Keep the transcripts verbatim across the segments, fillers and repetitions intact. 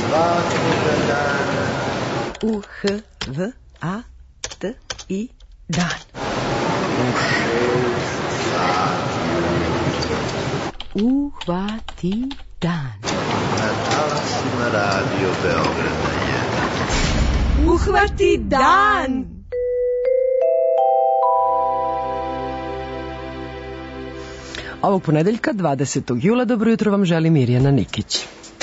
svakoga dana. U H V A T I dan. U šest sati ujutro. Uhvati dan. Na talasima Radio Beograda jedan. Uhvati dan! Ovog ponedeljka, dvadesetog jula, dobro jutro vam želi Mirjana Nikić.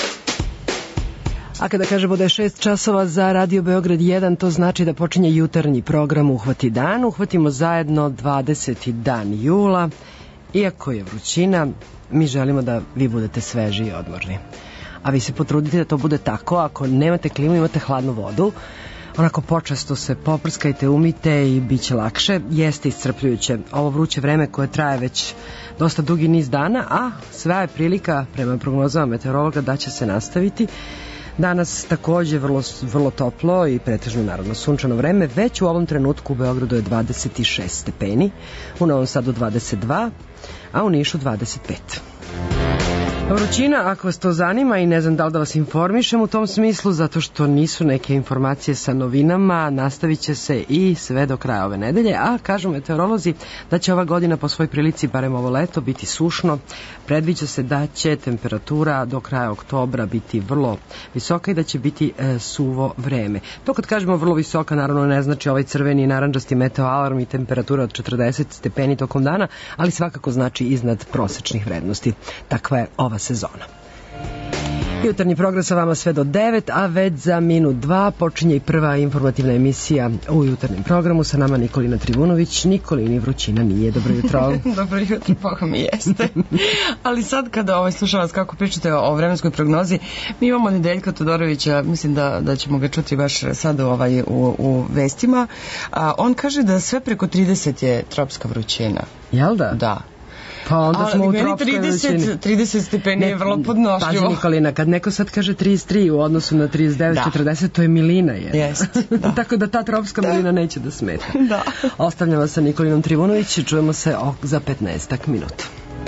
A kada kažemo da je šest časova za Radio Beograd jedan, to znači da počinje jutarnji program Uhvati dan. Uhvatimo zajedno dvadeseti dan jula. Iako je vrućina, mi želimo da vi budete sveži i odmorni. A vi se potrudite da to bude tako. Ako nemate klimu, imate hladnu vodu, onako počesto se poprskajte, umite i bit će lakše. Jeste iscrpljujuće ovo vruće vreme koje traje već dosta dugi niz dana, a sva je prilika prema prognozama meteorologa da će se nastaviti. Danas takođe vrlo, vrlo toplo i pretežno naravno sunčano vreme. Već u ovom trenutku u Beogradu je dvadeset šest stepeni, u Novom Sadu dvadeset dva, a u Nišu dvadeset pet. Vrućina, ako vas to zanima, i ne znam da li da vas informišem u tom smislu, zato što nisu neke informacije sa novinama, nastavit će se i sve do kraja ove nedelje, a kažu meteorolozi da će ova godina po svoj prilici, barem ovo leto, biti sušno. Predviđa se da će temperatura do kraja oktobra biti vrlo visoka i da će biti e, suvo vreme. To kad kažemo vrlo visoka, naravno ne znači ovaj crveni i narandžasti meteo alarm i temperatura od četrdeset stepeni tokom dana, ali svakako znači iznad prosečnih vrednosti. Takva je ova sezona. Jutarnji program sa vama sve do devet, a već za minut dva počinje i prva informativna emisija u jutarnjem programu. Sa nama Nikolina Trivunović. Nikolini vrućina nije. Dobro jutro. Dobro jutro, Boga mi jeste. Ali sad kada ovaj, slušam vas kako pričate o, o vremenskoj prognozi, mi imamo Nedeljka Todorovića, mislim da, da ćemo ga čuti baš sad ovaj, u, u vestima. A, on kaže da sve preko trideset je tropska vrućina. Jel da? Da. Pa onda smo u tropskoj trideset, vrućini. trideset stepeni je vrlo podnošljivo. Pazi Nikolina, kad neko sad kaže trideset tri u odnosu na trideset devet, četrdeset, to je milina jedna. Jest, da. Tako da ta tropska da. milina neće da smeta. Da. Ostavljam vas sa Nikolinom Trivunović i čujemo se za petnaestak minuta.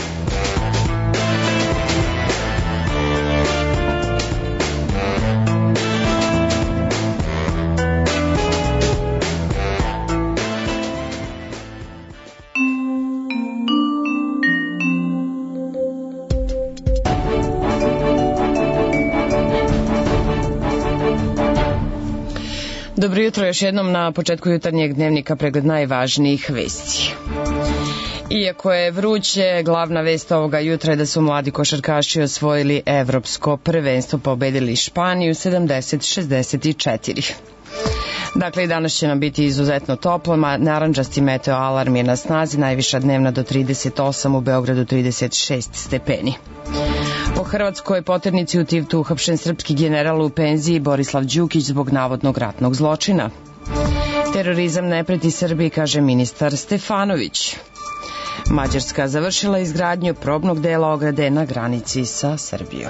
Dobro jutro, još jednom na početku jutarnjeg dnevnika pregled najvažnijih vesti. Iako je vruće, glavna vest ovoga jutra je da su mladi košarkaši osvojili evropsko prvenstvo, pobedili Španiju sedamdeset šezdeset četiri. Dakle, i danas će nam biti izuzetno toplo, narandžasti meteo alarm je na snazi, najviša dnevna do trideset osam, u Beogradu trideset šest stepeni. Po hrvatskoj poternici u Tivtu uhapšen srpski general u penziji Borislav Đukić zbog navodnog ratnog zločina. Terorizam ne preti Srbiji, kaže ministar Stefanović. Mađarska završila izgradnju probnog dela ograde na granici sa Srbijom.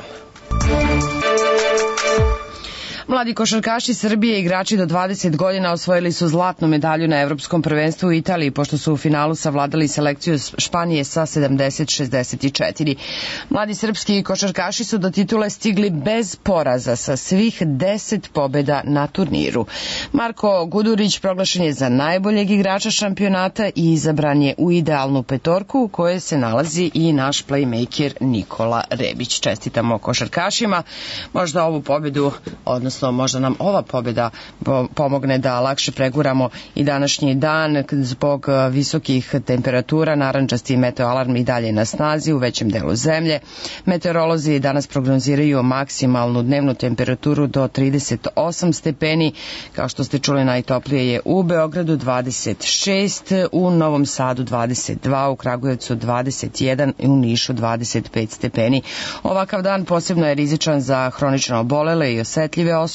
Mladi košarkaši Srbije i igrači do dvadeset godina osvojili su zlatnu medalju na evropskom prvenstvu u Italiji, pošto su u finalu savladali selekciju Španije sa sedamdeset šezdeset četiri. Mladi srpski košarkaši su do titule stigli bez poraza sa svih deset pobjeda na turniru. Marko Gudurić proglašen je za najboljeg igrača šampionata i izabran je u idealnu petorku u kojoj se nalazi i naš playmaker Nikola Rebić. Čestitamo košarkašima, možda ovu pobjedu, odnosno možda nam ova pobjeda pomogne da lakše preguramo i današnji dan. Zbog visokih temperatura narandžasti meteo alarm i dalje na snazi u većem delu zemlje. Meteorolozi danas prognoziraju maksimalnu dnevnu temperaturu do trideset osam stepeni. Kao što ste čuli, najtoplije je u Beogradu dvadeset šest, u Novom Sadu dvadeset dva, u Kragujevcu dvadeset jedan i u Nišu dvadeset pet stepeni. Ovakav dan posebno je rizičan za hronično obolele i osetljive osobe,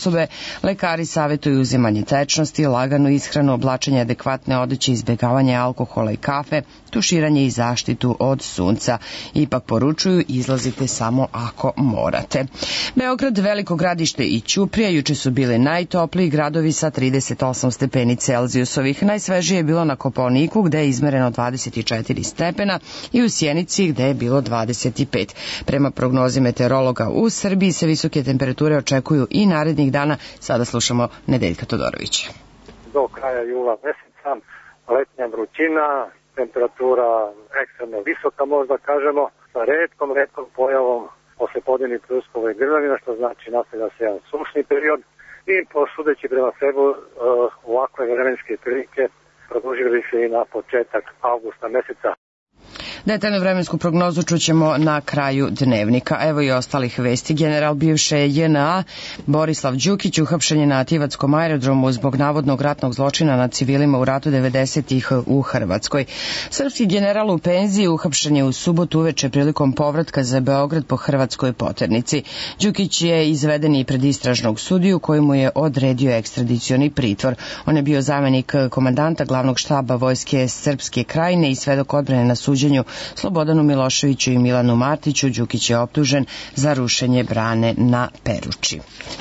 osobe, lekari savjetuju uzimanje tečnosti, laganu ishranu, oblačenje adekvatne odeće, izbjegavanje alkohola i kafe, tuširanje i zaštitu od sunca. Ipak poručuju, izlazite samo ako morate. Beograd, Veliko Gradište i Ćuprija juče su bili najtopliji gradovi sa trideset osam stepeni Celzijusovih. Najsvežije je bilo na Kopaoniku gde je izmereno dvadeset četiri stepena i u Sjenici gde je bilo dvadeset pet. Prema prognozi meteorologa u Srbiji se visoke temperature očekuju i narednih dana. Sada slušamo Nedeljka Todorovića. Do kraja jula meseca letnja vrućina, temperatura ekstremno visoka možda kažemo, sa retkom, retkom pojavom poslepodnevnih pljuskova i grlavina, što znači nastavlja se jedan sušni period i posudeći prema sebu uh, ovakve vremenske prilike produžili se i na početak avgusta meseca. Detaljnu vremensku prognozu čućemo na kraju dnevnika. Evo i ostalih vesti. General bivše J N A Borislav Đukić uhapšen je na Ativatskom aerodromu zbog navodnog ratnog zločina nad civilima u ratu devedesetih u Hrvatskoj. Srpski general u penziji uhapšen je u subotu uveče prilikom povratka za Beograd po hrvatskoj poternici. Đukić je izveden i pred istražnog sudiju koji mu je odredio ekstradicioni pritvor. On je bio zamenik komandanta glavnog štaba Vojske Srpske Krajine i svedok odbrane na suđenju Slobodanu Miloševiću i Milanu Martiću. Đukić je optužen za rušenje brane na Peruči.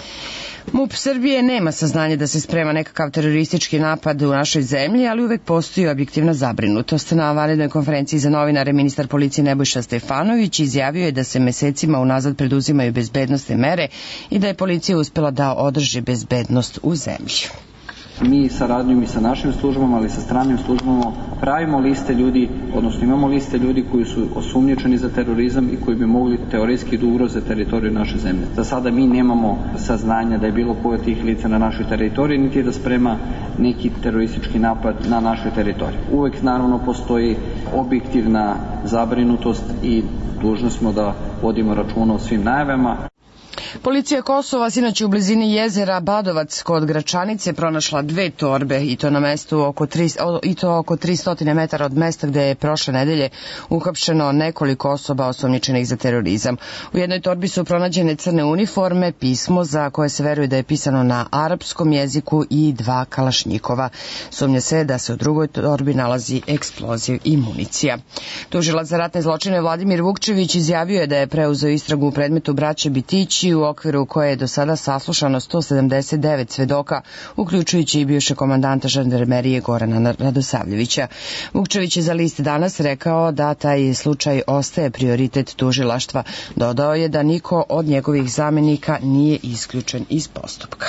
MUP Srbije nema saznanje da se sprema nekakav teroristički napad u našoj zemlji, ali uvek postoji objektivna zabrinutost. Na vanrednoj konferenciji za novinare ministar policije Nebojša Stefanović izjavio je da se mesecima unazad preduzimaju bezbednosne mere i da je policija uspela da održi bezbednost u zemlji. Mi saradnjom i sa našim službama, ali i sa stranim službama pravimo liste ljudi, odnosno imamo liste ljudi koji su osumnjičeni za terorizam i koji bi mogli teoretski da ugroze teritoriju naše zemlje. Za sada mi nemamo saznanja da je bilo koje od tih lica na našoj teritoriji, niti da sprema neki teroristički napad na našoj teritoriji. Uvek naravno postoji objektivna zabrinutost i dužni smo da vodimo računa o svim najavama. Policija Kosova sinoć u blizini jezera Badovac kod Gračanice pronašla dve torbe i to na mestu oko tri, i to oko tristo metara od mesta gde je prošle nedelje uhapšeno nekoliko osoba osumnjičenih za terorizam. U jednoj torbi su pronađene crne uniforme, pismo za koje se veruje da je pisano na arapskom jeziku i dva kalašnjikova. Sumnja se da se u drugoj torbi nalazi eksploziv i municija. Tužilac za ratne zločine Vladimir Vukčević izjavio je da je preuzeo istragu u predmetu braće Bitići u okviru koje je do sada saslušano sto sedamdeset devet svedoka, uključujući i bivšeg komandanta žandarmerije Gorana Radosavljevića. Vukčević je za List danas rekao da taj slučaj ostaje prioritet tužilaštva. Dodao je da niko od njegovih zamenika nije isključen iz postupka.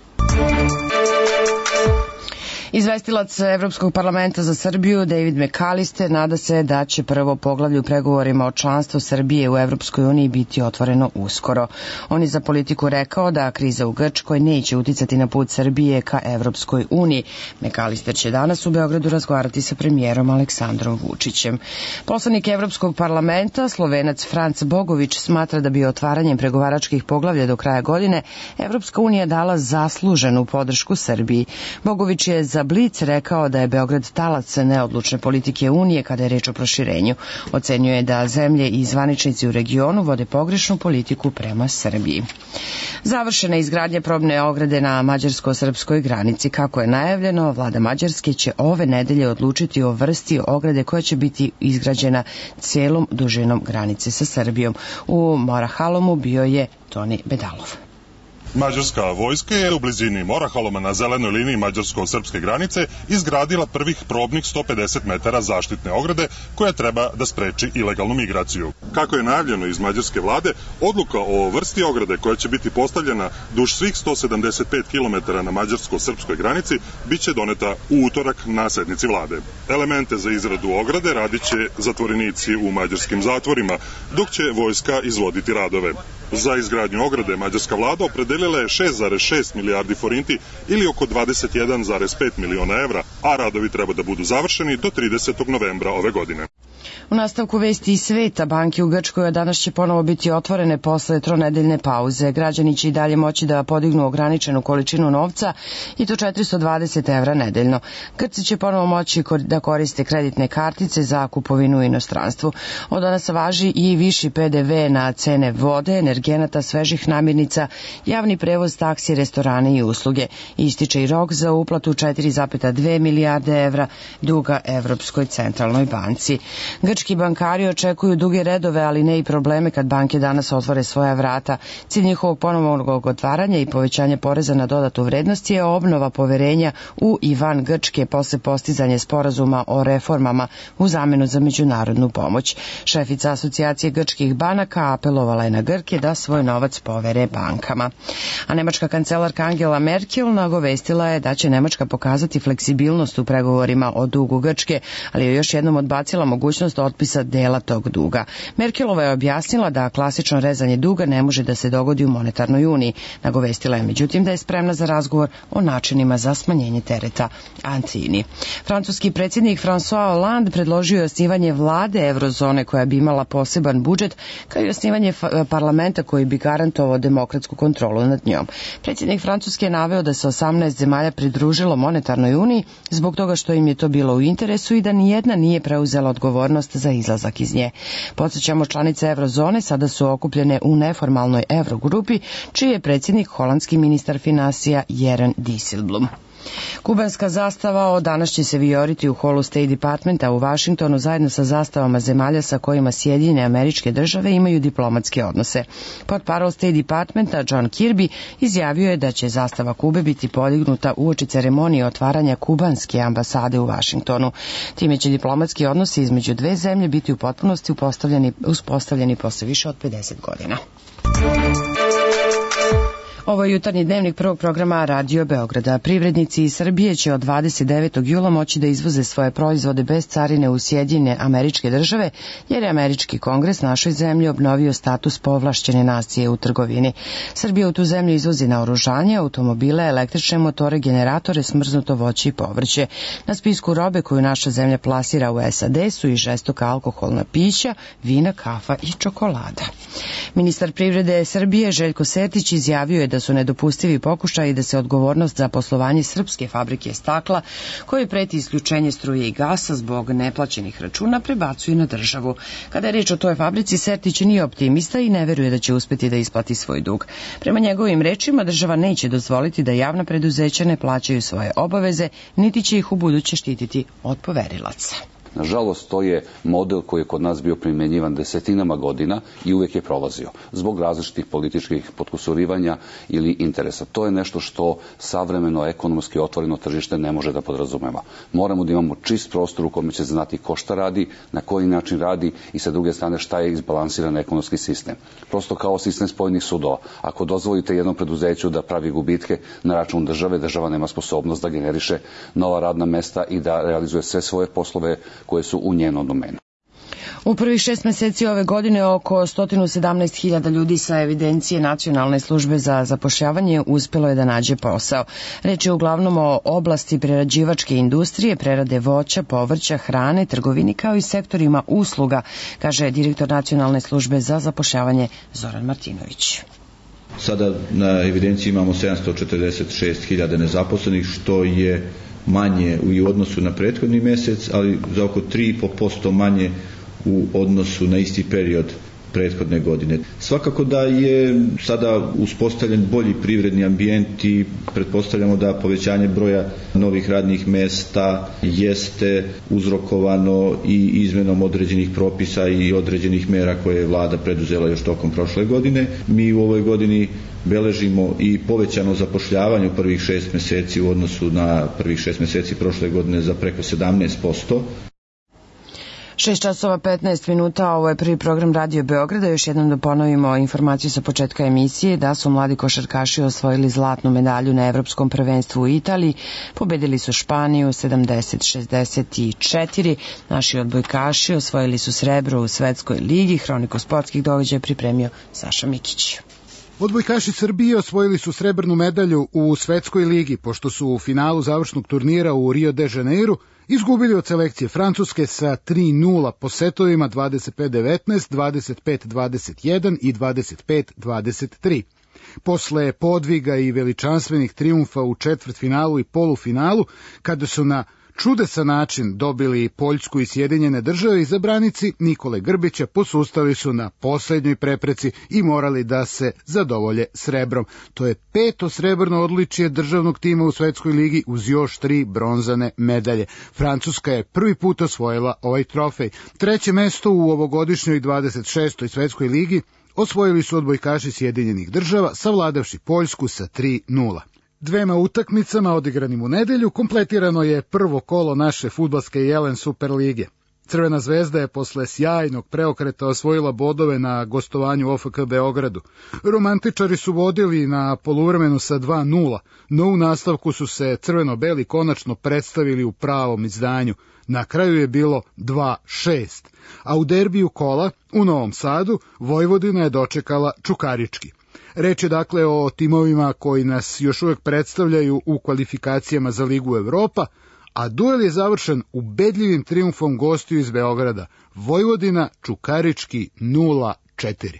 Izvestilac Evropskog parlamenta za Srbiju David McAllister nada se da će prvo poglavlje u pregovorima o članstvu Srbije u Evropskoj uniji biti otvoreno uskoro. On je za Politiku rekao da kriza u Grčkoj neće uticati na put Srbije ka Evropskoj uniji. McAllister će danas u Beogradu razgovarati sa premijerom Aleksandrom Vučićem. Poslanik Evropskog parlamenta, Slovenac Franc Bogović, smatra da bi otvaranjem pregovaračkih poglavlja do kraja godine Evropska unija dala zasluženu podršku Srbiji. Bogović je za Blic rekao da je Beograd talac neodlučne politike Unije kada je reč o proširenju. Ocenjuje da zemlje i zvaničnici u regionu vode pogrešnu politiku prema Srbiji. Završena izgradnja probne ograde na mađarsko-srpskoj granici. Kako je najavljeno, vlada Mađarske će ove nedelje odlučiti o vrsti ograde koja će biti izgrađena cijelom dužinom granice sa Srbijom. U Morahalomu bio je Toni Bedalov. Mađarska vojska je u blizini Morahaloma na zelenoj liniji mađarsko-srpske granice izgradila prvih probnih sto pedeset metara zaštitne ograde koja treba da spreči ilegalnu migraciju. Kako je najavljeno iz mađarske vlade, odluka o vrsti ograde koja će biti postavljena duž svih sto sedamdeset pet kilometara na mađarsko-srpskoj granici biće doneta u utorak na sednici vlade. Elemente za izradu ograde radit će zatvorenici u mađarskim zatvorima, dok će vojska izvoditi radove. Za izgradnju ograde mađarska vlada opredelila je šest zarez šest milijardi forinti ili oko dvadeset jedan zarez pet miliona evra, a radovi treba da budu završeni do tridesetog novembra ove godine. U nastavku vesti iz sveta, banke u Grčkoj danas će ponovo biti otvorene posle tronedeljne pauze. Građani će i dalje moći da podignu ograničenu količinu novca i to četiristo dvadeset evra nedeljno. Grci će ponovo moći da koriste kreditne kartice za kupovinu u inostranstvu. Od danas važi i viši P D V na cene vode, energenata, svežih namirnica, javni prevoz, taksi, restorane i usluge. Ističe i rok za uplatu četiri zarez dve milijarde evra duga Evropskoj centralnoj banci. Grčki bankari očekuju duge redove, ali ne i probleme kad banke danas otvore svoja vrata. Cilj njihovog ponovnog otvaranja i povećanja poreza na dodatu vrednost je obnova poverenja u i van Grčke posle postizanja sporazuma o reformama u zamenu za međunarodnu pomoć. Šefica Asocijacije grčkih banaka apelovala je na Grke da svoj novac povere bankama. A nemačka kancelarka Angela Merkel nagovestila je da će Nemačka pokazati fleksibilnost u pregovorima o dugu Grčke, ali je još jednom odbacila mogućnost otpisa dela tog duga. Merkelova je objasnila da klasično rezanje duga ne može da se dogodi u monetarnoj uniji. Nagovestila je međutim da je spremna za razgovor o načinima za smanjenje tereta Antini. Francuski predsjednik François Hollande predložio je osnivanje vlade eurozone koja bi imala poseban budžet, kao i osnivanje parlamenta koji bi garantovao demokratsku kontrolu nad njom. Predsjednik Francuske je naveo da se osamnaest zemalja pridružilo monetarnoj uniji zbog toga što im je to bilo u interesu i da nijedna nije preuzela odgovornost za izlazak iz nje. Podsjećamo, članice eurozone sada su okupljene u neformalnoj eurogrupi, čiji je predsjednik holandski ministar finansija Jeroen Dijsselbloem. Kubanska zastava od danas će se vijoriti u holu State Departmenta u Vašingtonu zajedno sa zastavama zemalja sa kojima Sjedinjene Američke Države imaju diplomatske odnose. Portparol State Departmenta John Kirby izjavio je da će zastava Kube biti podignuta uoči ceremonije otvaranja kubanske ambasade u Vašingtonu. Time će diplomatski odnosi između dve zemlje biti u potpunosti uspostavljeni, uspostavljeni posle više od pedeset godina. Ovo je jutarnji dnevnik prvog programa Radio Beograda. Privrednici iz Srbije će od dvadeset devetog jula moći da izvoze svoje proizvode bez carine u Sjedinjene Američke Države, jer je Američki kongres našoj zemlji obnovio status povlašćene nacije u trgovini. Srbija u tu zemlju izvozi naoružanje, automobile, električne motore, generatore, smrznuto voće i povrće. Na spisku robe koju naša zemlja plasira u S A D su i žestoka alkoholna pića, vina, kafa i čokolada. Ministar privrede Srbije Željko Sertić izjavio je da su nedopustivi pokušaji da se odgovornost za poslovanje srpske fabrike stakla, koje preti isključenje struje i gasa zbog neplaćenih računa, prebacuju na državu. Kada je reč o toj fabrici, Sertić nije optimista i ne veruje da će uspeti da isplati svoj dug. Prema njegovim rečima, država neće dozvoliti da javna preduzeća ne plaćaju svoje obaveze, niti će ih u buduće štititi od poverilaca. Nažalost, to je model koji je kod nas bio primjenjivan desetinama godina i uvijek je prolazio zbog različitih političkih potkusurivanja ili interesa. To je nešto što savremeno ekonomski otvoreno tržište ne može da podrazumeva. Moramo da imamo čist prostor u kome će znati ko šta radi, na koji način radi i sa druge strane šta je izbalansiran ekonomski sistem. Prosto kao sistem spojenih sudova. Ako dozvolite jednom preduzeću da pravi gubitke na račun države, država nema sposobnost da generiše nova radna mesta i da realizuje sve svoje poslove koje su u njenom domenu. U prvih šest meseci ove godine oko sto sedamnaest hiljada ljudi sa evidencije Nacionalne službe za zapošljavanje uspelo je da nađe posao. Reč je uglavnom o oblasti prerađivačke industrije, prerade voća, povrća, hrane, trgovini kao i sektorima usluga, kaže direktor Nacionalne službe za zapošljavanje Zoran Martinović. Sada na evidenciji imamo sedamsto četrdeset šest hiljada nezaposlenih, što je manje u odnosu na prethodni mesec, ali za oko tri i po posto manje u odnosu na isti period prethodne godine. Svakako da je sada uspostavljen bolji privredni ambijent i pretpostavljamo da povećanje broja novih radnih mesta jeste uzrokovano i izmenom određenih propisa i određenih mera koje je vlada preduzela još tokom prošle godine. Mi u ovoj godini beležimo i povećano zapošljavanje u prvih šest meseci u odnosu na prvih šest meseci prošle godine za preko sedamnaest posto. šest časova petnaest minuta, ovo je prvi program Radio Beograda. Još jednom da ponovimo informaciju sa početka emisije da su mladi košarkaši osvojili zlatnu medalju na Evropskom prvenstvu u Italiji. Pobedili su Španiju sedamdeset šezdeset četiri. Naši odbojkaši osvojili su srebro u Svetskoj ligi. Hroniku sportskih događaja pripremio Saša Mikić. Odbojkaši Srbije osvojili su srebrnu medalju u Svetskoj ligi, pošto su u finalu završnog turnira u Rio de Janeiru izgubili od selekcije Francuske sa tri nula po setovima dvadeset pet devetnaest, dvadeset pet dvadeset jedan i dvadeset pet dvadeset tri. Posle podviga i veličanstvenih trijumfa u četvrtfinalu i polufinalu, kada su na čudesan način dobili Poljsku i Sjedinjene države, izabranici Nikole Grbića posustali su na poslednjoj prepreci i morali da se zadovolje srebrom. To je peto srebrno odličje državnog tima u Svetskoj ligi uz još tri bronzane medalje. Francuska je prvi put osvojila ovaj trofej. Treće mesto u ovogodišnjoj dvadeset šestoj Svetskoj ligi osvojili su odbojkaši Sjedinjenih država, savladavši Poljsku sa tri nula. Dvema utakmicama odigranim u nedelju kompletirano je prvo kolo naše fudbalske Jelen Super lige. Crvena zvezda je posle sjajnog preokreta osvojila bodove na gostovanju O F K Beogradu. Romantičari su vodili na poluvremenu sa dva nula, no u nastavku su se crveno-beli konačno predstavili u pravom izdanju. Na kraju je bilo dva šest, a u derbiju kola u Novom Sadu Vojvodina je dočekala Čukarički. Reč je dakle o timovima koji nas još uvek predstavljaju u kvalifikacijama za Ligu Evropa, a duel je završen ubedljivim trijumfom gostiju iz Beograda. Vojvodina Čukarički nula četiri.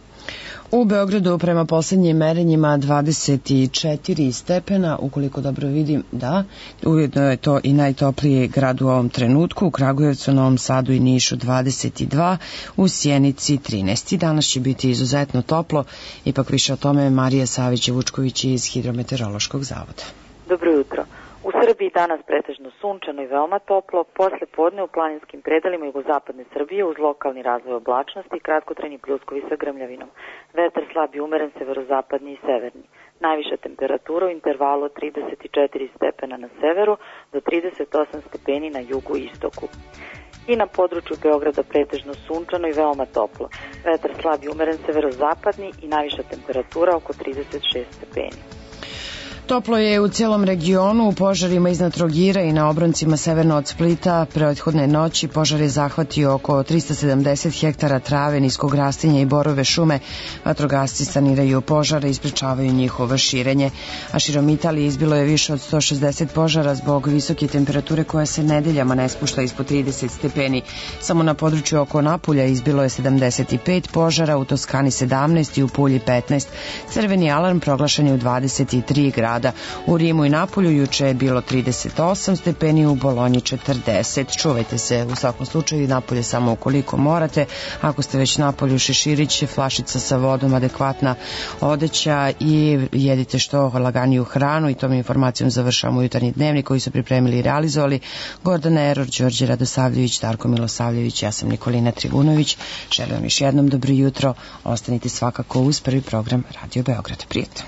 U Beogradu prema poslednjim merenjima dvadeset četiri stepena, ukoliko dobro vidim, da, ujedno je to i najtopliji grad u ovom trenutku, u Kragujevcu, Novom Sadu i Nišu dvadeset dva, u Sjenici trinaest. Danas će biti izuzetno toplo, ipak više o tome Marija Savić-Vučković iz Hidrometeorološkog zavoda. Dobro jutro. U Srbiji danas pretežno sunčano i veoma toplo, posle podne u planinskim predelima jugozapadne Srbije uz lokalni razvoj oblačnosti i kratkotrajni pljuskovi sa grmljavinom. Vetar slab i umeren severozapadni i severni. Najviša temperatura u intervalu od trideset četiri stepena na severu do trideset osam stepeni na jugu i istoku. I na području Beograda pretežno sunčano i veoma toplo. Vetar slab i umeren severozapadni i najviša temperatura oko trideset šest stepeni. Toplo je u cijelom regionu, u požarima iznad Trogira i na obroncima severno od Splita. Prethodne noći požar je zahvatio oko tristo sedamdeset hektara trave, niskog rastinja i borove šume. Vatrogasci saniraju požare i sprečavaju njihovo širenje. A širom Italije izbilo je više od sto šezdeset požara zbog visoke temperature koja se nedeljama ne spušta ispod trideset stepeni. Samo na području oko Napulja izbilo je sedamdeset pet požara, u Toskani sedamnaest i u Pulji petnaest. Crveni alarm proglašen je u dvadeset tri grada. U Rimu i Napolju juče je bilo trideset osam stepeni, u Bolonji četrdeset. Čuvajte se u svakom slučaju, Napolje samo ukoliko morate. Ako ste već Napolju, šeširić, flašica sa vodom, adekvatna odeća i jedite što laganiju hranu. I tom informacijom završavamo jutarnji dnevnik koji su pripremili i realizovali Gordana Eror, Đorđe Radosavljević, Darko Milosavljević, ja sam Nikolina Trivunović. Želim vam još jednom dobro jutro. Ostanite svakako uz prvi program Radio Beograd. Prijatno.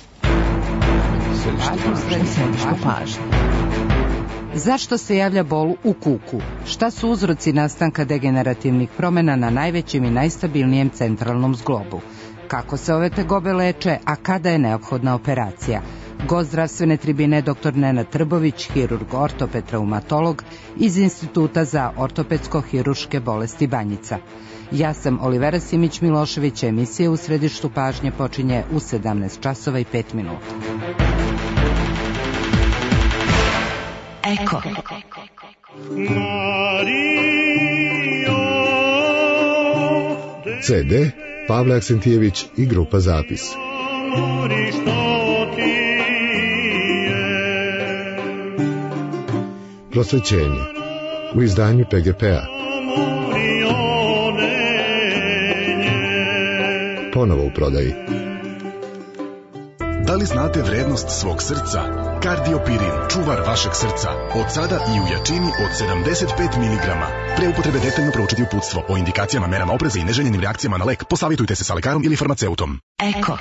Središte pažnje. Zašto se javlja bol u kuku? Šta su uzroci nastanka degenerativnih promjena na najvećem i najstabilnijem centralnom zglobu? Kako se ove tegobe leče, a kada je neophodna operacija? Gost zdravstvene tribine dr. Nenad Trbović, hirurg, ortoped, traumatolog iz Instituta za ortopedsko-hiruške bolesti Banjica. Ja sam Olivera Simić-Milošević, emisija U središtu pažnje počinje u sedamnaest časova i pet minuta. Eko. C D Pavle Aksentijević i grupa Zapis. Prosvećenje u izdanju P G P-a. Ponovo u prodaji. Da li znate vrednost svog srca? Kardiopirin, čuvar vašeg srca. Od sada i u jačini od sedamdeset pet miligrama. Pre upotrebe detaljno proučiti uputstvo. O indikacijama, merama opreza i neželjenim reakcijama na lek posavitujte se sa lekarom ili farmaceutom. Eko.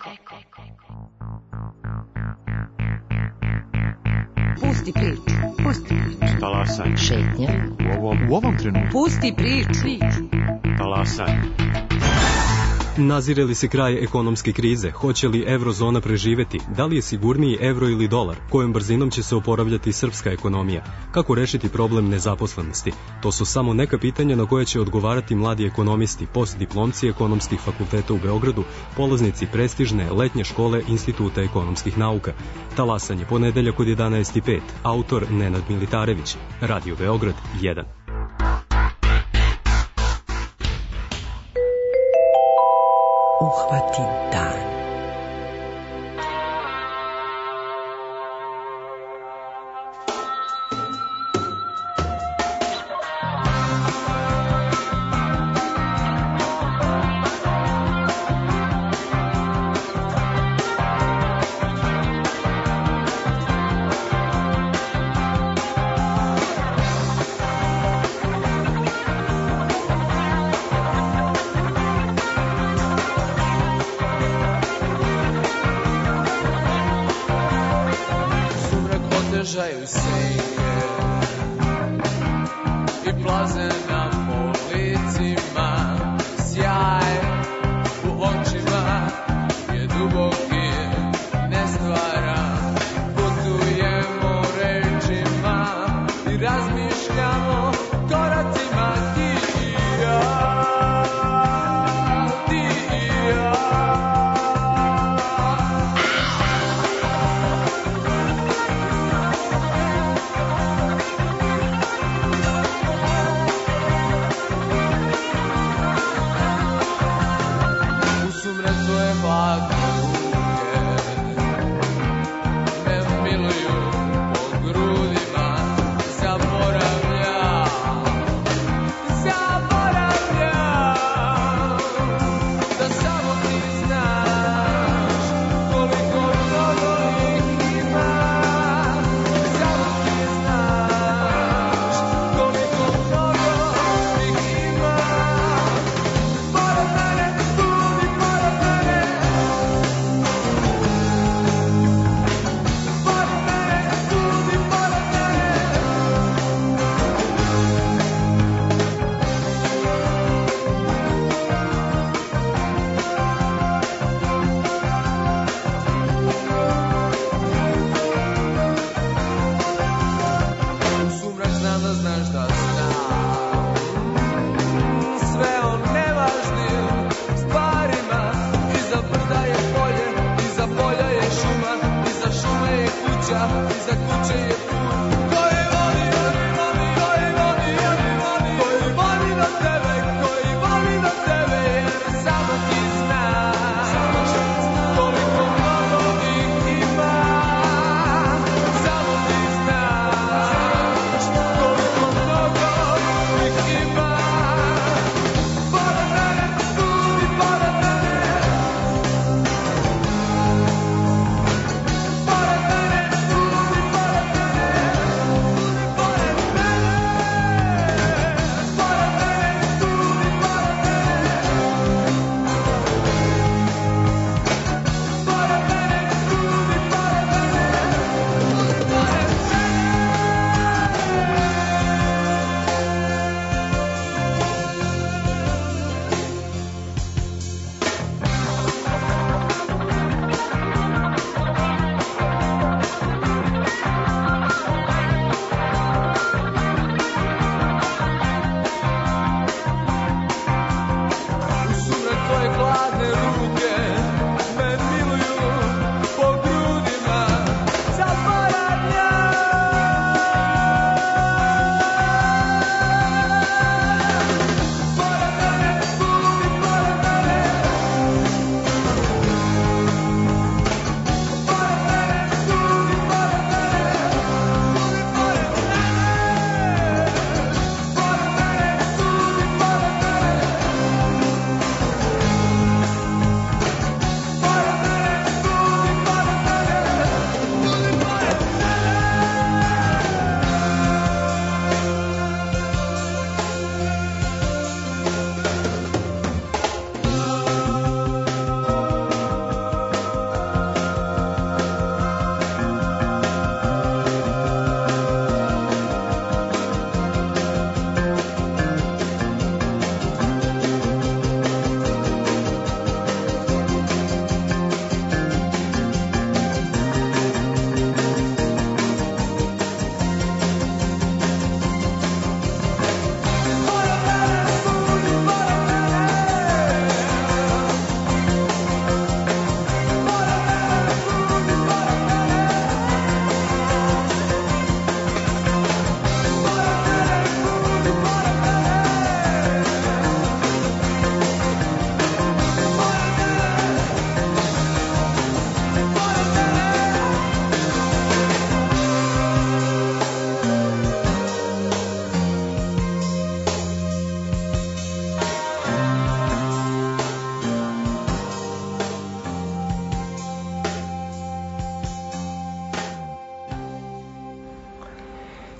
Pusti priču. Pusti priču. Talasaj. Šetnja. U ovom, u ovom trenutku. Pusti priču. Talasaj. Nazire li se kraj ekonomske krize? Hoće li eurozona preživeti? Da li je sigurniji euro ili dolar? Kojom brzinom će se oporavljati srpska ekonomija? Kako rešiti problem nezaposlenosti? To su samo neka pitanja na koje će odgovarati mladi ekonomisti, postdiplomci ekonomskih fakulteta u Beogradu, polaznici prestižne letnje škole Instituta ekonomskih nauka. Talasanje ponedeljak od jedanaest i pet. Autor Nenad Militarević. Radio Beograd jedan. Uhvati dan.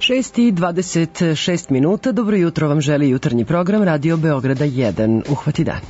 šest i dvadeset šest minuta, dobro jutro vam želi jutarnji program Radio Beograda jedan, uhvati dan.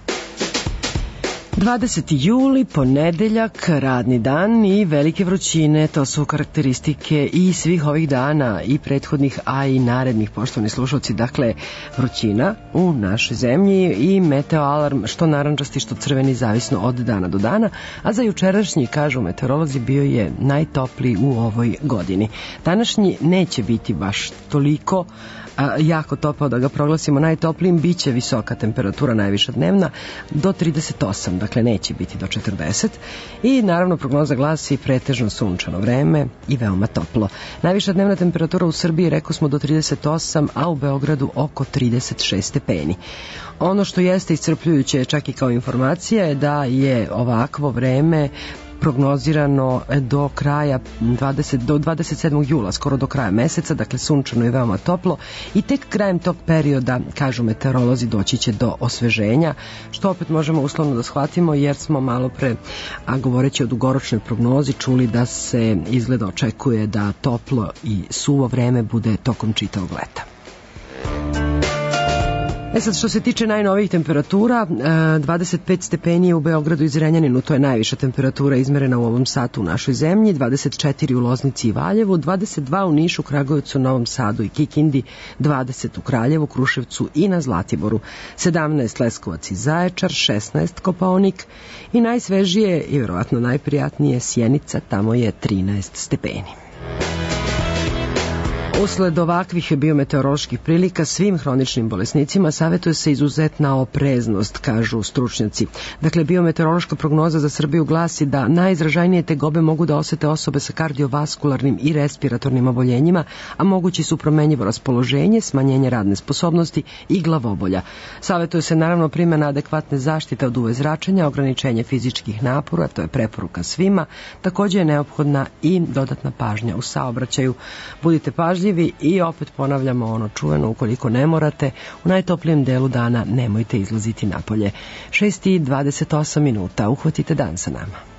dvadeseti juli, ponedeljak, radni dan i velike vrućine, to su karakteristike i svih ovih dana i prethodnih, a i narednih, poštovani slušalci. Dakle, vrućina u našoj zemlji i meteo alarm, što narančasti, što crveni, zavisno od dana do dana, a za jučerašnji, kažu meteorolozi, bio je najtopliji u ovoj godini. Današnji neće biti baš toliko a, jako topao da ga proglasimo najtoplijim, bit će visoka temperatura, najviša dnevna, do trideset osam, dakle neće biti do četrdeset, i naravno prognoza glasi pretežno sunčano vreme i veoma toplo. Najviša dnevna temperatura u Srbiji, rekao smo, do trideset osam, a u Beogradu oko trideset šest stepeni. Ono što jeste iscrpljujuće, čak i kao informacija, je da je ovakvo vreme prognozirano do kraja dvadeset do dvadeset sedmog jula, skoro do kraja meseca, dakle sunčano i veoma toplo, i tek krajem tog perioda, kažu meteorolozi, doći će do osveženja, što opet možemo uslovno da shvatimo, jer smo malo pre, a govoreći o dugoročnoj prognozi, čuli da se izgleda očekuje da toplo i suvo vreme bude tokom čitavog leta. E sad, što se tiče najnovijih temperatura, dvadeset pet stepeni u Beogradu i Zrenjaninu, to je najviša temperatura izmerena u ovom satu u našoj zemlji, dvadeset četiri u Loznici i Valjevu, dvadeset dva u Nišu, Kragujevcu, Novom Sadu i Kikindi, dvadeset u Kraljevu, Kruševcu i na Zlatiboru, sedamnaest Leskovac i Zaječar, šesnaest Kopaonik i najsvežije i verovatno najprijatnije Sjenica, tamo je trinaest stepeni. Usled ovakvih biometeoroloških prilika svim hroničnim bolesnicima savjetuje se izuzetna opreznost, kažu stručnjaci. Dakle, biometeorološka prognoza za Srbiju glasi da najizražajnije tegobe mogu da osete osobe sa kardiovaskularnim i respiratornim oboljenjima, a mogući su promenjivo raspoloženje, smanjenje radne sposobnosti i glavobolja. Savjetuje se naravno primjena adekvatne zaštite od U V zračenja, ograničenje fizičkih napora, to je preporuka svima. Također je neophodna i dodatna pažnja u saobraćaju. Budite pažljivi i opet ponavljamo ono čuveno, ukoliko ne morate, u najtoplijem delu dana nemojte izlaziti napolje. šest i dvadeset osam minuta, uhvatite dan sa nama.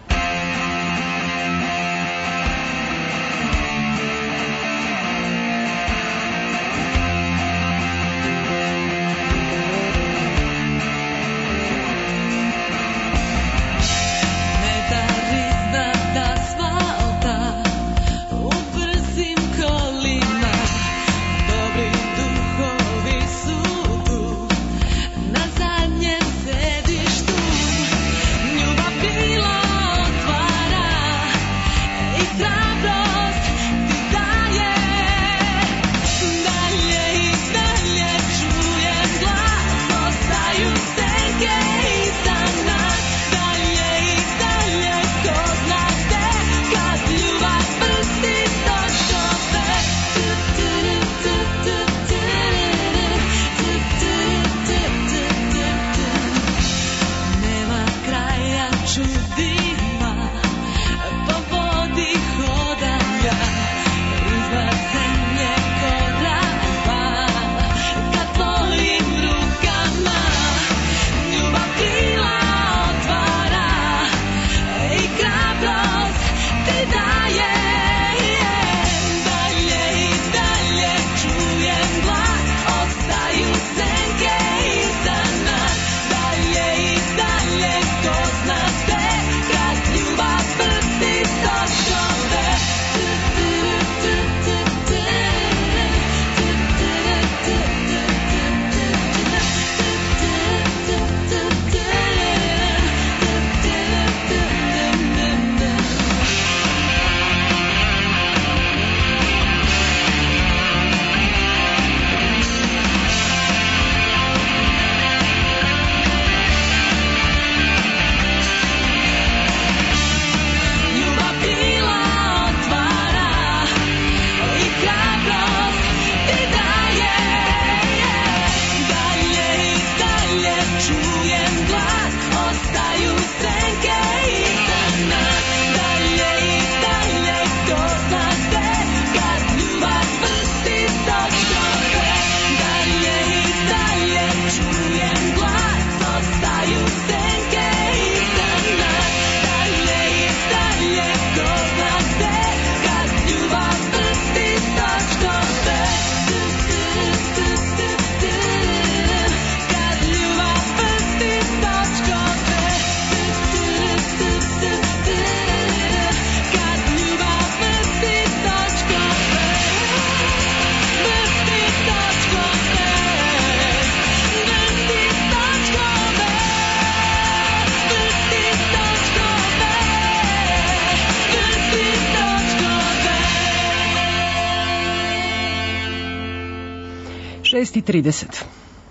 šest i trideset.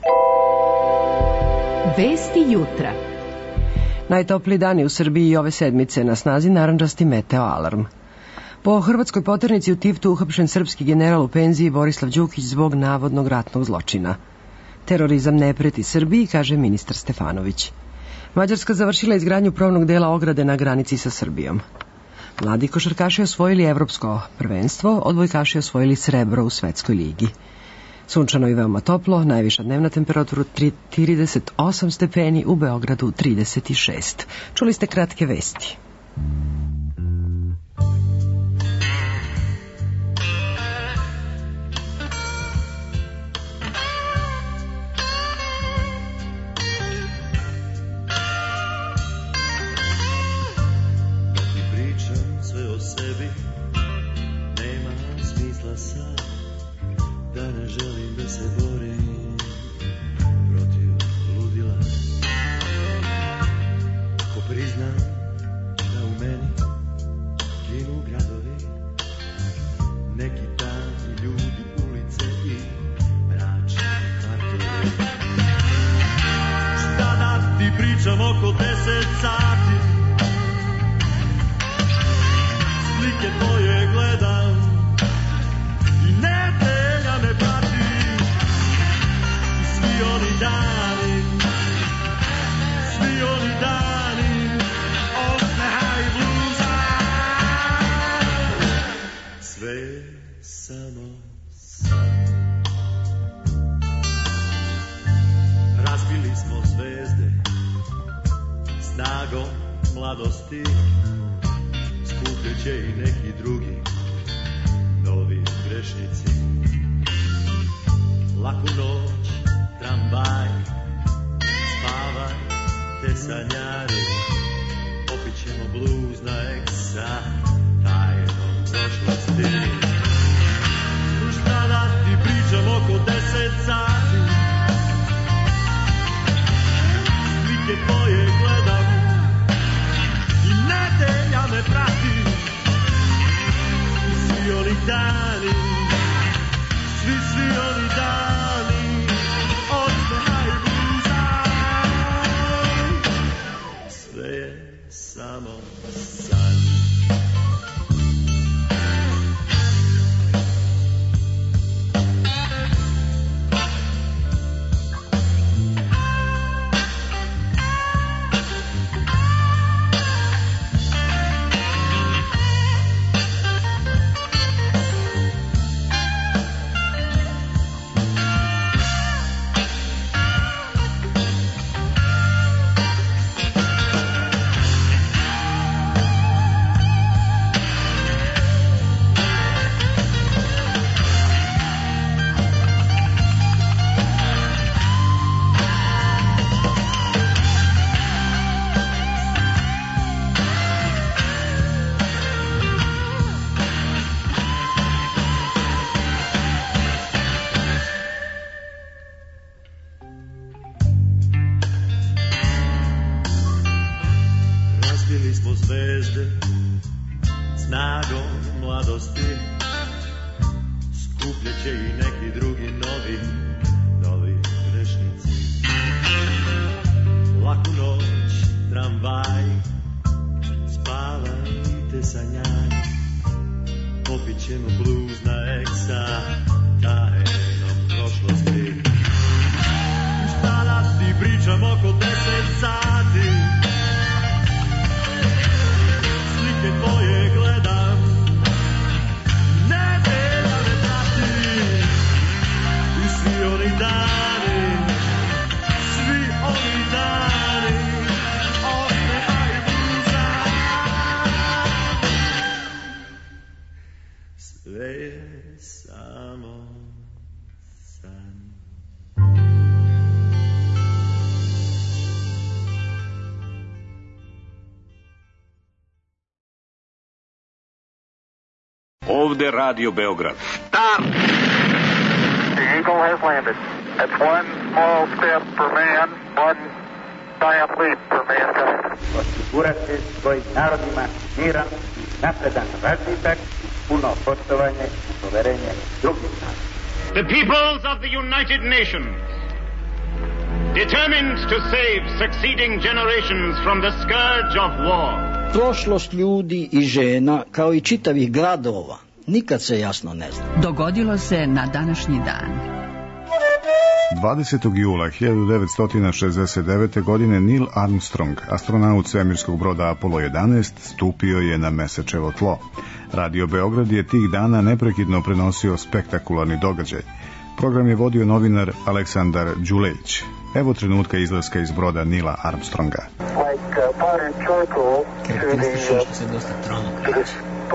Vesti jutra. Najtopliji dani u Srbiji i ove sedmice, na snazi narandžasti meteo alarm. Po hrvatskoj poternici u Tivtu uhapšen srpski general u penziji Borislav Đukić zbog navodnog ratnog zločina. Terorizam ne preti Srbiji, kaže ministar Stefanović. Mađarska završila izgradnju plovnog dela ograde na granici sa Srbijom. Mladi košarkaši osvojili evropsko prvenstvo, odbojkaši osvojili srebro u svetskoj ligi. Sunčano i veoma toplo, najviša dnevna temperatura trideset osam stepeni, u Beogradu trideset šest. Čuli ste kratke vesti. Ovde Radio Beograd. Stop! The Eagle has landed. That's one small step for man, one giant leap for mankind. Osigurati svojim narodima miran i napredan razvitak, puno poštovanje i poverenje drugih naroda. The peoples of the United Nations, determined to save succeeding generations from the scourge of war. Prošlost ljudi i žena, kao i čitavih gradova, nikad se jasno ne zna. Dogodilo se na današnji dan. dvadesetog jula hiljadu devetsto šezdeset devete. godine Neil Armstrong, astronaut svemirskog broda Apollo jedanaest, stupio je na mesečevo tlo. Radio Beograd je tih dana neprekidno prenosio spektakularni događaj. Program je vodio novinar Aleksandar Đulejić. Evo trenutka izlaska iz broda Neila Armstronga. Karakteristično što se dosta trono kreće.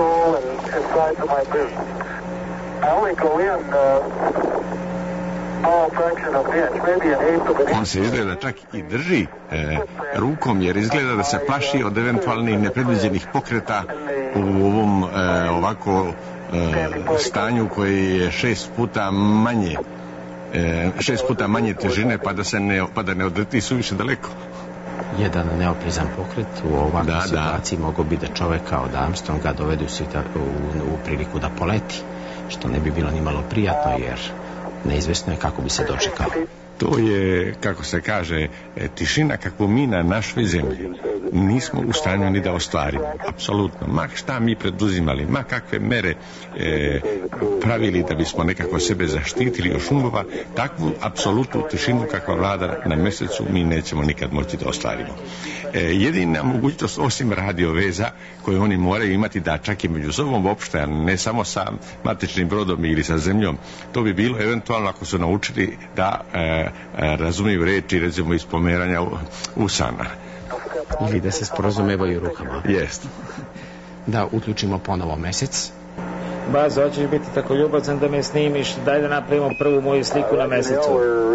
On se izgleda čak i drži e, rukom, jer izgleda da se plaši od eventualnih nepredviđenih pokreta u ovom e, ovako e, stanju koji je šest puta manje e, šest puta manje težine, pa da se ne, pa da ne odleti suviše daleko. Jedan neoprezan pokret u ovakvoj da, situaciji da. mogu bi da čoveka od Armstronga dovede u, u, u priliku da poleti, što ne bi bilo ni malo prijatno, jer neizvesno je kako bi se dočekao. To je, kako se kaže, tišina kakvu mi na našoj zemlji nismo u stanju ni da ostvarimo. Apsolutno. Ma šta mi preduzimali, ma kakve mere e, pravili da bismo nekako sebe zaštitili od šumova, takvu apsolutnu tišinu kakva vlada na mesecu mi nećemo nikad moći da ostvarimo. E, jedina mogućnost, osim radio veza koje oni moraju imati, da čak i među sobom uopšte, a ne samo sa matičnim brodom ili sa zemljom, to bi bilo eventualno ako su naučili da e, razumiju reči, recimo iz pomeranja usana. Ili da se sporozumevaju rukama. Jest. Da uključimo ponovo mesec. Bazo, hoćeš biti tako ljubazan da me snimiš? Daj da napravimo prvu moju sliku na mesecu.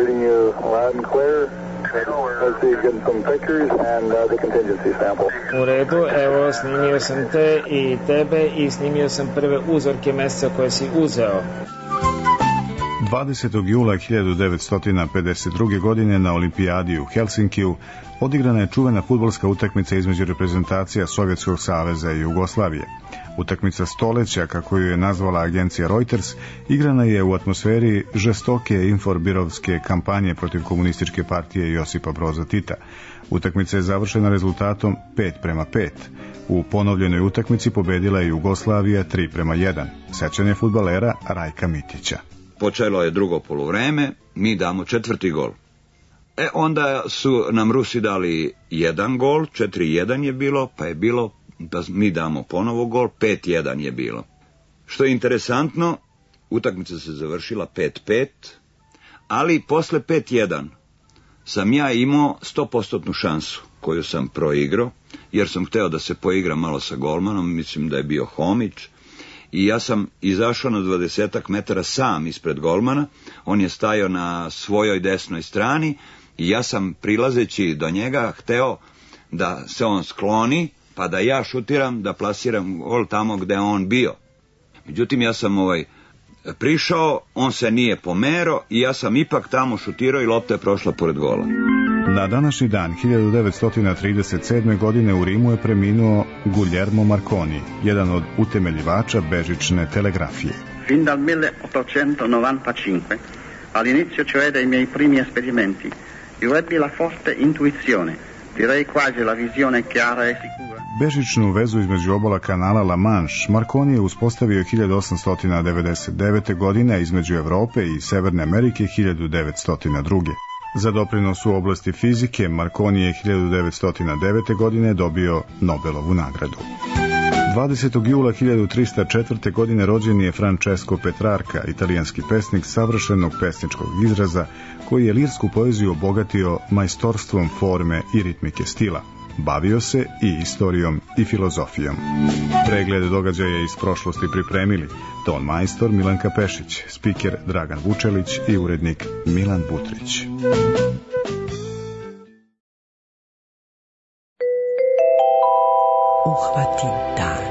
U redu, evo, snimio sam te i tebe i snimio sam prve uzorke meseca koje si uzeo. dvadesetog jula hiljadu devetsto pedeset druge. godine na Olimpijadi u Helsinkiju odigrana je čuvena fudbalska utakmica između reprezentacija Sovjetskog saveza i Jugoslavije. Utakmica stoleća, kako ju je nazvala agencija Reuters, igrana je u atmosferi žestoke inforbirovske kampanje protiv komunističke partije Josipa Broza Tita. Utakmica je završena rezultatom pet prema pet. U ponovljenoj utakmici pobedila je Jugoslavija tri prema jedan. Sećanje fudbalera Rajka Mitića. Počelo je drugo poluvreme, mi damo četvrti gol. E onda su nam Rusi dali jedan gol, četiri jedan je bilo, pa je bilo da mi damo ponovo gol, pet jedan je bilo. Što je interesantno, utakmica se završila pet pet, ali posle pet jedan sam ja imao sto posto šansu koju sam proigrao, jer sam hteo da se poigram malo sa golmanom, mislim da je bio Homić, i ja sam izašao na dvadesetak metara sam ispred golmana, on je stajao na svojoj desnoj strani i ja sam prilazeći do njega hteo da se on skloni, pa da ja šutiram, da plasiram gol tamo gde je on bio. Međutim, ja sam ovaj prišao, on se nije pomerao i ja sam ipak tamo šutirao i lopta je prošla pored gola. Na današnji dan hiljadu devetsto trideset sedme. godine u Rimu je preminuo Guglielmo Marconi, jedan od utemeljivača bežične telegrafije. Fin dal milleottocentonovantacinque, all'inizio cioè dei miei primi esperimenti, io ebbi la forte intuizione, direi quasi la visione chiara e sicura. Bežičnu vezu između obala kanala La Manche Marconi je uspostavio hiljadu osamsto devedeset devete. godine, između Evrope i Severne Amerike hiljadu devetsto druge. Za doprinos u oblasti fizike Marconi je hiljadu devetsto devete. godine dobio Nobelovu nagradu. dvadesetog jula hiljadu tristo četvrte. godine rođen je Francesco Petrarca, italijanski pesnik savršenog pesničkog izraza, koji je lirsku poeziju obogatio majstorstvom forme i ritmike stila. Bavio se i istorijom i filozofijom. Pregled događaja iz prošlosti pripremili ton majstor Milanka Pešić, spiker Dragan Vučelić i urednik Milan Butrić. Uhvati dan.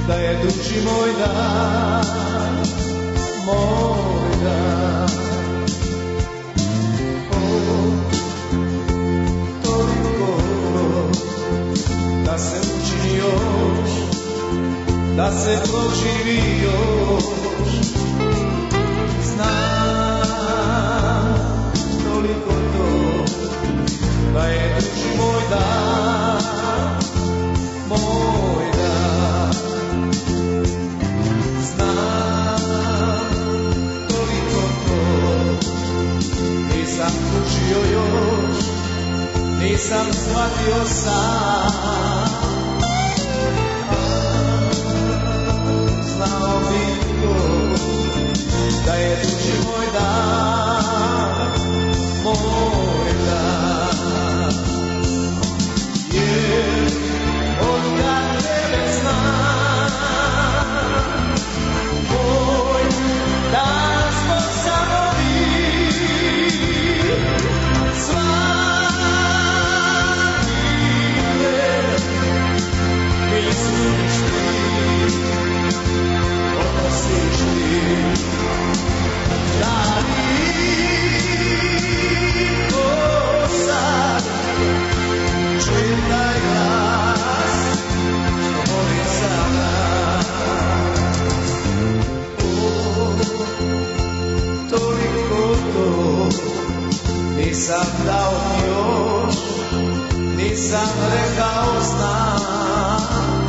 da je duži moj dan, moj dan. O, toliko da se učini još, da se proživi još. Znam toliko to da je duži moj dan, moj dan. Znam toliko to, nisam učio još, nisam shvatio sam. Znao bih to, da je duži moj dan, moj dan. Jer od kad tebe znam, moj dan smo samo mi. Svaki me misliš ti, odnosiš ti. Da li ko sad čuje taj glas što volim sada? O, toliko to nisam dao ti još, nisam rekao znam.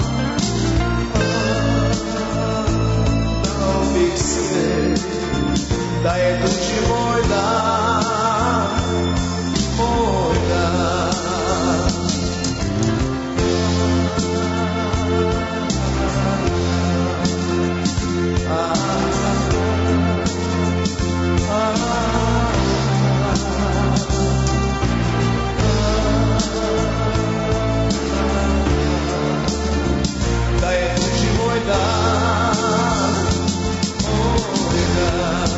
Dao bih sve da je duži moj dan, moj dan. A, a, a, da je duži moj dan, moj dan.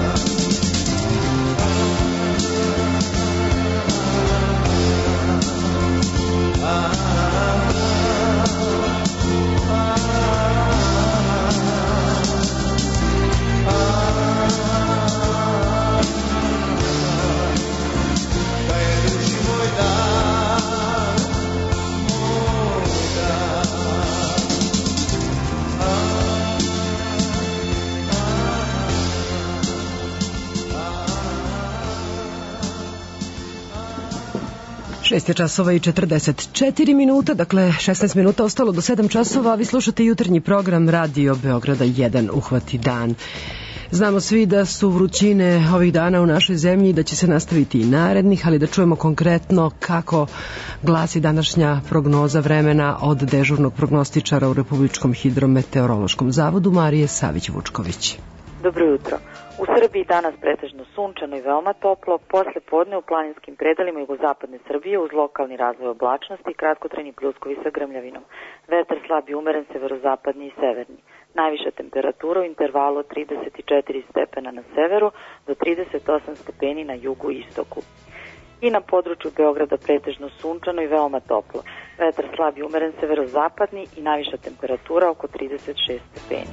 šest je časova i četrdeset četiri minuta, dakle šesnaest minuta ostalo do sedam časova, a vi slušate jutarnji program Radio Beograda jedan, Uhvati dan. Znamo svi da su vrućine ovih dana u našoj zemlji, da će se nastaviti i narednih, ali da čujemo konkretno kako glasi današnja prognoza vremena od dežurnog prognostičara u Republičkom hidrometeorološkom zavodu Marije Savić-Vučković. Dobro jutro. U Srbiji danas pretežno sunčano i veoma toplo, posle podne u planinskim predelima jugozapadne Srbije uz lokalni razvoj oblačnosti i kratkotrajni pljuskovi sa grmljavinom. Vetar slab i umeren severozapadni i severni. Najviša temperatura u intervalu od trideset četiri stepena na severu do trideset osam stepeni na jugu i istoku. I na području Beograda pretežno sunčano i veoma toplo. Vetar slab i umeren severozapadni i najviša temperatura oko trideset šest stepeni.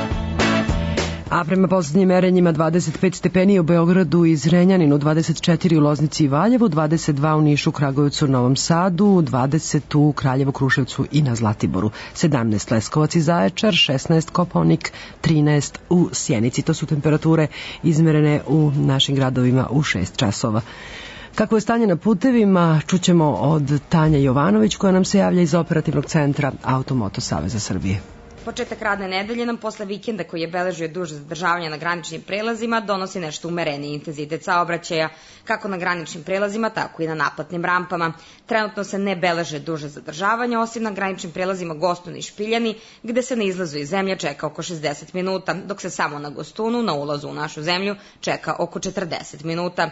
A prema poslednjim merenjima dvadeset pet stepeni u Beogradu i Zrenjaninu, dvadeset četiri u Loznici i Valjevu, dvadeset dva u Nišu, Kragujevcu, Novom Sadu, dvadeset u Kraljevu, Kruševcu i na Zlatiboru, sedamnaest Leskovac i Zaječar, šesnaest Kopaonik, trinaest u Sjenici. To su temperature izmerene u našim gradovima u šest časova. Kako je stanje na putevima, čućemo od Tanja Jovanović koja nam se javlja iz Operativnog centra Automoto Saveza Srbije. Početak radne nedelje nam posle vikenda koji je beležio duže zadržavanje na graničnim prelazima donosi nešto umereniji intenzitet saobraćaja, kako na graničnim prelazima, tako i na naplatnim rampama. Trenutno se ne beleže duže zadržavanja, osim na graničnim prelazima Gostun i Špiljani, gde se na izlazu iz zemlje čeka oko šezdeset minuta, dok se samo na Gostunu, na ulazu u našu zemlju, čeka oko četrdeset minuta.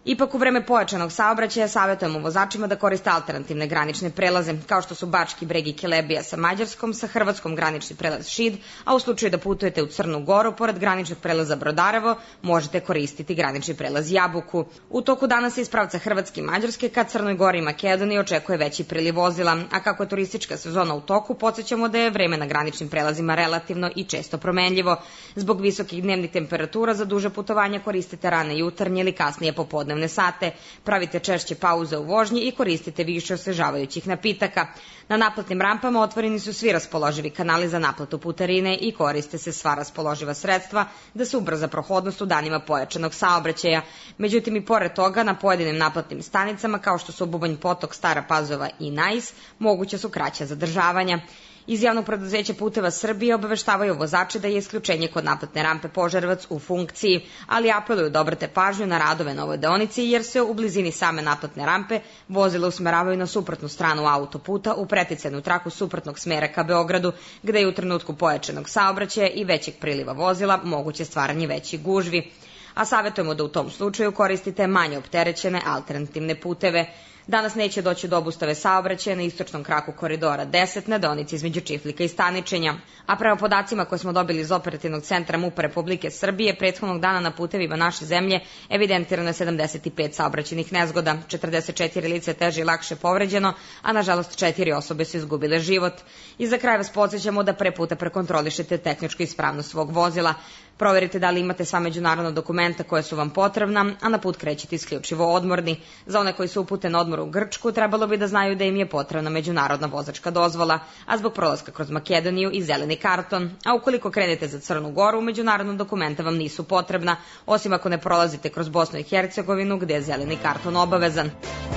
Ipak u vreme pojačanog saobraćaja savjetujemo vozačima da koriste alternativne granične prelaze, kao što su Bački Breg i Kelebija sa Mađarskom, sa Hrvatskom granični prelaz Šid, a u slučaju da putujete u Crnu Goru, pored graničnog prelaza Brodarevo, možete koristiti granični prelaz Jabuku. U toku dana se iz pravca Hrvatske i Mađarske ka Crnoj Gori i Makedoniji očekuje veći priliv vozila, a kako je turistička sezona u toku, podsjećamo da je vreme na graničnim prelazima relativno i često promenljivo. Zbog visokih dnevnih temperatura za duže putovanja koristite rane jutarnje ili kasnije popodne sate, pravite češće pauze u vožnji i koristite više osvežavajućih napitaka. Na naplatnim rampama otvoreni su svi raspoloživi kanali za naplatu putarine i koriste se sva raspoloživa sredstva da se ubrza prohodnost u danima pojačanog saobraćaja. Međutim, i pored toga, na pojedinim naplatnim stanicama, kao što su Bubanj Potok, Stara Pazova i Nais, moguće su kraća zadržavanja. Iz javnog preduzeća Puteva Srbije obaveštavaju vozače da je isključenje kod naplatne rampe Požarevac u funkciji, ali apeluju da obrate pažnju na radove na ovoj deonici jer se u blizini same naplatne rampe vozila usmeravaju na suprotnu stranu autoputa u preticajnu traku suprotnog smera ka Beogradu, gde je u trenutku pojačanog saobraćaja i većeg priliva vozila moguće stvaranje većih gužvi. A savjetujemo da u tom slučaju koristite manje opterećene alternativne puteve. Danas neće doći do obustave saobraćaja na istočnom kraku koridora deset na deonici između Čiflika i Staničenja. A prema podacima koje smo dobili iz operativnog centra MUP Republike Srbije, prethodnog dana na putevima naše zemlje evidentirano je sedamdeset pet saobraćajnih nezgoda, četrdeset četiri lice teže i lakše povređeno, a nažalost četiri osobe su izgubile život. I za kraj vas podsjećamo da pre puta prekontrolišete tehničku ispravnost svog vozila. Proverite da li imate sva međunarodna dokumenta koja su vam potrebna, a na put krećete isključivo odmorni. Za one koji su upute na odmor u Grčku, trebalo bi da znaju da im je potrebna međunarodna vozačka dozvola, a zbog prolaska kroz Makedoniju i zeleni karton. A ukoliko krenete za Crnu Goru, međunarodna dokumenta vam nisu potrebna, osim ako ne prolazite kroz Bosnu i Hercegovinu, gde je zeleni karton obavezan.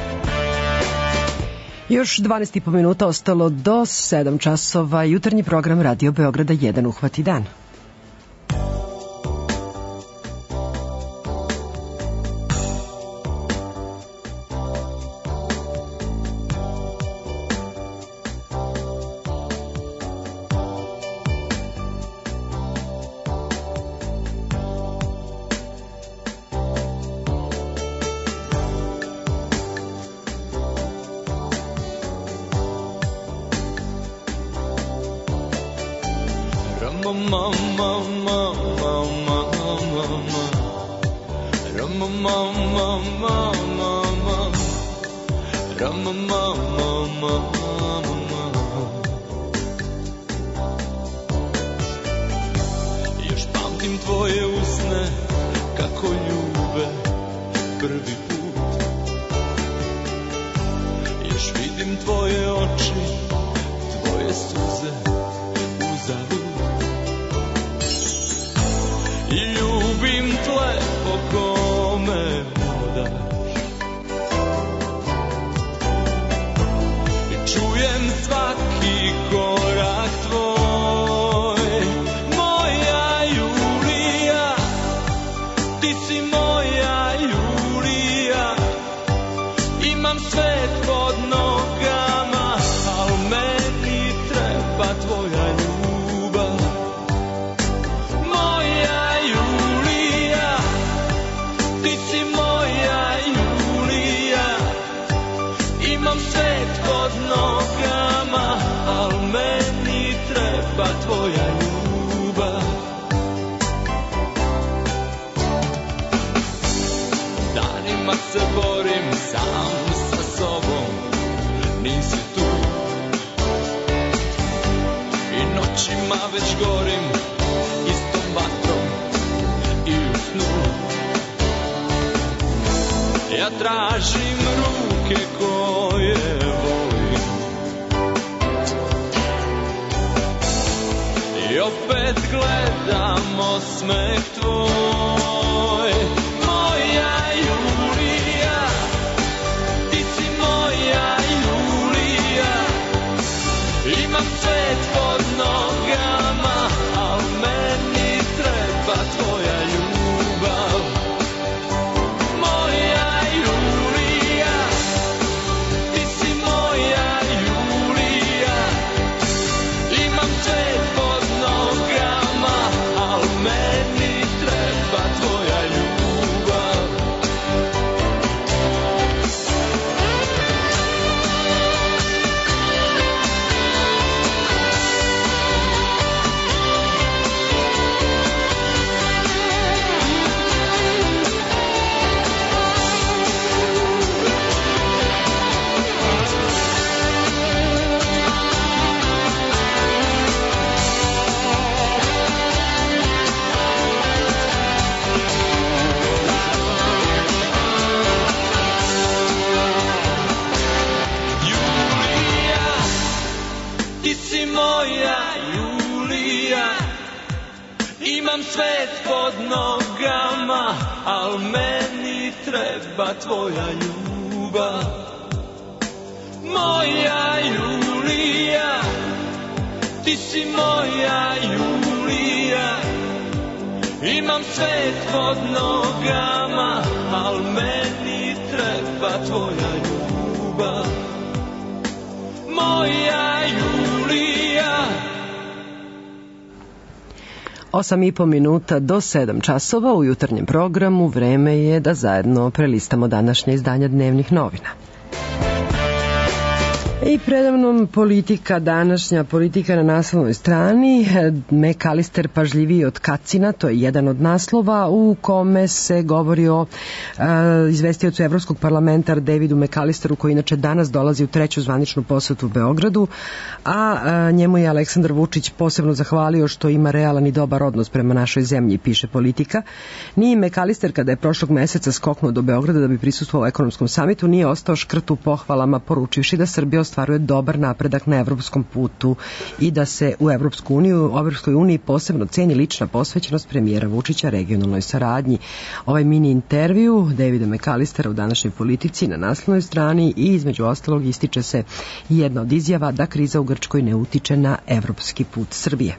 Još dvanaest i po minuta ostalo do sedam časova. Jutarnji program Radio Beograda jedan uhvati dan. ti si moja Julija. Imam svet pod nogama, al meni treba tvoja ljubav. Moja Julija, ti si moja Julija. Imam svet pod nogama, al meni treba tvoja ljubav. Moja Julija. Osam i po minuta do sedam časova u jutarnjem programu. Vreme je da zajedno prelistamo današnje izdanja dnevnih novina. I predavnom politika, današnja politika na naslovnoj strani. McAllister pažljiviji od Kacina, to je jedan od naslova u kome se govori o a, izvestiocu Evropskog parlamenta Davidu McAllisteru, koji inače danas dolazi u treću zvaničnu posetu u Beogradu, a, a njemu je Aleksandar Vučić posebno zahvalio što ima realan i dobar odnos prema našoj zemlji, piše politika. Ni McAllister, kada je prošlog meseca skoknuo do Beograda da bi prisustvovao ekonomskom samitu, nije ostao škrt u pohvalama, poručivši da Srbija ostvaruje dobar napredak na evropskom putu i da se u Evropsku uniju, u Evropskoj uniji posebno ceni lična posvećenost premijera Vučića regionalnoj saradnji. Ovaj mini intervju Davida McAllistera u današnjoj politici na naslovnoj strani i između ostalog ističe se jedna od izjava da kriza u Grčkoj ne utiče na evropski put Srbije.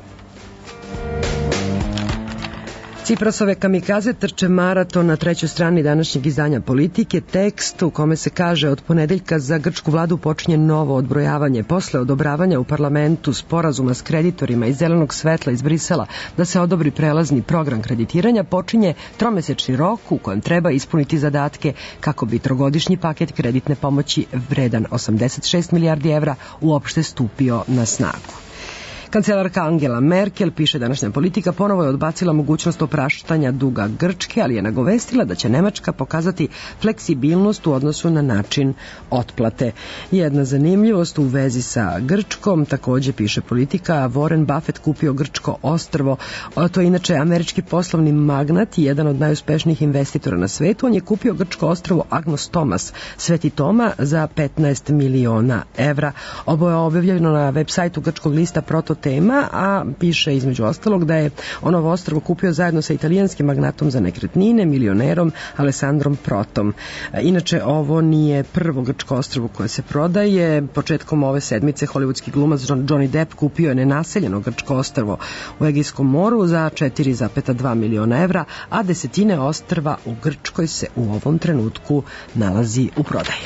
Ciprasove kamikaze trče maraton na trećoj strani današnjeg izdanja politike. Tekst u kome se kaže od ponedeljka za grčku vladu počinje novo odbrojavanje. Posle odobravanja u parlamentu sporazuma s kreditorima i zelenog svetla iz Brisela da se odobri prelazni program kreditiranja, počinje tromesečni rok u kojem treba ispuniti zadatke kako bi trogodišnji paket kreditne pomoći vredan osamdeset šest milijardi evra uopšte stupio na snagu. Kancelarka Angela Merkel, piše današnja politika, ponovo je odbacila mogućnost opraštanja duga Grčke, ali je nagovestila da će Nemačka pokazati fleksibilnost u odnosu na način otplate. Jedna zanimljivost u vezi sa Grčkom, takođe piše politika, Warren Buffett kupio grčko ostrvo. To je inače američki poslovni magnat i jedan od najuspešnijih investitora na svetu. On je kupio grčko ostrvo Agnos Thomas, Sveti Toma, za petnaest miliona evra. Ovo je objavljeno na web sajtu grčkog lista Proto tema, a piše između ostalog da je ono ostrvo kupio zajedno sa italijanskim magnatom za nekretnine, milionerom Alessandrom Protom. Inače, ovo nije prvo grčko ostrvo koje se prodaje. Početkom ove sedmice hollywoodski glumac Johnny Depp kupio je nenaseljeno grčko ostrvo u Egejskom moru za četiri zarez dva miliona evra, a desetine ostrva u Grčkoj se u ovom trenutku nalazi u prodaji.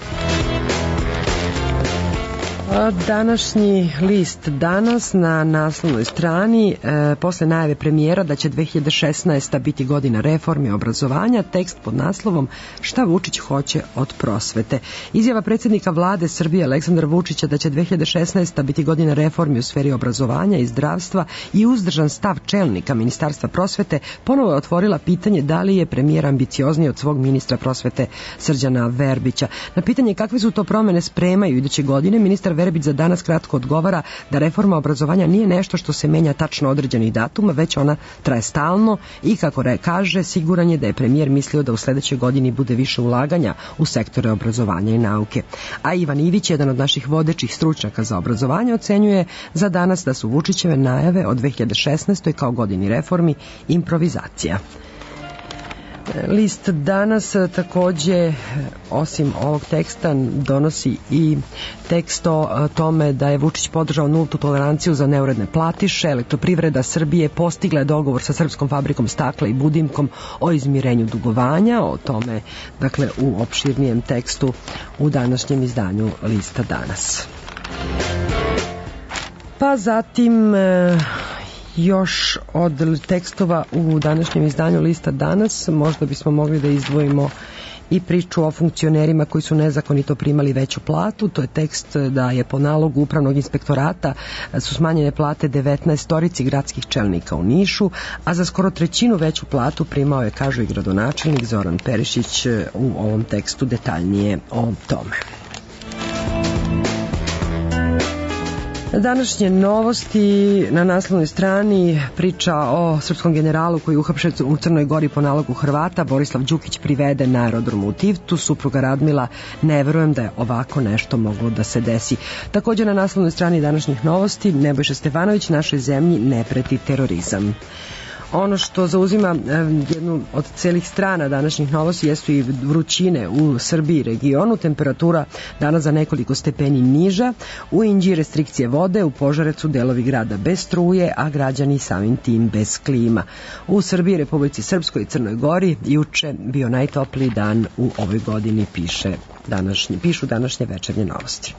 Današnji list Danas na naslovnoj strani e, posle najave premijera da će dve hiljade šesnaesta biti godina reformi obrazovanja, tekst pod naslovom Šta Vučić hoće od prosvete. Izjava predsjednika vlade Srbije Aleksandra Vučića da će dve hiljade šesnaesta biti godina reformi u sferi obrazovanja i zdravstva i uzdržan stav čelnika Ministarstva prosvete ponovo je otvorila pitanje da li je premijer ambiciozniji od svog ministra prosvete Srđana Verbića. Na pitanje kakve su to promene spremaju iduće godine, ministar Verbić za danas kratko odgovara da reforma obrazovanja nije nešto što se menja tačno određenih datuma, već ona traje stalno i, kako kaže, siguran je da je premijer mislio da u sledećoj godini bude više ulaganja u sektore obrazovanja i nauke. A Ivan Ivić, jedan od naših vodećih stručnjaka za obrazovanje, ocenjuje za danas da su Vučićeve najave od dve hiljade šesnaestoj kao godini reformi improvizacija. List Danas takođe, osim ovog teksta, donosi i tekst o tome da je Vučić podržao nultu toleranciju za neuredne platiše. Elektroprivreda Srbije postigla je dogovor sa Srpskom fabrikom stakla i Budimkom o izmirenju dugovanja. O tome, dakle, u opširnijem tekstu u današnjem izdanju Lista Danas. Pa zatim još od tekstova u današnjem izdanju Lista Danas možda bismo mogli da izdvojimo i priču o funkcionerima koji su nezakonito primali veću platu. To je tekst da je po nalogu upravnog inspektorata su smanjene plate devetnaestorici gradskih čelnika u Nišu, a za skoro trećinu veću platu primao je, kažu i gradonačelnik Zoran Perišić, u ovom tekstu detaljnije o tome. Današnje novosti na naslovnoj strani priča o srpskom generalu koji je uhapšen u Crnoj Gori po nalogu Hrvata. Borislav Đukić priveden na aerodromu u Tivtu. Supruga Radmila: ne verujem da je ovako nešto moglo da se desi. Također na naslovnoj strani današnjih novosti Nebojša Stefanović: našoj zemlji ne preti terorizam. Ono što zauzima jednu od celih strana današnjih novosti jesu i vrućine u Srbiji i regionu. Temperatura danas za nekoliko stepeni niža. U Inđiji restrikcije vode, u Požarecu delovi grada bez struje, a građani samim tim bez klima. U Srbiji, Republici Srpskoj i Crnoj Gori juče bio najtopliji dan u ovoj godini, piše današnji, pišu današnje večernje novosti.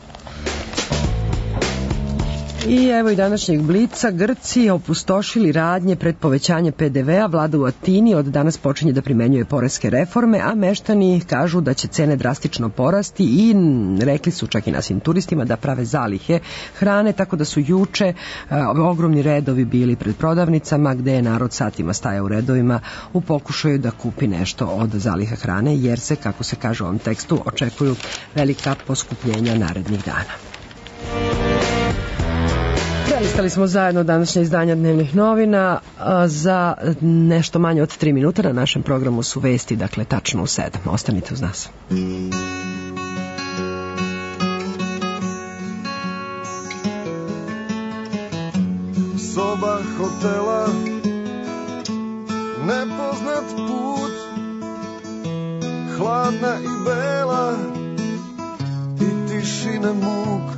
I evo i današnjeg Blica: Grci opustošili radnje pred povećanje pe de vea, vlada u Atini od danas počinje da primenjuje poreske reforme, a meštani kažu da će cene drastično porasti i rekli su čak i nasim turistima da prave zalihe hrane, tako da su juče a, ogromni redovi bili pred prodavnicama gde je narod satima stajao u redovima u pokušaju da kupi nešto od zaliha hrane, jer se, kako se kaže u ovom tekstu, očekuju velika poskupljenja narednih dana. Prelistali smo zajedno današnje izdanja dnevnih novina. Za nešto manje od tri minuta na našem programu su vesti, dakle tačno u sedam. Ostanite uz nas. Soba hotela, nepoznat put, hladna i bela i tišina muk.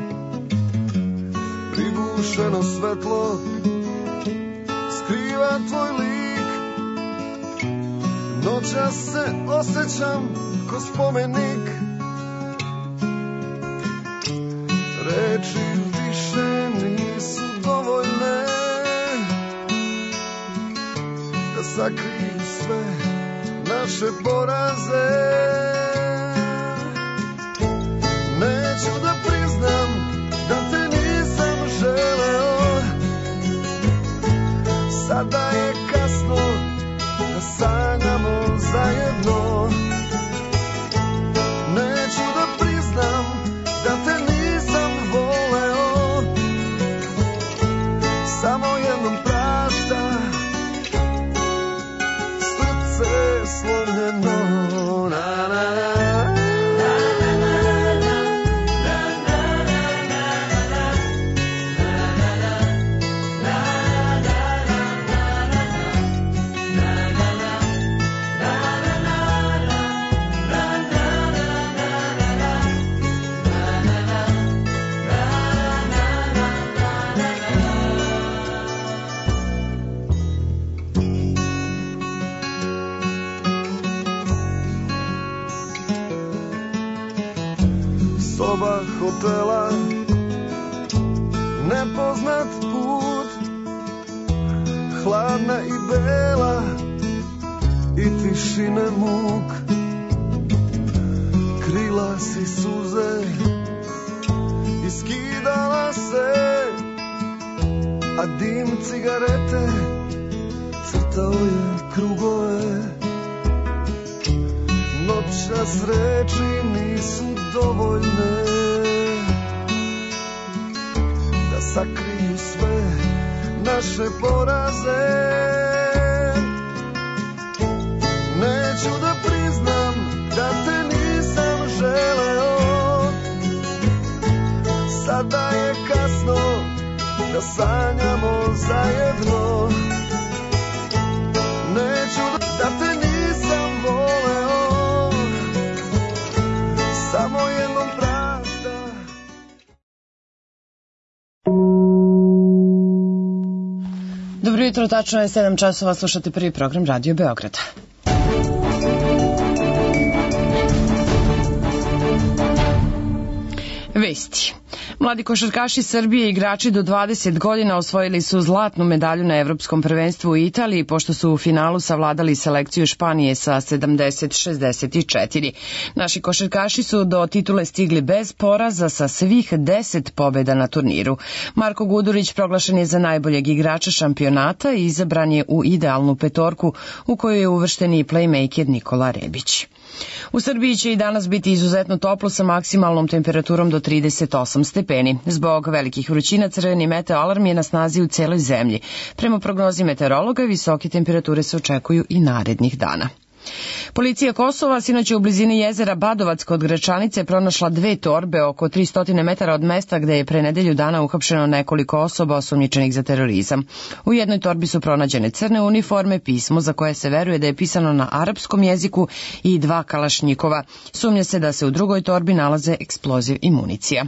Prigušeno svetlo skriva tvoj lik. Noćas se osjećam ko spomenik. Reči više nisu dovoljne da sakriju sve naše poraze. Neću da priznam da te želeo, sada je kasno da sanjamo zajedno. Neću da priznam da te nisam voleo, samo jednom prašta, srce slomljeno. Na, na, na. Soba hotela, nepoznat put, hladna i bela i tišine muk. Krila si suze i skidala se, a dim cigarete crtao je krugove. Noćas reči nisu dovoljne da sakriju sve naše poraze. Neću da priznam da te nisam želeo, sada je kasno da sanjamo zajedno. Neću da te nisam voleo, samo jednom prašta. Dobro jutro, tačno je sedam časova, slušate prvi program Radio Beograda. Vesti. Mladi košarkaši Srbije i igrači do dvadeset godina osvojili su zlatnu medalju na Evropskom prvenstvu u Italiji, pošto su u finalu savladali selekciju Španije sa sedamdeset šezdeset četiri. Naši košarkaši su do titule stigli bez poraza sa svih deset pobjeda na turniru. Marko Gudurić proglašen je za najboljeg igrača šampionata i izabran je u idealnu petorku u kojoj je uvršten i playmaker Nikola Rebić. U Srbiji će i danas biti izuzetno toplo sa maksimalnom temperaturom do trideset osam stepeni. Zbog velikih vrućina crveni meteo alarm je na snazi u celoj zemlji. Prema prognozi meteorologa, visoke temperature se očekuju i narednih dana. Policija Kosova sinoć je u blizini jezera Badovac kod Gračanice pronašla dve torbe oko tristo metara od mesta gde je pre nedelju dana uhapšeno nekoliko osoba osumnjičenih za terorizam. U jednoj torbi su pronađene crne uniforme, pismo za koje se veruje da je pisano na arapskom jeziku i dva kalašnjikova. Sumnja se da se u drugoj torbi nalaze eksploziv i municija.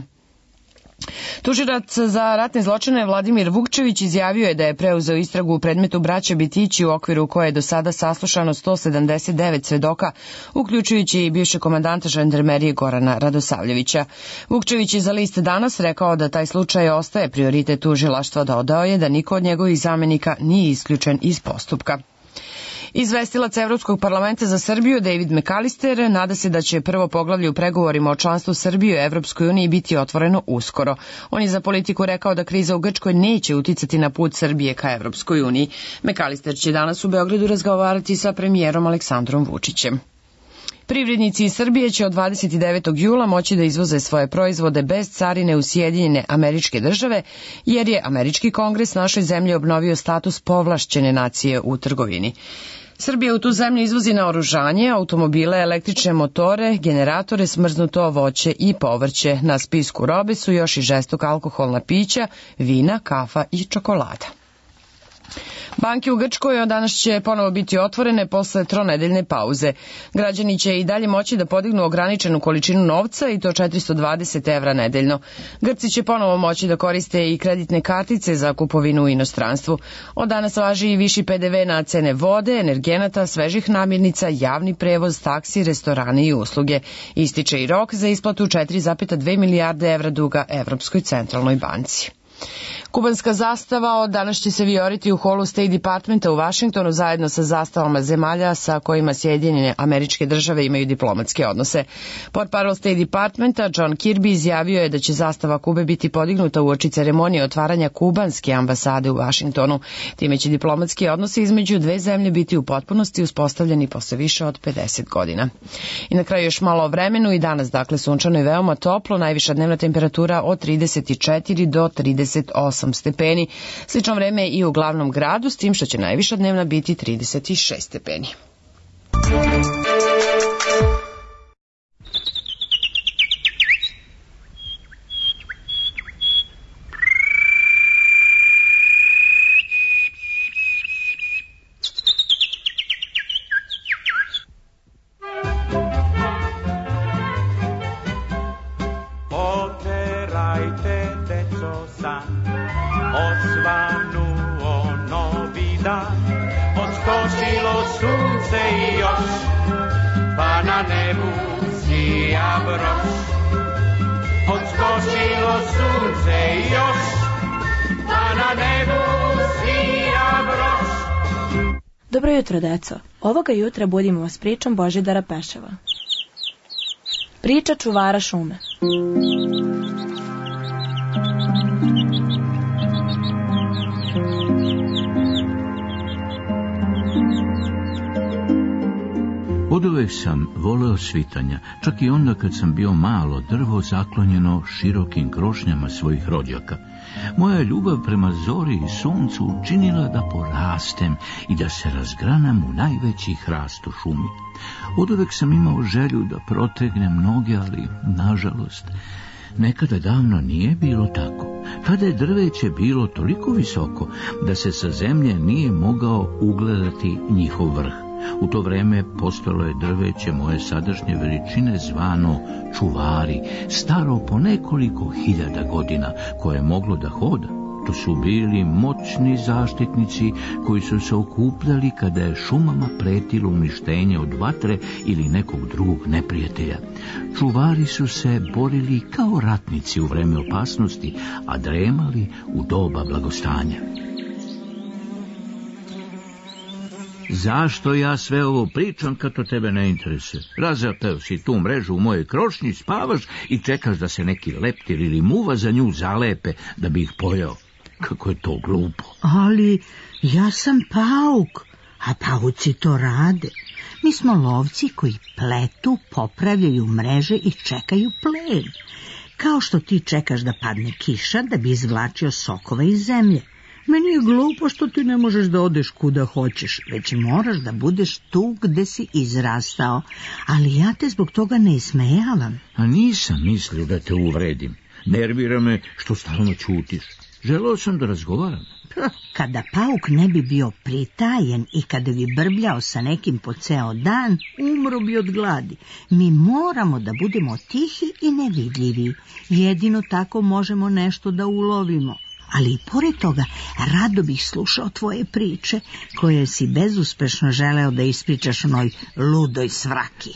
Tužilac za ratne zločine Vladimir Vukčević izjavio je da je preuzeo istragu u predmetu braće Bitići u okviru koje je do sada saslušano sto sedamdeset devet svedoka, uključujući i bivšeg komandanta žandarmerije Gorana Radosavljevića. Vukčević je za list Danas rekao da taj slučaj ostaje prioritet tužilaštva, dodao je da niko od njegovih zamenika nije isključen iz postupka. Izvestilac Evropskog parlamenta za Srbiju David McAllister nada se da će prvo poglavlje u pregovorima o članstvu Srbije u Evropskoj uniji biti otvoreno uskoro. On je za Politiku rekao da kriza u Grčkoj neće uticati na put Srbije ka Evropskoj uniji. McAllister će danas u Beogradu razgovarati sa premijerom Aleksandrom Vučićem. Privrednici iz Srbije će od dvadeset devetog jula moći da izvoze svoje proizvode bez carine u Sjedinjene Američke Države, jer je Američki kongres našoj zemlji obnovio status povlašćene nacije u trgovini. Srbija u tu zemlju izvozi naoružanje, automobile, električne motore, generatore, smrznuto voće i povrće. Na spisku robe su još i žestoka alkoholna pića, vina, kafa i čokolada. Banke u Grčkoj od danas će ponovo biti otvorene posle tronedeljne pauze. Građani će i dalje moći da podignu ograničenu količinu novca i to četiristo dvadeset evra nedeljno. Grci će ponovo moći da koriste i kreditne kartice za kupovinu u inostranstvu. Od danas važi i viši pe de ve na cene vode, energenata, svežih namirnica, javni prevoz, taksi, restorane i usluge. Ističe i rok za isplatu četiri zarez dve milijarde evra duga Evropskoj centralnoj banci. Kubanska zastava od danas će se vijoriti u holu State Departmenta u Vašingtonu zajedno sa zastavama zemalja sa kojima Sjedinjene Američke Države imaju diplomatske odnose. Portparol State Departmenta John Kirby izjavio je da će zastava Kube biti podignuta uoči ceremonije otvaranja kubanske ambasade u Vašingtonu. Time će diplomatski odnosi između dve zemlje biti u potpunosti uspostavljeni posle više od pedeset godina. I na kraju još malo o vremenu. I danas dakle sunčano i veoma toplo, najviša dnevna temperatura od trideset četiri do trideset osam stepeni. Slično vreme i u glavnom gradu, s tim što će najviša dnevna biti trideset šest stepeni. Dobro jutro, deco. Ovoga jutra budimo vas pričom Božidara Peševa. Priča čuvara šume. Oduvek sam voleo svitanja, čak i onda kad sam bio malo drvo zaklonjeno širokim krošnjama svojih rođaka. Moja ljubav prema zori i suncu učinila da porastem i da se razgranam u najveći hrast u šumi. Oduvek sam imao želju da protegnem noge, ali, nažalost, nekada davno nije bilo tako. Tada je drveće bilo toliko visoko da se sa zemlje nije mogao ugledati njihov vrh. U to vreme postojalo je drveće moje sadašnje veličine zvano čuvari, staro po nekoliko hiljada godina, koje je moglo da hoda. To su bili moćni zaštitnici koji su se okupljali kada je šumama pretilo uništenje od vatre ili nekog drugog neprijatelja. Čuvari su se borili kao ratnici u vreme opasnosti, a dremali u doba blagostanja. Zašto ja sve ovo pričam kad to tebe ne interesuje? Razapeo si tu mrežu u moje krošnji, spavaš i čekaš da se neki leptir ili muva za nju zalepe da bi ih pojeo. Kako je to glupo. Ali ja sam pauk, A pauci to rade. Mi smo lovci koji pletu, popravljaju mreže i čekaju plen. Kao što ti čekaš da padne kiša da bi izvlačio sokove iz zemlje. Meni je glupo što ti ne možeš da odeš kuda hoćeš, već moraš da budeš tu gde si izrastao, ali ja te zbog toga ne ismejavam. A nisam mislio da te uvredim. Nervira me što stalno ćutiš. Želeo sam da razgovaram. Kada pauk ne bi bio pritajen i kada bi brbljao sa nekim po ceo dan, umro bi od gladi. Mi moramo da budemo tihi i nevidljivi. Jedino tako možemo nešto da ulovimo. Ali i pored toga, rado bih slušao tvoje priče, koje si bezuspešno želeo da ispričaš onoj ludoj svraki.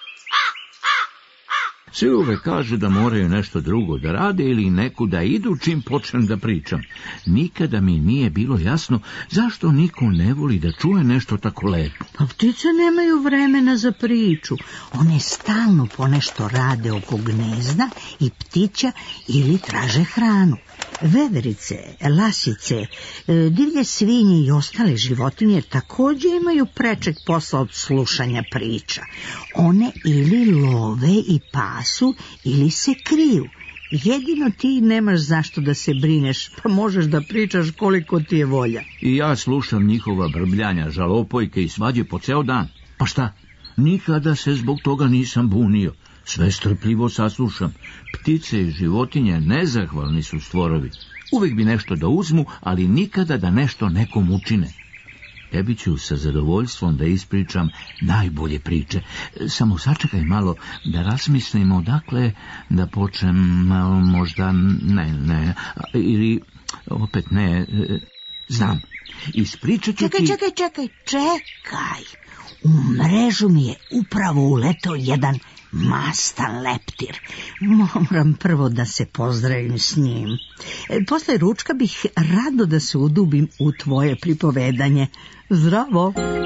Svi uvek kažu da moraju nešto drugo da rade ili neku da idu čim počnem da pričam. Nikada mi nije bilo jasno zašto niko ne voli da čuje nešto tako lepo. Pa ptice nemaju vremena za priču. One stalno ponešto rade oko gnezda i ptića ili traže hranu. Veverice, lasice, divlje svinje i ostale životinje također imaju prečeg posla od slušanja priča. One ili love i pasu ili se kriju. Jedino ti nemaš zašto da se brineš, pa možeš da pričaš koliko ti je volja. I ja slušam njihova brbljanja, žalopojke i svađe po ceo dan. Pa šta? Nikada se zbog toga nisam bunio. Sve strpljivo saslušam. Ptice i životinje nezahvalni su stvorovi. Uvek bi nešto da uzmu, ali nikada da nešto nekom učine. Tebi ću sa zadovoljstvom da ispričam najbolje priče. Samo sačekaj malo da razmislimo odakle da počnem, možda ne, ne, ili opet ne, znam. Ispričat ću čekaj, ti... Čekaj, čekaj, čekaj. U mrežu mi je upravo uletao jedan mastan leptir. Moram prvo da se pozdravim s njim. Posle ručka bih rado da se udubim u tvoje pripovedanje. Zdravo!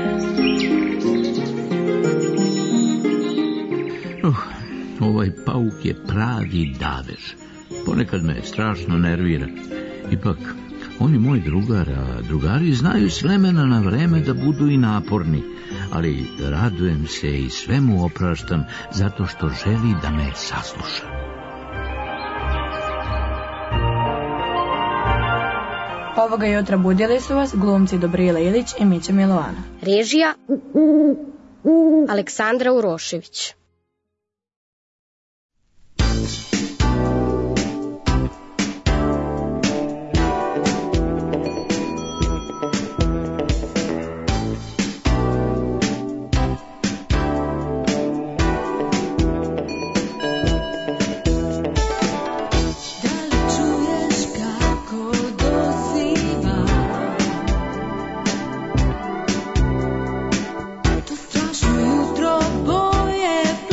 Uh, ovaj pauk je pravi davež. Ponekad me strašno nervira. Ipak, on je moj drugar, a drugari znaju s vremena na vreme da budu i naporni. Ali radujem se i svemu opraštam zato što želi da me sasluša. Ovoga jutra budili su vas glumci Dobrila Ilić i Mića Milovana. Režija Aleksandra Urošević. Strašno jutro boje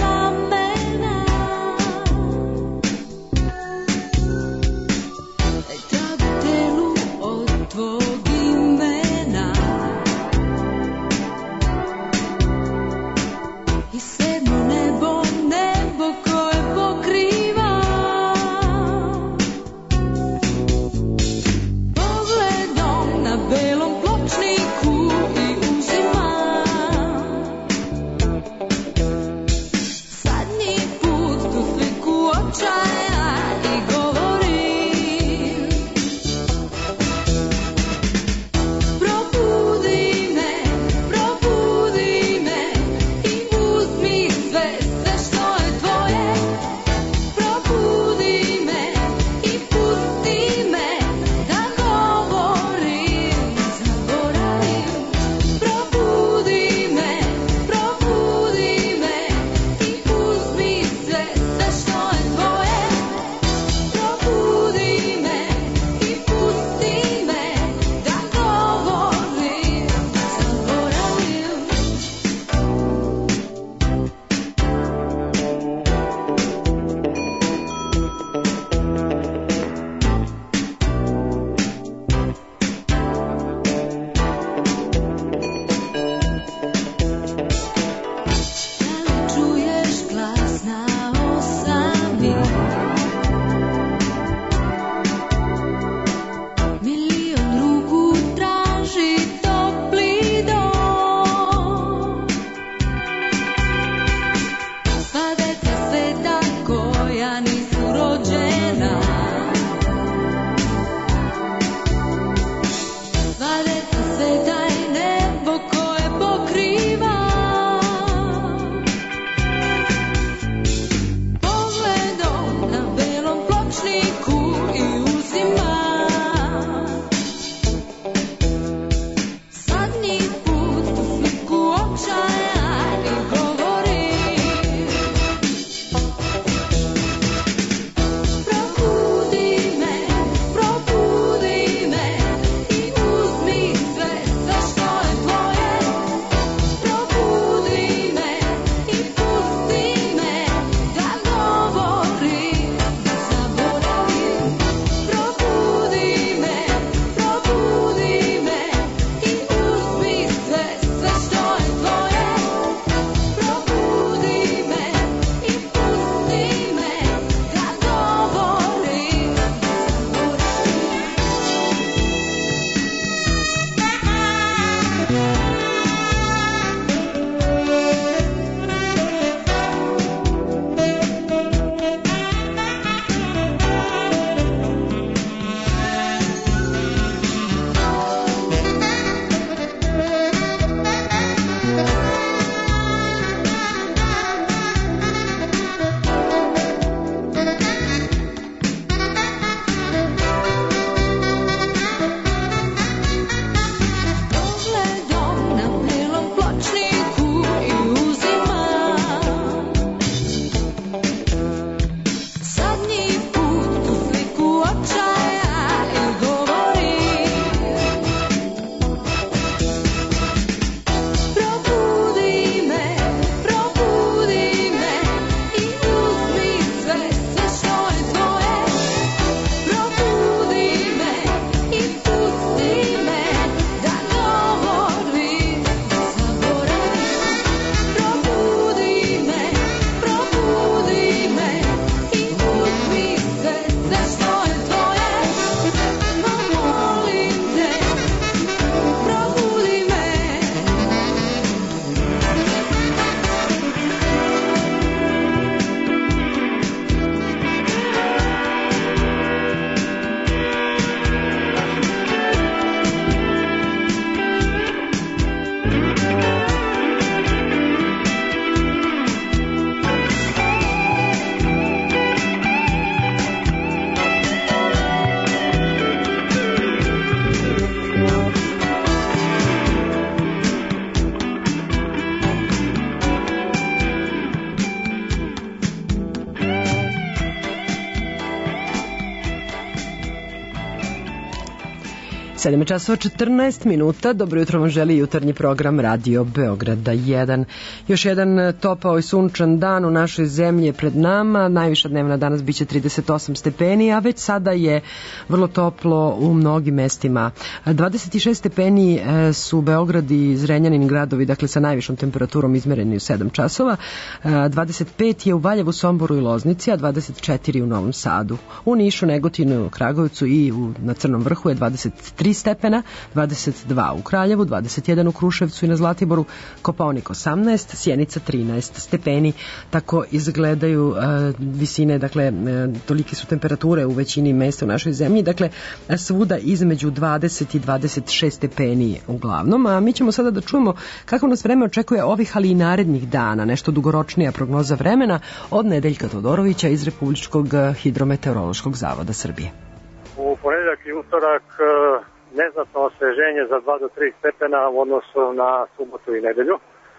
sedam časova četrnaest minuta, dobro jutro vam želi jutarnji program Radio Beograda jedan. Još jedan topao i sunčan dan u našoj zemlji je pred nama, najviša dnevna danas biće trideset osam stepeni, a već sada je vrlo toplo u mnogim mestima. dvadeset šest stepeni su Beograd i Zrenjanin gradovi, dakle sa najvišom temperaturom izmereni u sedam časova, dvadeset pet je u Valjevu, Somboru i Loznici, a dvadeset četiri u Novom Sadu. U Nišu, Negotinu, Kragujevcu i u, na Crnom vrhu je dvadeset tri stepena, dvadeset dva u Kraljevu, dvadeset jedan u Kruševcu i na Zlatiboru, Kopaonik osamnaest, Sjenica trinaest stepeni. Tako izgledaju uh, visine, dakle, uh, tolike su temperature u većini mesta u našoj zemlji, dakle, svuda između dvadeset i dvadeset šest stepeni uglavnom, a mi ćemo sada da čujemo kako nas vreme očekuje ovih, ali i narednih dana, nešto dugoročnija prognoza vremena od Nedeljka Todorovića iz Republičkog hidrometeorološkog zavoda Srbije. U ponedeljak i utorak neznatno osveženje za dva do tri stepena u odnosu na subotu i nedelju,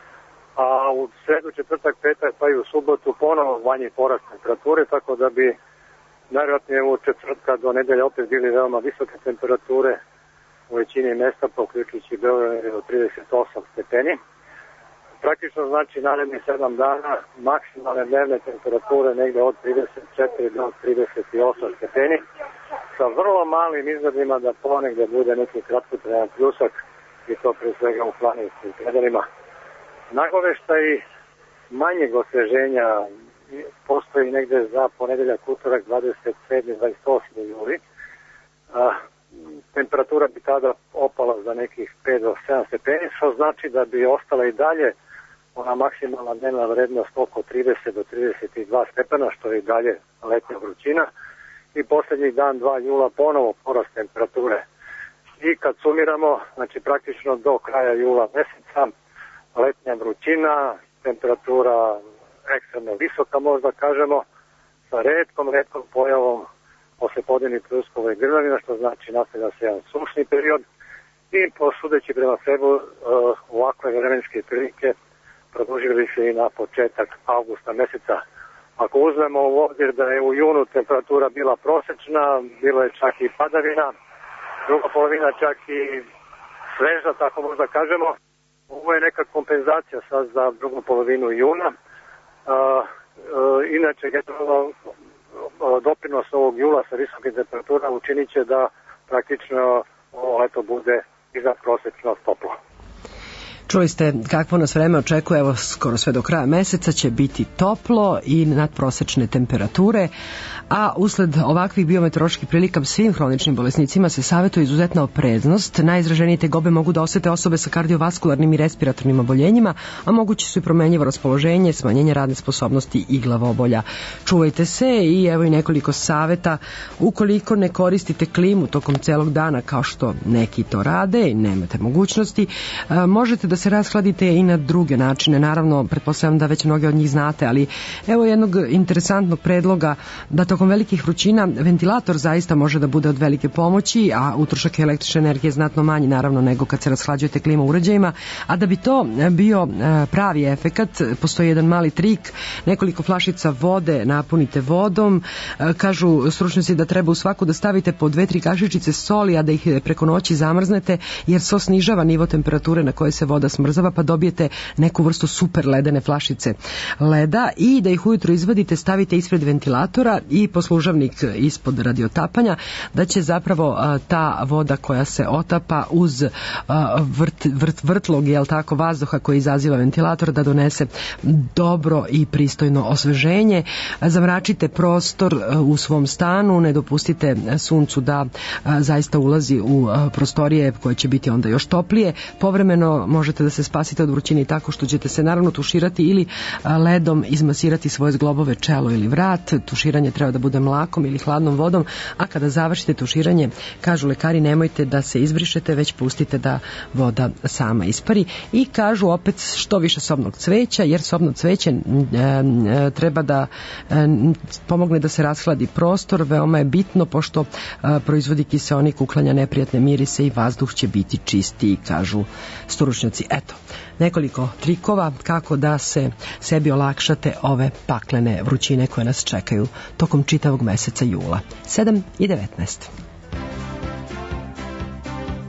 a u sredu, četvrtak, petak pa i u subotu ponovo manji porast temperature, tako da bi najvjerojatnije u četvrtka do nedelja opet bili veoma visoke temperature u većini mesta, uključujući Beograd do trideset osam stepeni. Praktično znači narednih sedam dana maksimalne dnevne temperature negde od trideset četiri do trideset osam stepeni, sa vrlo malim izgledima da ponegde bude neki kratkotrajan pljusak, i to pre svega u planinskim predelima. Nagoveštaj manjeg osveženja postoji negde za ponedeljak, utorak, dvadeset sedmi do dvadeset osmi juli. A, temperatura bi tada opala za nekih pet do sedam stepeni, što znači da bi ostala i dalje ona maksimalna dnevna vrednost oko trideset do trideset dva stepena, što je i dalje letnja vrućina. I posljednji dan, dva jula, ponovo porast temperature. I kad sumiramo, znači praktično do kraja jula meseca, letnja vrućina, temperatura ekstremno visoka, možda kažemo, sa retkom, retkom pojavom poslepodnevnih pljuskova i grmljavina, što znači nastavlja se jedan sušni period. I posudeći prema sebu, uh, ovakve vremenske prilike produžili se i na početak avgusta meseca. Ako uzmemo u obzir da je u junu temperatura bila prosečna, bilo je čak i padavina, druga polovina čak i sveža, tako možda kažemo. Ovo je neka kompenzacija sad za drugu polovinu juna. A, a, inače, generalno, doprinos ovog jula sa visokim temperaturama učinit će da praktično ovo leto bude iznad prosečno toplo. Čuli ste kakvo nas vreme očekuje, evo skoro sve do kraja meseca će biti toplo i nadprosečne temperature, a usled ovakvih biometeoroloških prilika svim hroničnim bolesnicima se savjetuje izuzetna opreznost. Najizraženije tegobe mogu da osete osobe sa kardiovaskularnim i respiratornim oboljenjima, a mogući su i promenljivo raspoloženje, smanjenje radne sposobnosti i glavobolja. Čuvajte se i evo i nekoliko savjeta. Ukoliko ne koristite klimu tokom celog dana kao što neki to rade i nemate mogućnosti, možete da se rashladite i na druge načine. Naravno, pretpostavljam da već mnoge od njih znate, ali evo jednog interesantnog predloga da tokom velikih vrućina ventilator zaista može da bude od velike pomoći, a utrošak električne energije je znatno manji naravno nego kad se rashlađujete klima uređajima, a da bi to bio pravi efekat, postoji jedan mali trik, nekoliko flašica vode napunite vodom, kažu stručnjaci da treba u svaku da stavite po dve, tri kašičice soli, a da ih preko noći zamrznete, jer so snižava nivo temperature na koje se voda smrzava, pa dobijete neku vrstu super ledene flašice leda i da ih ujutro izvadite, stavite ispred ventilatora i poslužavnik ispod radi otapanja, da će zapravo a, ta voda koja se otapa uz a, vrt, vrt, vrtlog, jel tako, vazduha koji izaziva ventilator da donese dobro i pristojno osveženje. Zamračite prostor a, u svom stanu, ne dopustite suncu da a, zaista ulazi u a, prostorije koje će biti onda još toplije. Povremeno možete da se spasite od vrućine tako što ćete se naravno tuširati ili ledom izmasirati svoje zglobove, čelo ili vrat. Tuširanje treba da bude mlakom ili hladnom vodom, a kada završite tuširanje, kažu lekari, nemojte da se izbrišete, već pustite da voda sama ispari. I kažu opet što više sobnog cveća, jer sobno cveće e, e, treba da e, pomogne da se rashladi prostor, veoma je bitno pošto e, proizvodi kiseonik, uklanja neprijatne mirise i vazduh će biti čistiji, kažu stručnjaci. Eto, nekoliko trikova kako da se sebi olakšate ove paklene vrućine koje nas čekaju tokom čitavog meseca jula. sedam i devetnaest.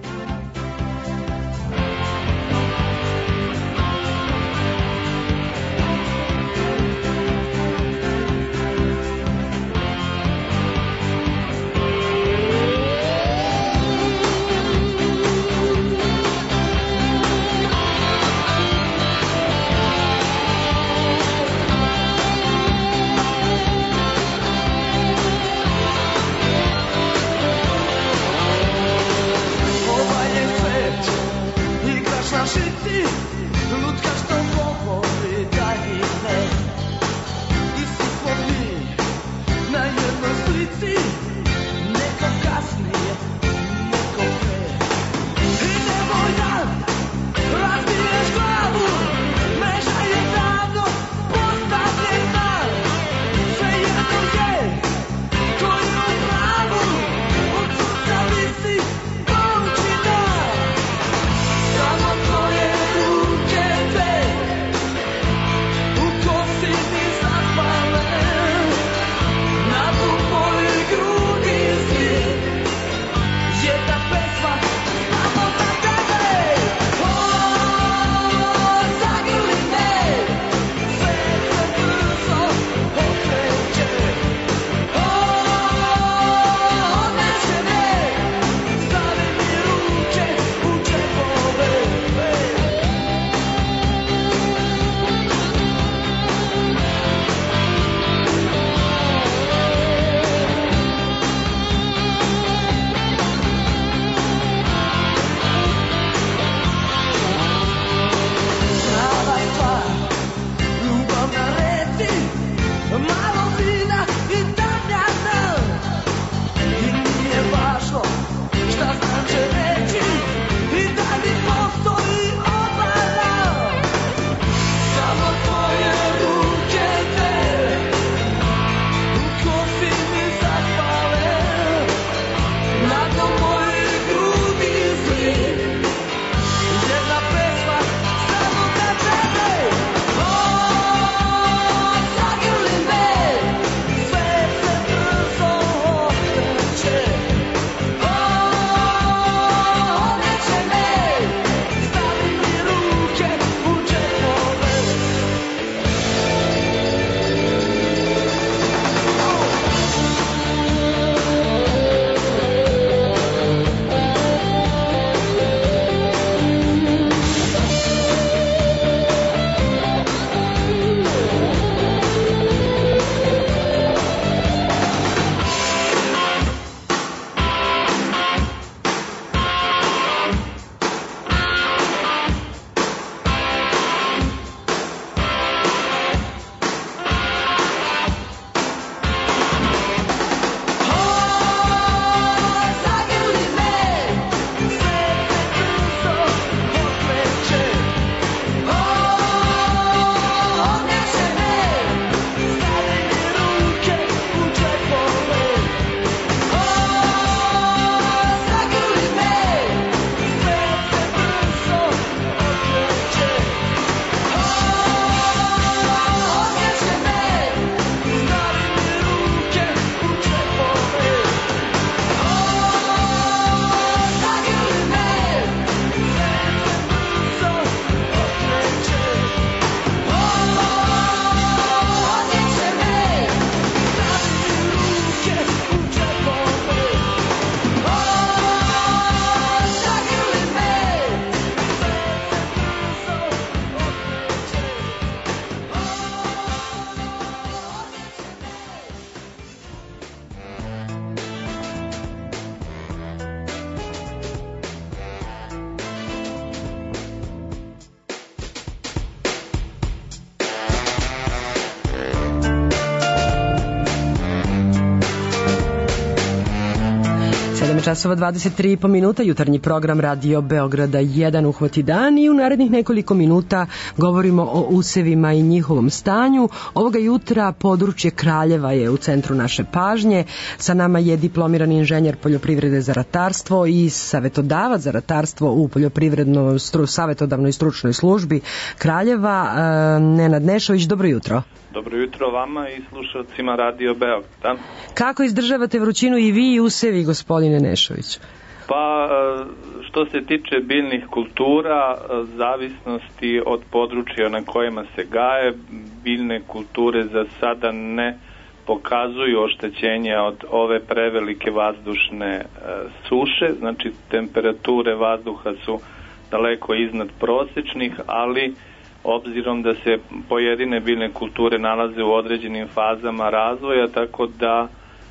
sedam časova dvadeset tri i po minuta, jutarnji program Radio Beograda jedan Uhvati dan i u narednih nekoliko minuta govorimo o usevima i njihovom stanju. Ovoga jutra područje Kraljeva je u centru naše pažnje. Sa nama je diplomirani inženjer poljoprivrede za ratarstvo i savetodavac za ratarstvo u poljoprivrednoj stru, savetodavnoj stručnoj službi Kraljeva, Nenad Nešović. Dobro jutro. Dobro jutro vama i slušalcima Radio Beograda. Kako izdržavate vrućinu i vi i usevi, gospodine Nešović? Pa, što se tiče biljnih kultura, zavisnosti od područja na kojima se gaje, biljne kulture za sada ne pokazuju oštećenja od ove prevelike vazdušne suše, znači temperature vazduha su daleko iznad prosečnih, ali obzirom da se pojedine biljne kulture nalaze u određenim fazama razvoja, tako da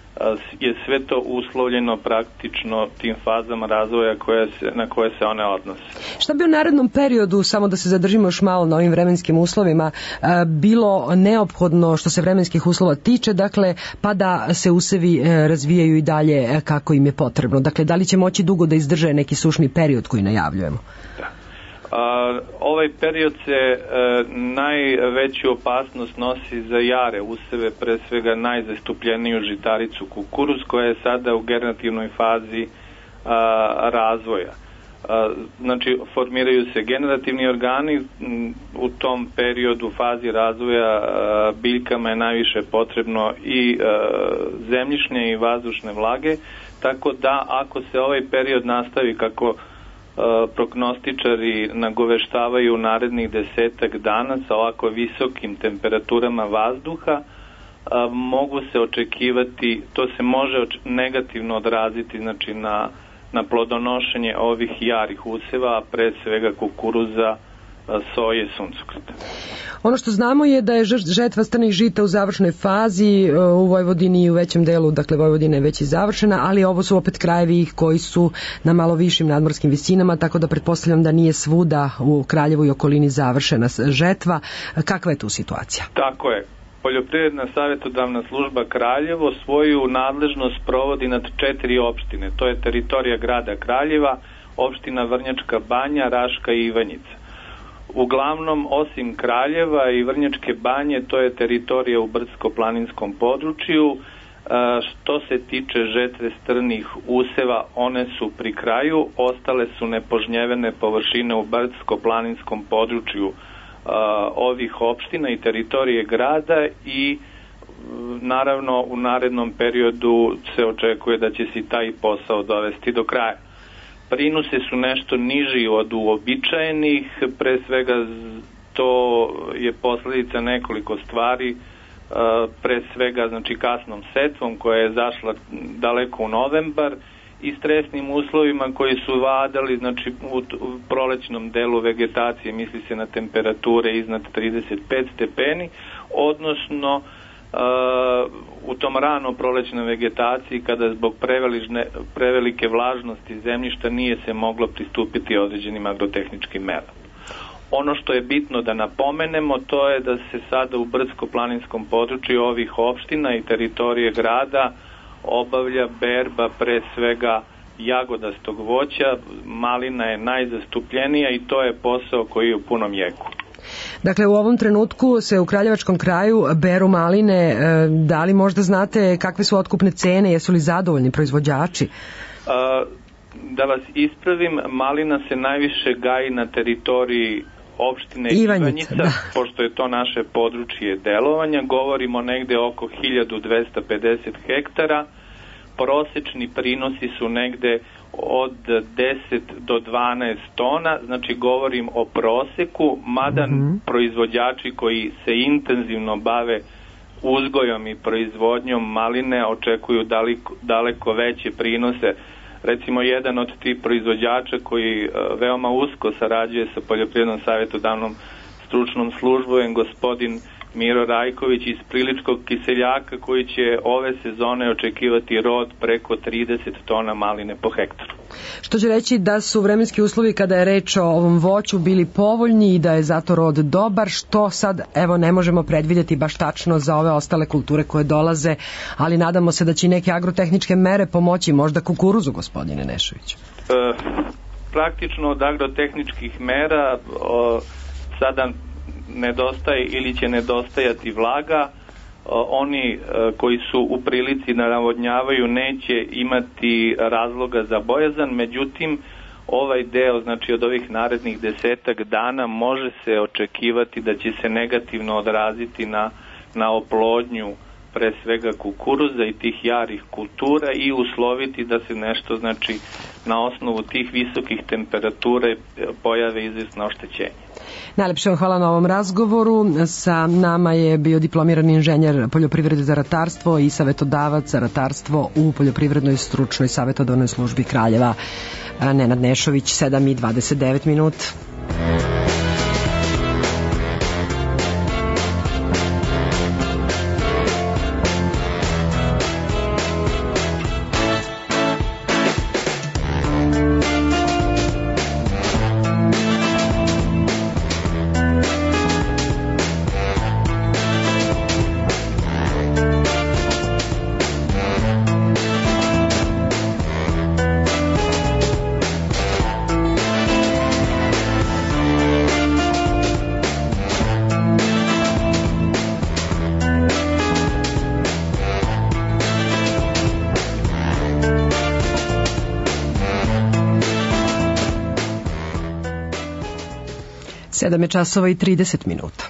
je sve to uslovljeno praktično tim fazama razvoja koje se, na koje se one odnose. Šta bi u narednom periodu, samo da se zadržimo još malo na ovim vremenskim uslovima, bilo neophodno što se vremenskih uslova tiče, dakle, pa da se usevi razvijaju i dalje kako im je potrebno? Dakle, da li će moći dugo da izdrže neki sušni period koji najavljujemo? Da. Uh, ovaj period se uh, najveću opasnost nosi za jare useve, pre svega najzastupljeniju žitaricu kukuruz, koja je sada u generativnoj fazi uh, razvoja. Uh, znači, formiraju se generativni organi, m, u tom periodu, fazi razvoja, uh, biljkama je najviše potrebno i uh, zemljišne i vazdušne vlage, tako da ako se ovaj period nastavi kako prognostičari nagoveštavaju narednih desetak dana sa ovako visokim temperaturama vazduha, mogu se očekivati, to se može negativno odraziti, znači na, na plodonošenje ovih jarih useva, a pre svega kukuruza, soje, suncokreta. Ono što znamo je da je žetva strnih žita u završnoj fazi, u Vojvodini i u većem delu, dakle Vojvodina je već i završena, ali ovo su opet krajevi koji su na malo višim nadmorskim visinama, tako da pretpostavljam da nije svuda u Kraljevu i okolini završena žetva. Kakva je tu situacija? Tako je. Poljoprivredna savjetodavna služba Kraljevo svoju nadležnost provodi nad četiri opštine. To je teritorija grada Kraljeva, opština Vrnjačka Banja, Raška i Ivanjica. Uglavnom, osim Kraljeva i Vrnjačke Banje, to je teritorija u brdsko-planinskom području. Što se tiče žetve strnih useva, one su pri kraju, ostale su nepožnjevene površine u brdsko-planinskom području ovih opština i teritorije grada i naravno u narednom periodu se očekuje da će se taj posao dovesti do kraja. Prinose su nešto niži od uobičajenih, pre svega to je posledica nekoliko stvari, pre svega znači kasnom setvom koja je zašla daleko u novembar i stresnim uslovima koji su vladali znači u prolećnom delu vegetacije, misli se na temperature iznad trideset pet stepeni, odnosno Uh, u tom rano prolećnoj vegetaciji kada zbog preveližne, prevelike vlažnosti zemljišta nije se moglo pristupiti određenim agrotehničkim merama. Ono što je bitno da napomenemo, to je da se sada u brdsko-planinskom području ovih opština i teritorije grada obavlja berba pre svega jagodastog voća, malina je najzastupljenija i to je posao koji je u punom jeku. Dakle, u ovom trenutku se u Kraljevačkom kraju beru maline. Da li možda znate kakve su otkupne cene, jesu li zadovoljni proizvođači? Da vas ispravim, malina se najviše gaji na teritoriji opštine Ivanjica, Ivanjica da. Pošto je to naše područje delovanja, govorimo negde oko hiljadu dvesta pedeset hektara, prosečni prinosi su negde od deset do dvanaest tona, znači govorim o proseku, mada mm-hmm. proizvođači koji se intenzivno bave uzgojom i proizvodnjom maline očekuju daleko, daleko veće prinose. Recimo, jedan od tih proizvođača koji veoma usko sarađuje sa Poljoprivrednom savjetodavnom stručnom službom, gospodin Miro Rajković iz Priličkog Kiseljaka, koji će ove sezone očekivati rod preko trideset tona maline po hektaru. Što će reći da su vremenski uslovi kada je reč o ovom voću bili povoljni i da je zato rod dobar, što sad evo ne možemo predvidjeti baš tačno za ove ostale kulture koje dolaze, ali nadamo se da će neke agrotehničke mere pomoći možda kukuruzu, gospodine Nešović. E, praktično od agrotehničkih mera o, sada nedostaje ili će nedostajati vlaga. Oni koji su u prilici da navodnjavaju neće imati razloga za bojazan, međutim ovaj deo, znači od ovih narednih desetak dana može se očekivati da će se negativno odraziti na, na oplodnju pre svega kukuruza i tih jarih kultura i usloviti da se nešto, znači na osnovu tih visokih temperatura pojave izvjesno oštećenje. Najlepše vam hvala na ovom razgovoru. Sa nama je bio diplomirani inženjer poljoprivrede za ratarstvo i savjetodavac za ratarstvo u Poljoprivrednoj stručnoj savjetodavnoj službi Kraljeva. Nenad Nešović, sedam i dvadeset devet minut. sedam je časova i trideset minuta.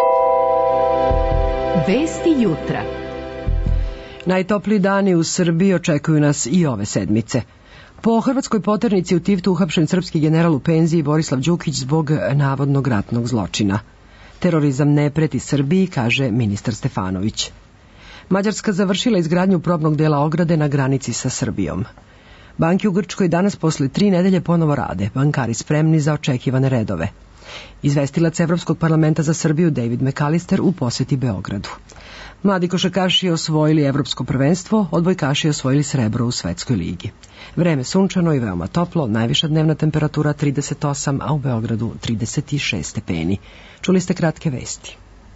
Vesti jutra. Najtopliji dani u Srbiji očekuju nas i ove sedmice. Po hrvatskoj poternici u Tivtu uhapšen srpski general u penziji Borislav Đukić zbog navodnog ratnog zločina. Terorizam ne preti Srbiji, kaže ministar Stefanović. Mađarska završila izgradnju probnog dela ograde na granici sa Srbijom. Banke u Grčkoj danas posle tri nedelje ponovo rade, bankari spremni za očekivane redove. Izvestilac Evropskog parlamenta za Srbiju David McAllister u poseti Beogradu. Mladi košarkaši osvojili evropsko prvenstvo, odbojkaši osvojili srebro u svetskoj ligi. Vreme sunčano i veoma toplo, najviša dnevna temperatura trideset osam, a u Beogradu trideset šest stepeni. Čuli ste kratke vesti.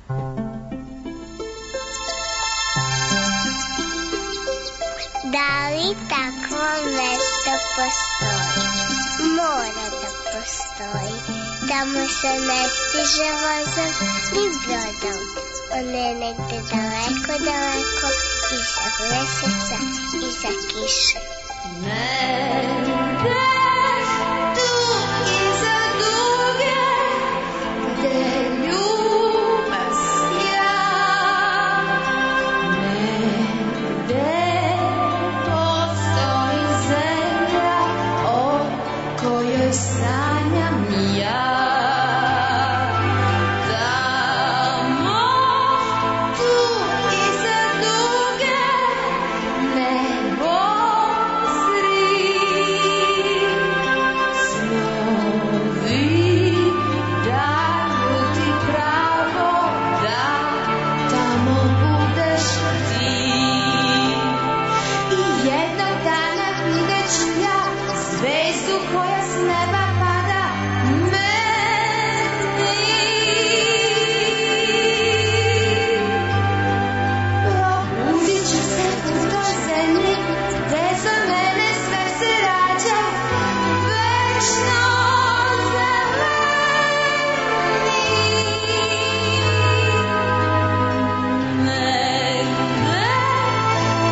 Da li takvo mesto postoji? Mora da postoji. Tamo se ne stiže vozom ni brodom. On je negde daleko, daleko, iza meseca, iza kiše. Negde tu iza duge, gde ljubav sja. Negde postoji zemlja o kojoj sanjam ja.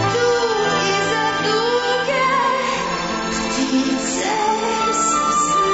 Ptice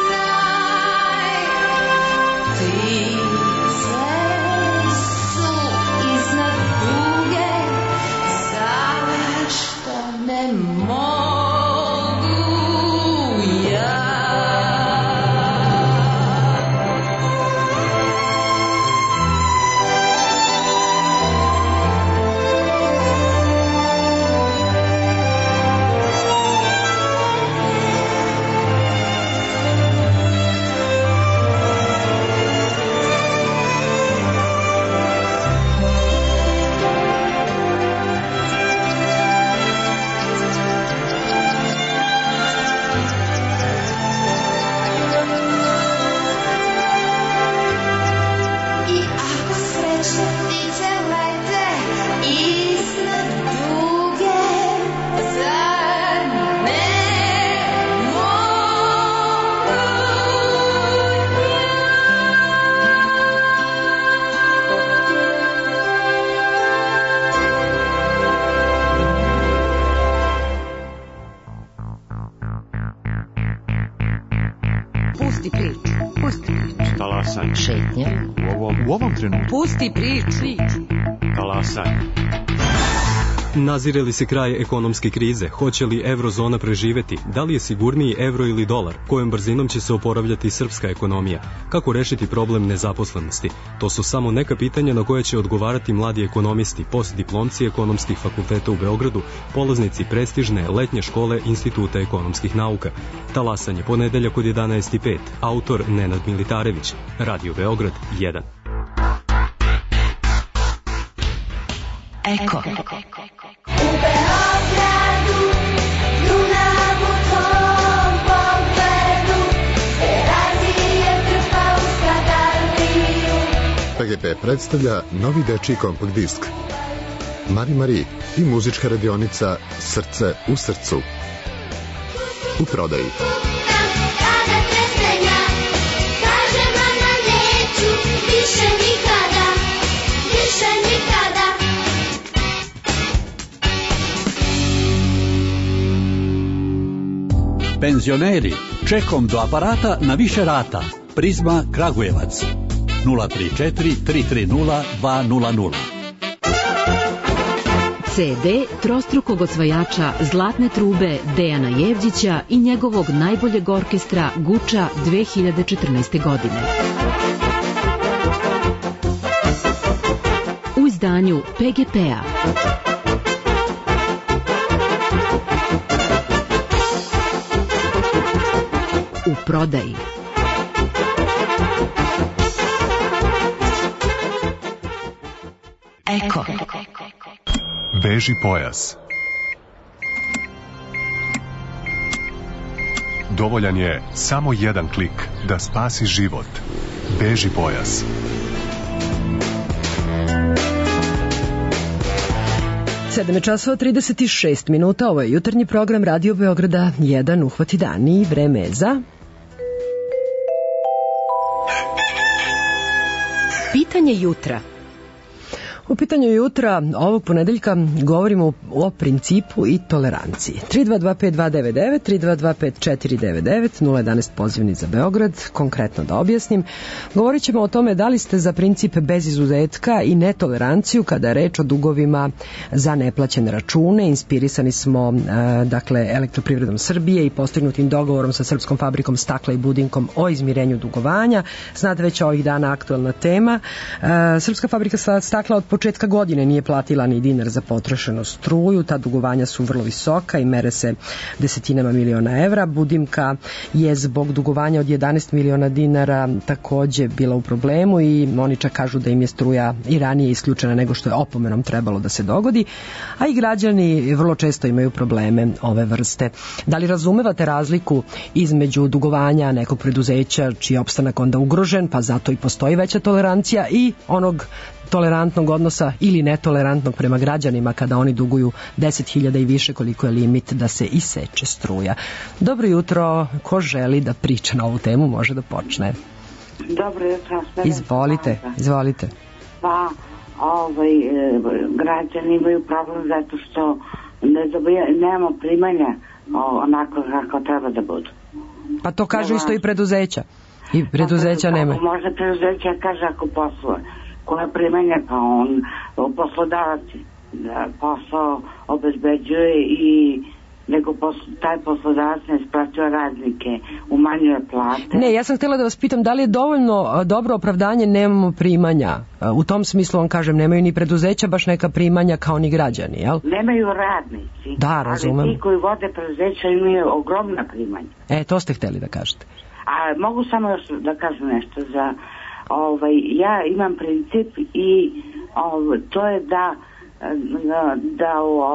Pusti priču. Talasaj. Šetnja. U ovom, u ovom trenutku. Pusti priču. Talasaj. Nazire li se kraj ekonomske krize? Hoće li eurozona preživeti? Da li je sigurniji euro ili dolar? Kojom brzinom će se oporavljati srpska ekonomija? Kako rešiti problem nezaposlenosti? To su samo neka pitanja na koje će odgovarati mladi ekonomisti, postdiplomci ekonomskih fakulteta u Beogradu, polaznici prestižne letnje škole Instituta ekonomskih nauka. Talasanje, ponedeljak od jedanaest i pet. Autor Nenad Militarević. Radio Beograd jedan. Eko. U Beogradu, luna u tvom pogledu, Terazije trpa u skadarliju. P G P predstavlja novi dečiji kompakt disk Mari Mari i muzička radionica Srce u srcu. U prodaji. Kada trestenja, kaže mama neću, više nikada, više nikada. Penzioneri, čekom do aparata na više rata. Prizma Kragujevac. nula tri četiri tri tri nula dva nula nula. C D trostrukog osvajača Zlatne trube Dejana Jevđića i njegovog najboljeg orkestra Guča dve hiljade četrnaeste. godine. U izdanju P G P-a. U prodaji. Eko. Veži pojas. Dovoljan je samo jedan klik da spasi život. Veži pojas. sedam časova trideset šest minuta, ovo je jutarnji program Radio Beograda jedan, uhvati dan i vreme je za... Pitanje jutra. U pitanju jutra ovog ponedeljka govorimo o principu i toleranciji. tri dva dva pet dva devet devet, tri dva dva pet četiri devet devet, nula jedanaest pozivni za Beograd, konkretno da objasnim. Govorit ćemo o tome da li ste za princip bez izuzetka i netoleranciju kada je reč o dugovima za neplaćene račune. Inspirisani smo dakle Elektroprivredom Srbije i postignutim dogovorom sa Srpskom fabrikom stakla i budinkom o izmirenju dugovanja. Znate već ovih dana aktualna tema. Srpska fabrika stakla od početka godine nije platila ni dinar za potrošenu struju, ta dugovanja su vrlo visoka i mere se desetinama miliona evra. Budimka je zbog dugovanja od jedanaest miliona dinara takođe bila u problemu i oni čak kažu da im je struja i ranije isključena nego što je opomenom trebalo da se dogodi, a i građani vrlo često imaju probleme ove vrste. Da li razumevate razliku između dugovanja nekog preduzeća čiji je opstanak onda ugrožen, pa zato i postoji veća tolerancija, i onog tolerantnog odnosa ili netolerantnog prema građanima kada oni duguju deset hiljada i više koliko je limit da se iseče struja. Dobro jutro, ko želi da priča na ovu temu može da počne. Dobro jutro. Izvolite, izvolite. Pa, ovaj, građani imaju problem zato što ne dobija, nemamo primanja onako kako treba da budu. Pa to kažu isto i preduzeća. I preduzeća nema. Može preduzeća kaže ako posluje. Koje primanja, pa on poslodavac da posao obezbeđuje i nego posl, taj poslodavac ne isplaćuje radnike, umanjuje plate. Ne, ja sam htjela da vas pitam da li je dovoljno dobro opravdanje nemamo primanja. U tom smislu vam kažem, nemaju ni preduzeća baš neka primanja kao ni građani, jel? Nemaju radnici, da, razumem. Ali ti koji vode preduzeća imaju ogromna primanja. E, to ste htjeli da kažete. A mogu samo još da kažem nešto za... Ovaj, ja imam princip i ovaj, to je da da, da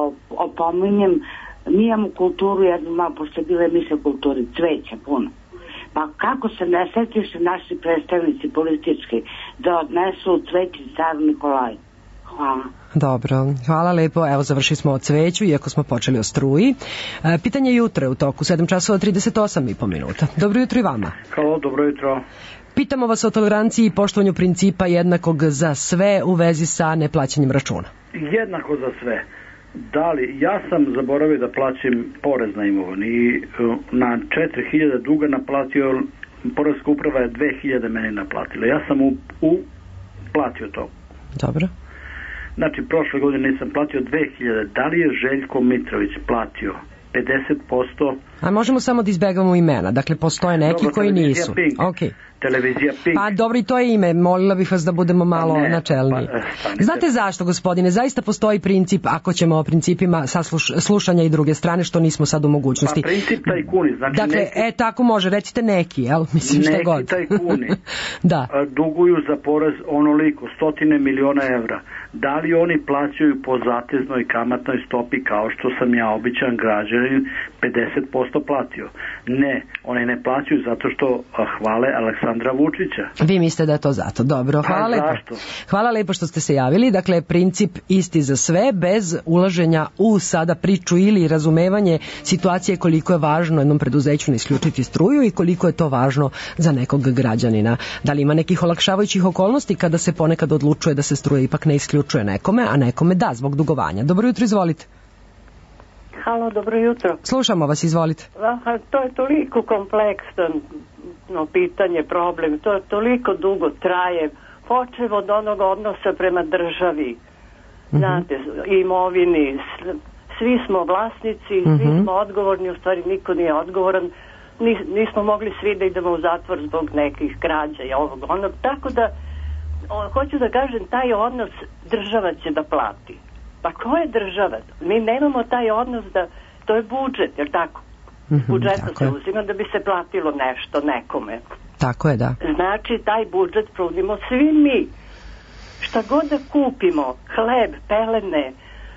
opominjem, mi imamo kulturu, ja znam malo, pošto je bila emisija o kulturi, cveća puno. Pa kako se ne setiš naši predstavnici politički da odnesu cveći caru Nikolaju? Hvala. Dobro, hvala lepo. Evo završili smo o cveću, iako smo počeli o struji. E, pitanje jutra u toku, sedam časova trideset osam i po minuta. Dobro jutro i vama. Halo, dobro jutro. Pitamo vas o toleranciji i poštovanju principa jednakog za sve u vezi sa neplaćanjem računa. Jednako za sve. Da li, ja sam zaboravio da plaćam porez na imovinu i na četiri hiljade duga naplatio Poreska uprava je dve hiljade meni naplatila. Ja sam u, u platio to. Dobro. Znači, prošle godine nisam platio dve hiljade. Da li je Željko Mitrović platio pedeset posto? A možemo samo da izbegamo imena. Dakle, postoje neki Dobro, koji nisu. Pink. Okay. Televizija Pink. Pa dobro, i to je ime. Molila bih vas da budemo malo ne, načelniji. Pa, Znate zašto, gospodine? Zaista postoji princip, ako ćemo o principima sasluš, slušanja i druge strane, što nismo sad u mogućnosti. Pa princip tajkuni. Znači dakle, neki, e, tako može. Recite neki, jel? Mislim šta god. Neki tajkuni da. duguju za porez onoliko, stotine miliona evra. Da li oni plaćaju po zateznoj kamatnoj stopi kao što sam ja običan građanin pedeset posto platio? Ne, oni ne plaćaju zato što hvale Aleksandra Vučića. Vi mislite da je to zato. Dobro, hvala lepo. Zašto? Hvala lepo što ste se javili. Dakle, princip isti za sve, bez ulaženja u sada priču ili razumevanje situacije koliko je važno jednom preduzeću ne isključiti struju i koliko je to važno za nekog građanina. Da li ima nekih olakšavajućih okolnosti kada se ponekad odlučuje da se struja ipak ne isključuje nekome, a nekome da, zbog dugovanja. Dobro jutro, izvolite. Halo, dobro jutro. Slušamo vas, izvolite. Aha, to je toliko kompleksno no, pitanje, problem, to je toliko dugo traje, počev od onog odnosa prema državi, znate, imovini, svi smo vlasnici, svi Mhm. smo odgovorni, u stvari niko nije odgovoran, Nis- nismo mogli svi da idemo u zatvor zbog nekih krađa i ovog onog, tako da o, hoću da kažem, taj odnos država će da plati. Pa ko je država? Mi nemamo taj odnos da, to je budžet, jer tako? Mhm, Budžeta tako se je. uzima da bi se platilo nešto nekome. Tako je, da. Znači, taj budžet provodimo svi mi. Šta god da kupimo, hleb, pelene,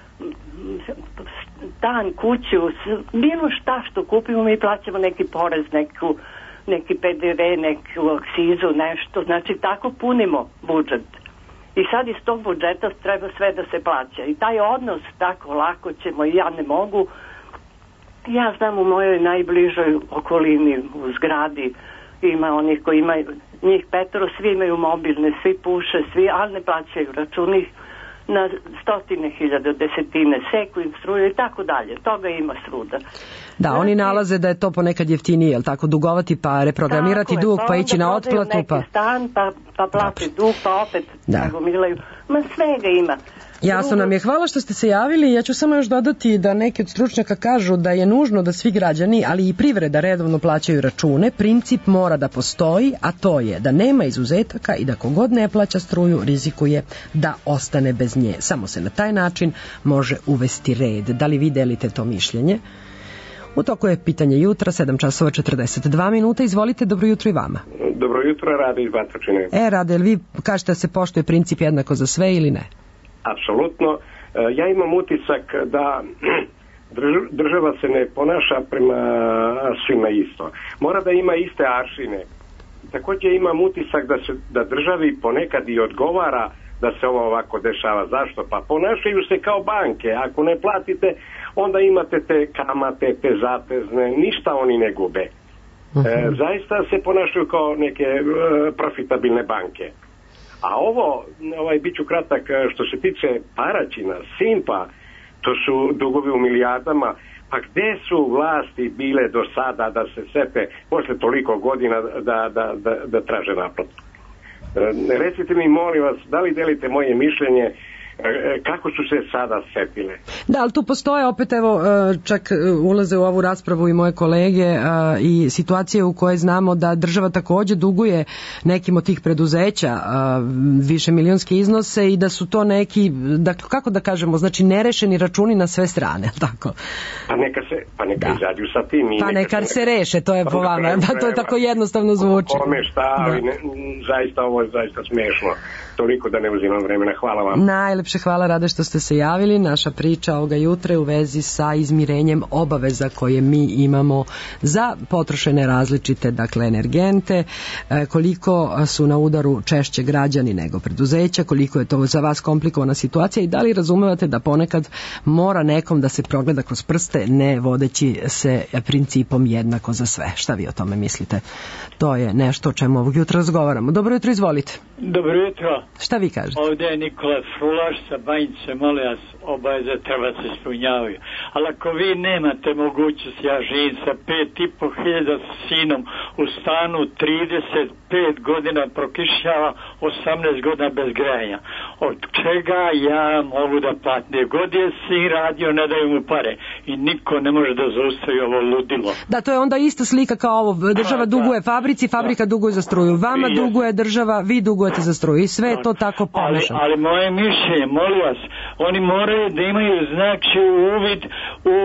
stan, kuću, s- bilo šta što kupimo, mi plaćamo neki porez, neku, neki P D V, neku akcizu, nešto. Znači, tako punimo budžet. I sad iz tog budžeta treba sve da se plaća. I taj odnos tako lako ćemo, i ja ne mogu. Ja znam u mojoj najbližoj okolini, u zgradi, ima onih koji imaju, njih petoro, svi imaju mobilne, svi puše, svi, ali ne plaćaju računi na stotine hiljada, desetine, seku im struju i tako dalje. Toga ima svuda. Da, Znači- oni nalaze da je to ponekad jeftinije, jel tako, dugovati pa reprogramirati Tako je, dug, pa onda ići na prodaju otplatu, neki pa... stan, pa, pa plate dug, pa opet Da. nagomilaju. Ma svega ima. Jasno nam je. Hvala što ste se javili. Ja ću samo još dodati da neki od stručnjaka kažu da je nužno da svi građani, ali i privreda redovno plaćaju račune. Princip mora da postoji, a to je da nema izuzetaka i da kogod ne plaća struju rizikuje da ostane bez nje. Samo se na taj način može uvesti red. Da li vi delite to mišljenje? U toku je pitanje jutra, sedam časova četrdeset dva minuta. Izvolite, dobro jutro i vama. Dobro jutro, Rade iz Batočine. E, Rade, jel vi kažete da se poštuje princip jednako za sve ili ne? Apsolutno. E, Ja imam utisak da drž- država se ne ponaša prema svima isto. Mora da ima iste aršine. Također imam utisak da se da državi ponekad i odgovara da se ovo ovako dešava. Zašto? Pa ponašaju se kao banke. Ako ne platite, onda imate te kamate, te zatezne, ništa oni ne gube. E, zaista se ponašaju kao neke e, profitabilne banke. A ovo, ovaj, bit ću kratak, što se tiče Paraćina, Simpa, to su dugovi u milijardama, pa gde su vlasti bile do sada da se sete posle toliko godina da, da, da, da traže naplatu? E, recite mi, molim vas, da li delite moje mišljenje, e, kako su se sada setile? Da, ali tu postoje opet, evo, e, čak e, ulaze u ovu raspravu i moje kolege e, i situacije u koje znamo da država takođe duguje nekim od tih preduzeća e, više milionske iznose i da su to neki, da, kako da kažemo, znači nerešeni računi na sve strane, tako? Pa neka se, pa neka izađu sa tim. I Pa neka se reše, to je po vama, da, to je tako jednostavno zvuči. Kome šta, ali ne, zaista ovo je zaista smiješno. Toliko da ne uzimam vremena. Hvala vam. Najlepše hvala, Rade, što ste se javili. Naša priča ovoga jutra je u vezi sa izmirenjem obaveza koje mi imamo za potrošene različite, dakle, energente, e, koliko su na udaru češće građani nego preduzeća, koliko je to za vas komplikovana situacija i da li razumevate da ponekad mora nekom da se progleda kroz prste, ne vodeći se principom jednako za sve. Šta vi o tome mislite? To je nešto o čemu ovog jutra razgovaramo. Dobro jutro, izvolite. Dobro jutro. Šta vi kažete? Ovdje je Nikola Frulaš sa Banjice, molim vas, obaveze treba se ispunjavaju. Ali ako vi nemate mogućnost, ja živim sa pet i po hiljada s sinom u stanu trideset pet godina prokišnjava, osamnaest godina bez grejanja. Od čega ja mogu da platim? Gdje god je sin radio, ne daju mu pare. I niko ne može da zaustavi ovo ludilo. Da, to je onda ista slika kao ovo. Država duguje fabrici, fabrika duguje za struju. Vama duguje država, vi dugujete za struju. I sve je to tako pomešano. Ali, ali moje mišljenje, molim vas, oni moraju da imaju znači uvid u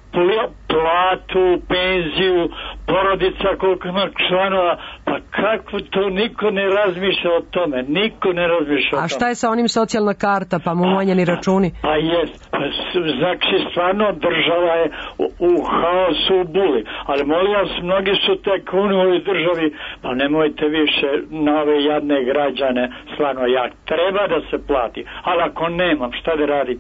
platu, penziju, porodica, koliko ima članova, pa kako to niko ne razmišlja o tome, niko ne razmišlja o tome. A šta je sa onim socijalna karta, pa mu umanjeni računi? Pa jest, pa, znači stvarno država je u, u haosu, u buli, ali molim vas, mnogi su tajkuni u ovoj državi, pa nemojte više na ove jadne građane, stvarno jak, treba da se plati, ali ako nemam, šta da radim?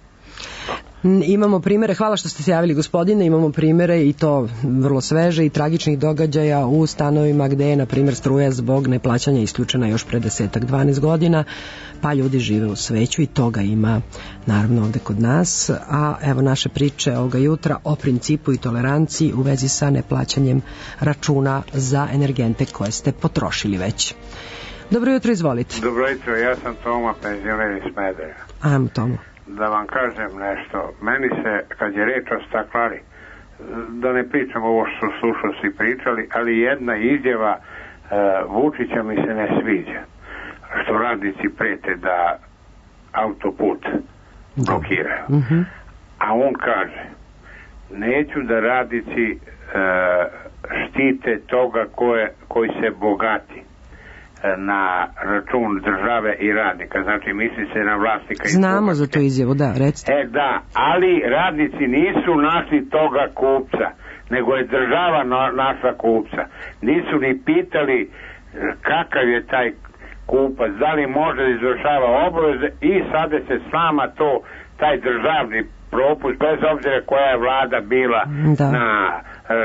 Imamo primere, hvala što ste se javili gospodine, imamo primere i to vrlo sveže i tragičnih događaja u stanovima gde je na primjer struja zbog neplaćanja isključena još pre desetak dvanaest godina, pa ljudi žive u sveću i toga ima naravno ovde kod nas, a evo naše priče ovoga jutra o principu i toleranciji u vezi sa neplaćanjem računa za energente koje ste potrošili već. Dobro jutro, izvolite. Dobro jutro, ja sam Toma, penzioner iz Smedereva. Ajmo Tomo. Da vam kažem nešto, meni se, kad je reč o staklari, da ne pričam ovo što su slušalci pričali, ali jedna izjava uh, Vučića mi se ne sviđa, što radnici prete da autoput blokiraju. Mm-hmm. A on kaže, neću da radnici uh, štite toga koje, koji se bogati na račun države i radnika, znači misli se na vlasnika. Znamo za tu izjavu, da, recite. E da, ali radnici nisu našli toga kupca, nego je država na, našla kupca. Nisu ni pitali kakav je taj kupac, da li može da izvršava obaveze i sada se s nama to, taj državni propust, bez obzira koja je vlada bila da. na e,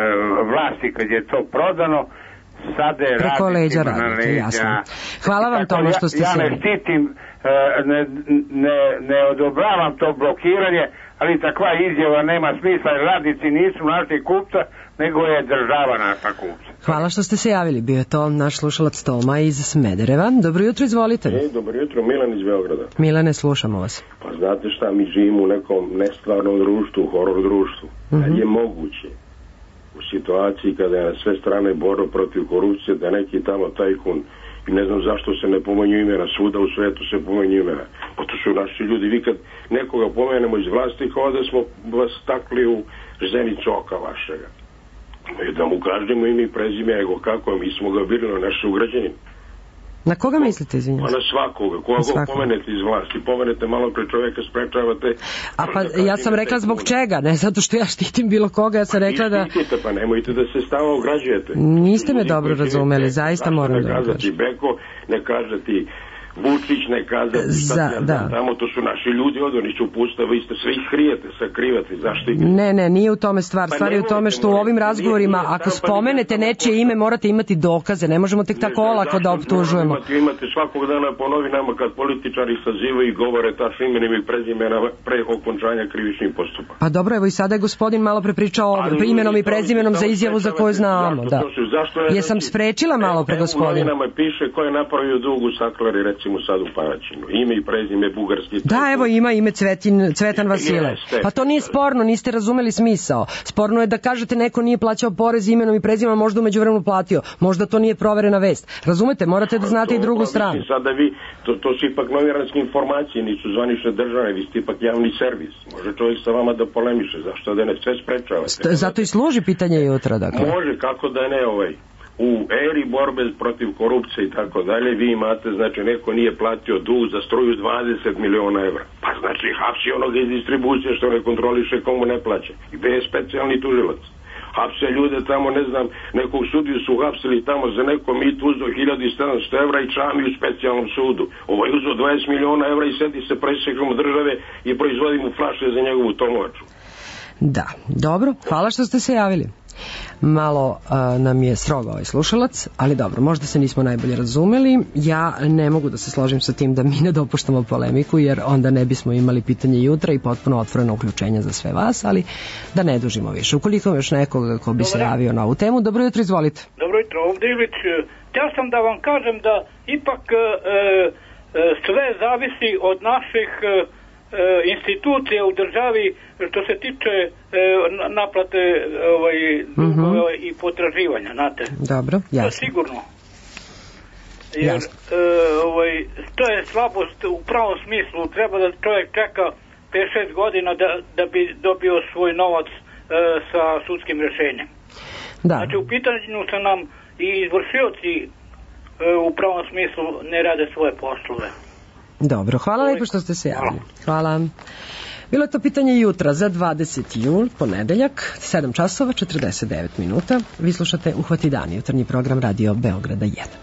vlasti kad je to prodano, sada je preko leđa radite, jasno. Hvala vam Tomo što ste ja, se... Ja ne štitim, ne, ne, ne odobravam to blokiranje, ali takva izjava nema smisla, radnici nisu našli kupca, nego je država našla kupca. Hvala što ste se javili, bio je to naš slušalac Toma iz Smedereva. Dobro jutro, izvolite. E, dobro jutro, Milan iz Beograda. Milane, slušamo vas. Pa znate šta, mi živimo u nekom nestvarnom društvu, horor društvu. Mm-hmm. Kad je moguće u situaciji kada je na sve strane borba protiv korupcije, da neki tamo tajkun, i ne znam zašto se ne pomenju imena, svuda u svetu se pomenju imena, pa to su naši ljudi. Vi kad nekoga pomenemo iz vlasti, kao da smo vas stakli u zenicu oka vašega, i da mu kažemo ime i prezime, ego kako, mi smo ga birali, naši ugrađani. Na koga mislite, izvinjam? Pa na svakoga, koga svakoga. Pomenete iz vlasti, pomenete malo pre čoveka, sprečavate. A pa ja sam rekla zbog čega, ne zato što ja štitim bilo koga, ja sam rekla da... Štitite, pa nemojte da se stava ograđujete. Niste me dobro razumeli, zaista moram da vam kažem. Ne kazati Beko, ne kazati Vučić, ne kazati Za, da. Tamo to su naši ljudi, od oni su pusta, vi ste sve ih krijete, sakrivate, zašto ih... Ne, ne, nije u tome stvar. Stvar je u tome što u ovim razgovorima, ako spomenete nečije ime, morate imati dokaze, ne možemo tek tako olako da optužujemo. Imate, imate svakog dana po novinama kad političari sazivaju i govore tačno imenim i prezimena pre okončanja krivičnih postupa. Pa dobro, evo i sada je gospodin malo prepričao imenom i prezimenom za izjavu za koju znamo. Da. Jesam sprečila malo pre gospodina? U novinama piše ko je napravio dug u Saklari, recimo sad u Paraćinu. Ime i prezime bugarski. Da, evo ima ime Cvetin, Cvetan Vasile. Pa to nije sporno, niste razumeli smisao. Sporno je da kažete neko nije plaćao porez imenom i prezimenom, možda u međuvremenu platio. Možda to nije proverena vest. Razumete, morate da znate i drugu stranu. Sada vi, to, to su ipak novinarske informacije, nisu zvanične države, vi ste ipak javni servis. Može čovjek sa vama da polemiše, zašto da ne sve sprečavate? Zato i služi pitanje jutra, dakle. Može, kako da ne ovaj. U eri borbe protiv korupcije i tako dalje, vi imate, znači, neko nije platio dug za struju dvadeset miliona evra. Pa znači, hapsi onoga iz distribucije što ne kontroliše komu ne plaće. I gde je specijalni tužilac? Hapse ljude tamo, ne znam, nekog sudiju su hapsili tamo za neko mit uzeo hiljadu sedamsto evra i čami u specijalnom sudu. Ovo je uzeo dvadeset miliona evra i sedi se presekom države i proizvodi mu flaše za njegovu tomovaču. Da, dobro, hvala što ste se javili. Malo uh, nam je strogo ovaj slušalac, ali dobro, možda se nismo najbolje razumeli. Ja ne mogu da se složim sa tim da mi ne dopuštamo polemiku, jer onda ne bismo imali pitanje jutra i potpuno otvoreno uključenje za sve vas, ali da ne dužimo više. Ukoliko još nekoga ko bi se javio na ovu temu, dobro jutro, izvolite. Dobro jutro, ovdje Ilić. Ja sam da vam kažem da ipak e, e, sve zavisi od naših e, institucija u državi što se tiče e, naplate ovaj, dugova mm-hmm. i potraživanja, znate. Dobro, jasno. Sigurno. Jer e, ovaj, to je slabost u pravom smislu. Treba da čovjek čeka pet šest godina da, da bi dobio svoj novac e, sa sudskim rješenjem. Da. Znači u pitanju su nam i izvršioci e, u pravom smislu ne rade svoje poslove. Dobro, hvala lepo što ste se javili. Hvala. Bilo je to pitanje jutra za dvadeseti jul, ponedeljak, sedam časova četrdeset devet minuta. Vi slušate Uhvati dan, jutarnji program Radio Beograda jedan.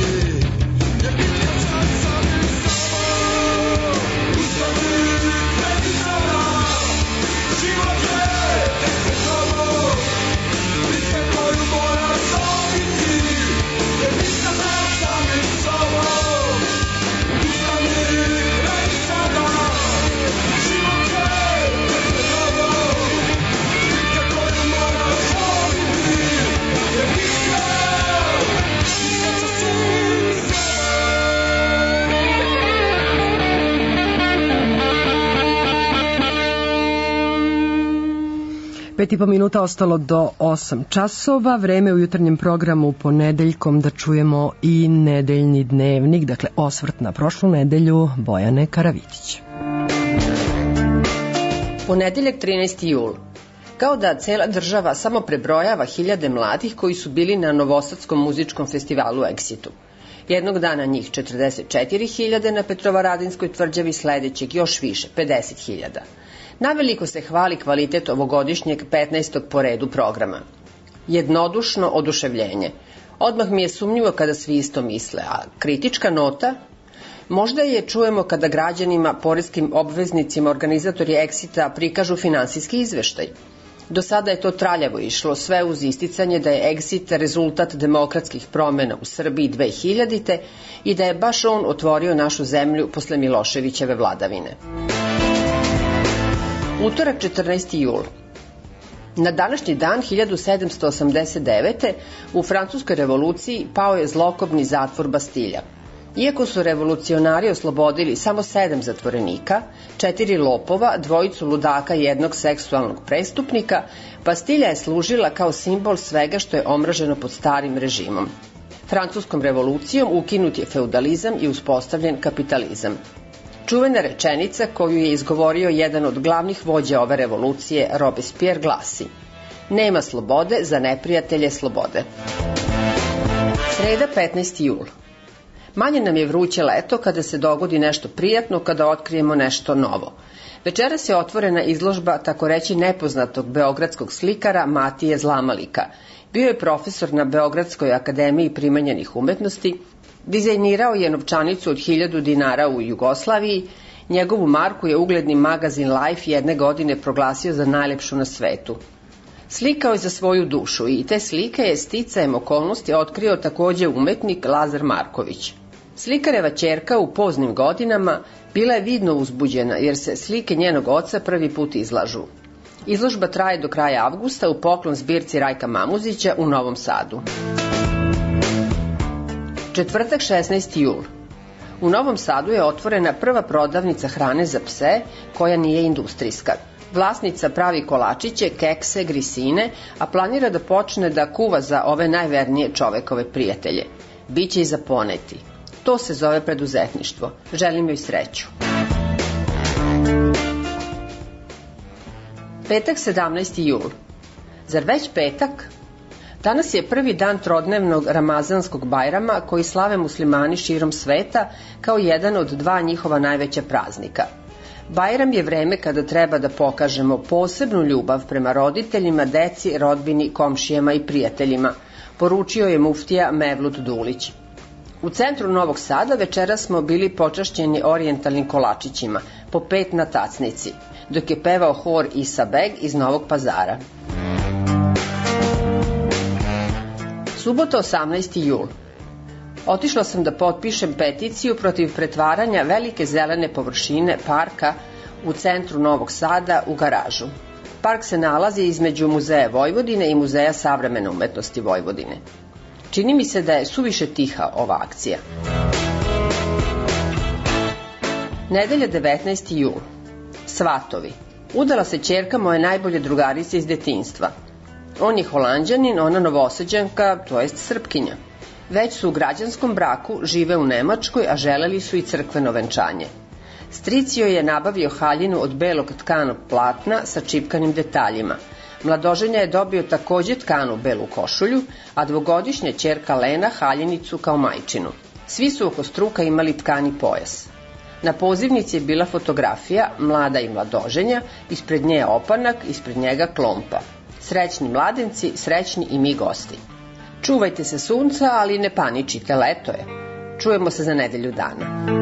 Pet i po minuta ostalo do osam časova, vreme u jutarnjem programu ponedeljkom da čujemo i nedeljni dnevnik, dakle osvrt na prošlu nedelju Bojane Karavičić. Ponedeljak trinaesti jul. Kao da cela država samo prebrojava hiljade mladih koji su bili na Novosadskom muzičkom festivalu u Exitu. Jednog dana njih četrdeset četiri hiljade na Petrovaradinskoj tvrđavi, sledećeg još više, pedeset hiljada. Naveliko se hvali kvalitet ovogodišnjeg petnaestog po redu programa. Jednodušno oduševljenje. Odmah mi je sumnjivo kada svi isto misle, a kritička nota? Možda je čujemo kada građanima, poreskim obveznicima, organizatori Exita prikažu finansijski izveštaj. Do sada je to traljavo išlo, sve uz isticanje da je Exit rezultat demokratskih promena u Srbiji dve hiljadite i da je baš on otvorio našu zemlju posle Miloševićeve vladavine. Utorak četrnaesti jul. Na današnji dan hiljadu sedamsto osamdeset devete. u Francuskoj revoluciji pao je zlokobni zatvor Bastilja. Iako su revolucionari oslobodili samo sedam zatvorenika, četiri lopova, dvojicu ludaka i jednog seksualnog prestupnika, Bastilja je služila kao simbol svega što je omraženo pod starim režimom. Francuskom revolucijom ukinut je feudalizam i uspostavljen kapitalizam. Čuvena rečenica koju je izgovorio jedan od glavnih vođa ove revolucije, Robespierre, glasi: nema slobode za neprijatelje slobode. Sreda petnaesti jul. Manje nam je vruće leto kada se dogodi nešto prijatno, kada otkrijemo nešto novo. Večeras je otvorena izložba tako reći nepoznatog beogradskog slikara Matije Zlamalika. Bio je profesor na Beogradskoj akademiji primenjenih umetnosti, dizajnirao je novčanicu od hiljadu dinara u Jugoslaviji, njegovu marku je ugledni magazin Life jedne godine proglasio za najlepšu na svetu. Slikao je za svoju dušu i te slike je sticajem okolnosti otkrio takođe umetnik Lazar Marković. Slikareva ćerka u poznim godinama bila je vidno uzbuđena jer se slike njenog oca prvi put izlažu. Izložba traje do kraja avgusta u poklon zbirci Rajka Mamuzića u Novom Sadu. Četvrtak šesnaesti jul. U Novom Sadu je otvorena prva prodavnica hrane za pse koja nije industrijska. Vlasnica pravi kolačiće, kekse, grisine, a planira da počne da kuva za ove najvernije čovekove prijatelje. Biće i za poneti. To se zove preduzetništvo. Želim joj sreću. Petak sedamnaesti jul. Zar već petak? Danas je prvi dan trodnevnog Ramazanskog Bajrama koji slave muslimani širom sveta kao jedan od dva njihova najveća praznika. Bajram je vreme kada treba da pokažemo posebnu ljubav prema roditeljima, deci, rodbini, komšijama i prijateljima, poručio je muftija Mevlut Dulić. U centru Novog Sada večeras smo bili počašćeni orijentalnim kolačićima, po pet na tacnici, dok je pevao hor Isa Beg iz Novog Pazara. Subota osamnaesti jul. Otišla sam da potpišem peticiju protiv pretvaranja velike zelene površine parka u centru Novog Sada u garažu. Park se nalazi između Muzeja Vojvodine i Muzeja savremene umetnosti Vojvodine. Čini mi se da je suviše tiha ova akcija. Nedelja devetnaesti jul. Svatovi. Udala se ćerka moje najbolje drugarice iz detinjstva. On je Holanđanin, ona Novosađanka, to jest Srpkinja. Već su u građanskom braku, žive u Nemačkoj, a želeli su i crkveno venčanje. Stric joj je nabavio haljinu od belog tkanog platna sa čipkanim detaljima. Mladoženja je dobio takođe tkanu belu košulju, a dvogodišnja ćerka Lena haljinicu kao majčinu. Svi su oko struka imali tkani pojas. Na pozivnici je bila fotografija, mlada i mladoženja, ispred nje opanak, ispred njega klompa. Srećni mladenci, srećni i mi gosti. Čuvajte se sunca, ali ne paničite, leto je. Čujemo se za nedelju dana.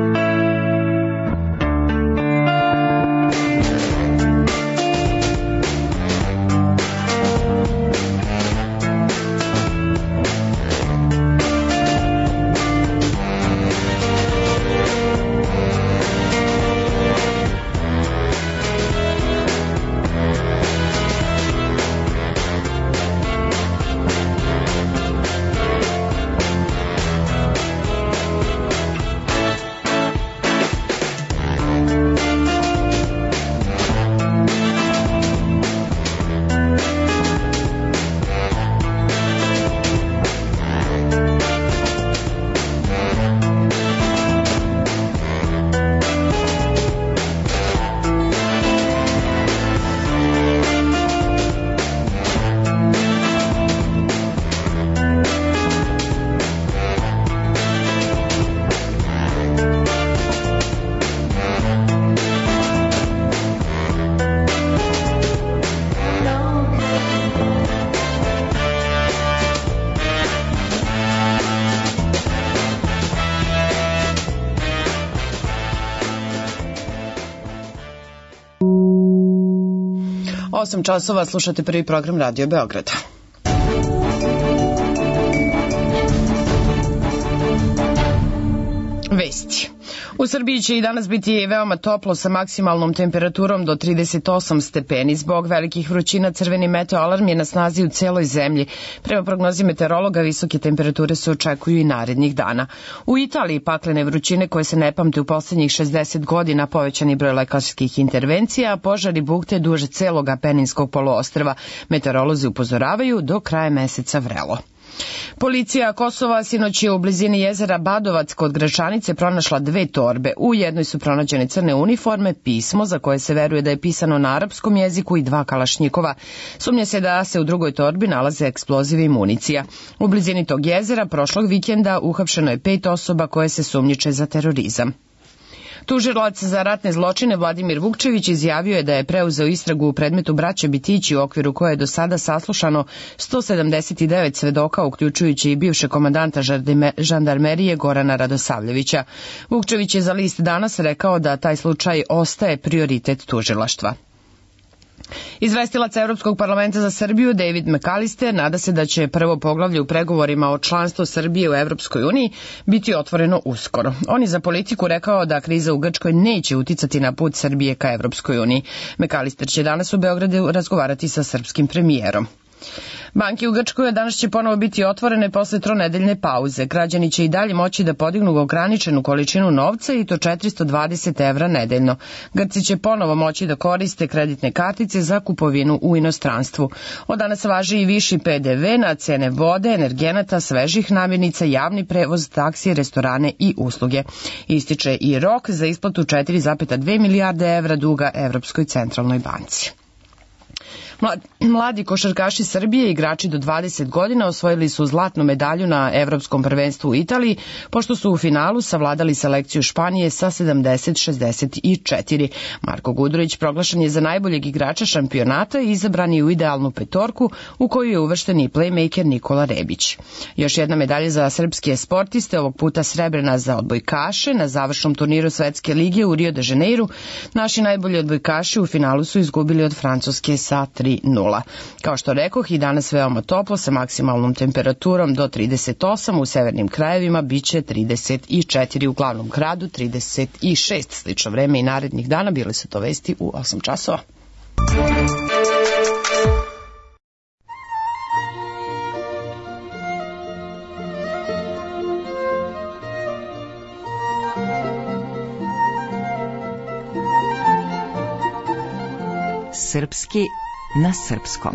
osam časova slušate prvi program Radio Beograda. Vesti. U Srbiji će i danas biti veoma toplo sa maksimalnom temperaturom do trideset osam stepeni. Zbog velikih vrućina crveni meteo alarm je na snazi u celoj zemlji. Prema prognozi meteorologa visoke temperature se očekuju i narednih dana. U Italiji paklene vrućine koje se ne pamte u poslednjih šezdeset godina, povećani broj lekarskih intervencija, a požari bukte duže celog Apeninskog poluostrva. Meteorolozi upozoravaju do kraja meseca vrelo. Policija Kosova sinoć je u blizini jezera Badovac kod Gračanice pronašla dve torbe. U jednoj su pronađene crne uniforme, pismo za koje se veruje da je pisano na arapskom jeziku i dva kalašnjikova. Sumnja se da se u drugoj torbi nalaze eksplozivi i municija. U blizini tog jezera prošlog vikenda uhapšeno je pet osoba koje se sumnjiče za terorizam. Tužilac za ratne zločine Vladimir Vukčević izjavio je da je preuzeo istragu u predmetu braće Bitići u okviru koje je do sada saslušano sto sedamdeset devet svedoka, uključujući i bivše komandanta žandarmerije Gorana Radosavljevića. Vukčević je za list Danas rekao da taj slučaj ostaje prioritet tužilaštva. Izvestilac Evropskog parlamenta za Srbiju David McAllister nada se da će prvo poglavlje u pregovorima o članstvu Srbije u Evropskoj uniji biti otvoreno uskoro. On je za Politiku rekao da kriza u Grčkoj neće uticati na put Srbije ka Evropskoj uniji. McAllister će danas u Beogradu razgovarati sa srpskim premijerom. Banke u Grčkoj danas će ponovo biti otvorene posle tronedeljne pauze. Građani će i dalje moći da podignu ograničenu količinu novca i to četiristo dvadeset evra nedeljno. Grci će ponovo moći da koriste kreditne kartice za kupovinu u inostranstvu. Od danas važi i viši P D V na cene vode, energenata, svežih namirnica, javni prevoz, taksi, restorane i usluge. Ističe i rok za isplatu četiri zarez dve milijarde evra duga Evropskoj centralnoj banci. Mladi košarkaši Srbije, igrači do dvadeset godina, osvojili su zlatnu medalju na Evropskom prvenstvu u Italiji, pošto su u finalu savladali selekciju Španije sa sedamdeset šezdeset četiri. Marko Gudurić proglašen je za najboljeg igrača šampionata i izabran je u idealnu petorku u koju je uvršten i playmaker Nikola Rebić. Još jedna medalja za srpske sportiste, ovog puta srebrna za odbojkaše na završnom turniru Svetske lige u Rio de Janeiru. Naši najbolji odbojkaši u finalu su izgubili od Francuske sa tri nula. Kao što rekoh, i danas veoma toplo sa maksimalnom temperaturom do trideset osam, u severnim krajevima biće trideset četiri, u glavnom gradu trideset šest. Slično vreme i narednih dana. Bile su to vesti u osam časova. Srpski na srpskom.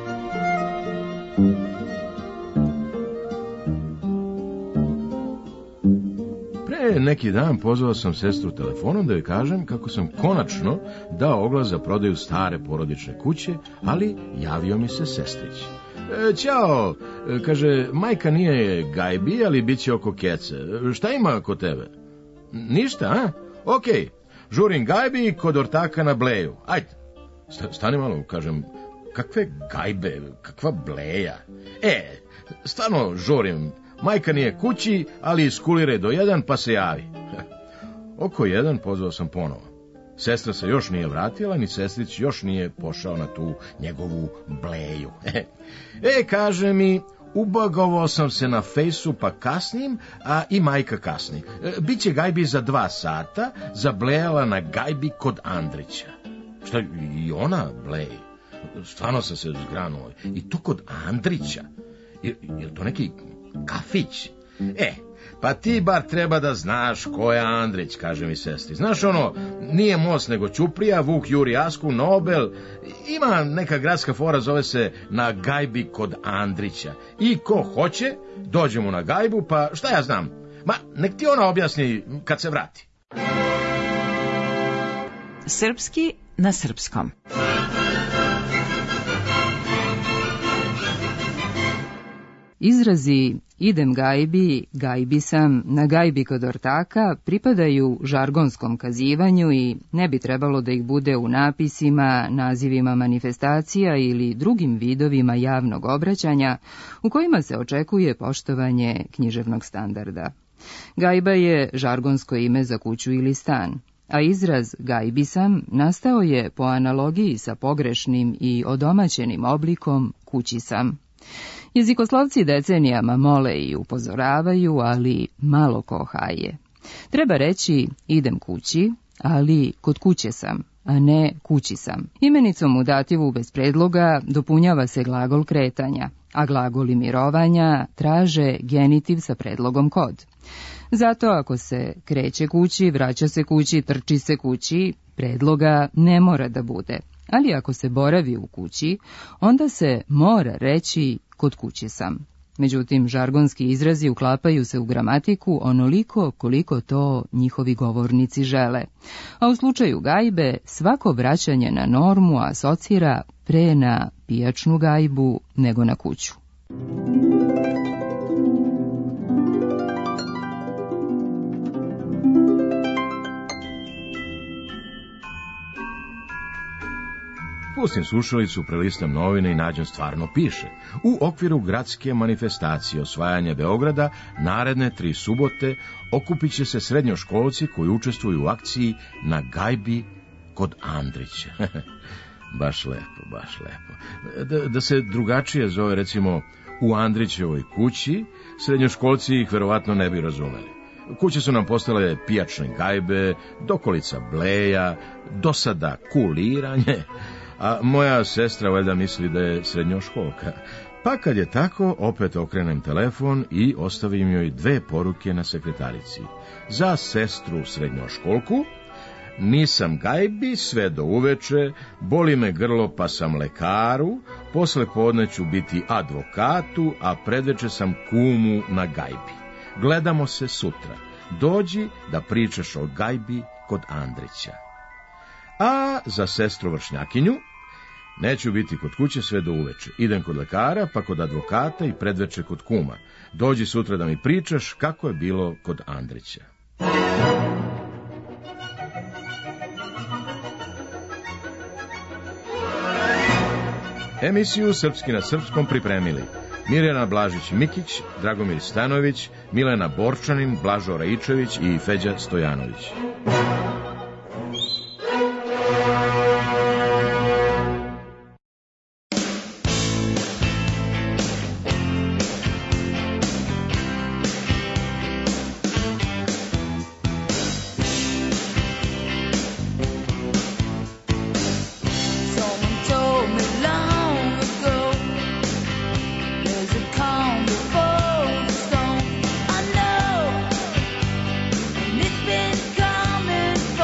Pre neki dan pozvao sam sestru telefonom da joj kažem kako sam konačno dao oglas za prodaju stare porodične kuće, ali javio mi se sestrić. E, ćao, kaže, majka nije gajbi, ali bit će oko kece. Šta ima kod tebe? Ništa, a? Okej, žurim gajbi kod ortaka na bleju. Ajde. Stani malo, kažem, kakve gajbe, kakva bleja. E, Stvarno žurim. Majka nije kući, ali iskulire do jedan pa se javi. Oko jedan pozvao sam ponovo. Sestra se još nije vratila, ni sestrić još nije pošao na tu njegovu bleju. E, kaže mi, ubagovao sam se na fejsu pa kasnim, a i majka kasni. E, Biće gajbi za dva sata, zablejala na gajbi kod Andrića. Šta, i ona bleji? Stvarno sam se zgranuo. I to kod Andrića? Je, je to neki kafić? E, pa ti bar treba da znaš ko je Andrić, kaže mi sestri. Znaš ono, nije most nego Ćuprija, Vuk juri Asku, Nobel. Ima neka gradska fora, zove se Na gajbi kod Andrića. I ko hoće, dođemo na gajbu, pa šta ja znam. Ma, nek ti ona objasni kad se vrati. Srpski na srpskom. Izrazi idem gajbi, gajbi sam, na gajbi kod ortaka pripadaju žargonskom kazivanju i ne bi trebalo da ih bude u napisima, nazivima manifestacija ili drugim vidovima javnog obraćanja u kojima se očekuje poštovanje književnog standarda. Gajba je žargonsko ime za kuću ili stan, a izraz gajbi sam nastao je po analogiji sa pogrešnim i odomaćenim oblikom kući sam. Jezikoslovci decenijama mole i upozoravaju, ali malo ko haje. Treba reći idem kući, ali kod kuće sam, a ne kući sam. Imenicom u dativu bez predloga dopunjava se glagol kretanja, a glagoli mirovanja traže genitiv sa predlogom kod. Zato ako se kreće kući, vraća se kući, trči se kući, predloga ne mora da bude. Ali ako se boravi u kući, onda se mora reći kod kuće sam. Međutim, žargonski izrazi uklapaju se u gramatiku onoliko koliko to njihovi govornici žele. A u slučaju gajbe, svako vraćanje na normu asocira pre na pijačnu gajbu nego na kuću. Pustim slušalicu, prelistam novine i nađem stvarno piše. U okviru gradske manifestacije osvajanja Beograda naredne tri subote okupit će se srednjoškolci koji učestvuju u akciji Na gajbi kod Andrića. Baš lepo, baš lepo. Da, da se drugačije zove, recimo, u Andrićevoj kući, srednjoškolci ih verovatno ne bi razumeli. Kuće su nam postale pijačne gajbe, dokolica bleja, dosada kuliranje, a moja sestra valjda misli da je srednjoškolka. Pa kad je tako, opet okrenem telefon i ostavim joj dve poruke na sekretarici. Za sestru srednjoškolku: nisam gajbi sve do uveče, boli me grlo pa sam lekaru, posle podne ću biti advokatu, a predveče sam kumu na gajbi. Gledamo se sutra. Dođi da pričaš o gajbi kod Andrića. A za sestru vršnjakinju: neću biti kod kuće sve do uveče. Idem kod lekara, pa kod advokata i predveče kod kuma. Dođi sutra da mi pričaš kako je bilo kod Andrića. Emisiju Srpski na srpskom pripremili Mirjana Blažić-Mikić, Dragomir Stanović, Milena Borčanin, Blažo Raičević i Feđa Stojanović. Been coming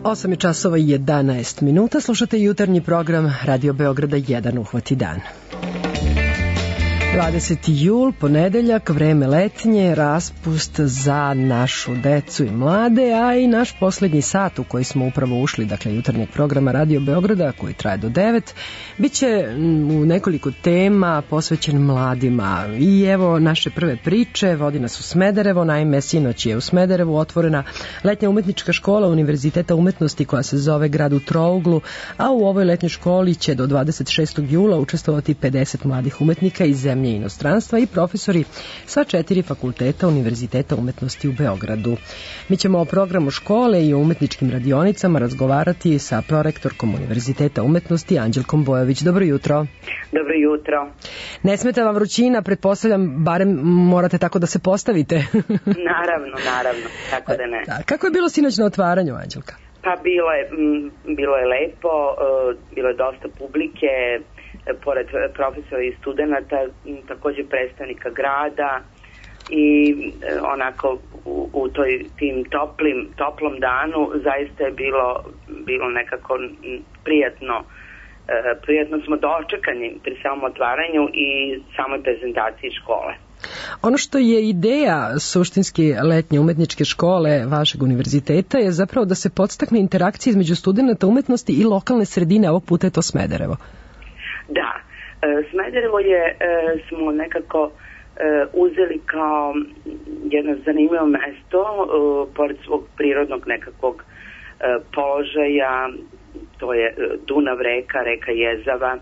osam je časova i jedanaest minuta, slušate jutarnji program Radio Beograda jedan Uhvati dan. dvadeseti jul, ponedeljak, vreme letnje, raspust za našu decu i mlade, a i naš poslednji sat u koji smo upravo ušli, dakle jutarnjeg programa Radio Beograda koji traje do devet, bit će u nekoliko tema posvećen mladima. I evo naše prve priče, vodi nas u Smederevo, naime sinoć je u Smederevu otvorena letnja umetnička škola Univerziteta umetnosti koja se zove Grad u Trouglu, a u ovoj letnjoj školi će do dvadeset šestog jula učestvovati pedeset mladih umetnika iz zemlje i inostranstva i profesori sa četiri fakulteta Univerziteta umetnosti u Beogradu. Mi ćemo o programu škole i o umetničkim radionicama razgovarati sa prorektorkom Univerziteta umetnosti Anđelkom Bojović. Dobro jutro. Dobro jutro. Ne smeta vam vrućina, pretpostavljam, barem morate tako da se postavite. Naravno, naravno, tako da ne. Da. Kako je bilo sinoć na otvaranju, Anđelka? Pa bilo je, m, bilo je lepo, uh, bilo je dosta publike, pored profesora i studenta, takođe predstavnika grada i onako u, u toj, tim toplim, toplom danu zaista je bilo, bilo nekako prijatno, prijatno smo dočekani pri samom otvaranju i samoj prezentaciji škole. Ono što je ideja suštinski letnje umetničke škole vašeg univerziteta je zapravo da se podstakne interakcija između studenta umetnosti i lokalne sredine, ovog puta je to Smederevo. Da, Smederevo je, smo nekako uzeli kao jedno zanimljivo mesto, pored svog prirodnog nekakvog položaja, to je Dunav reka, reka Jezava,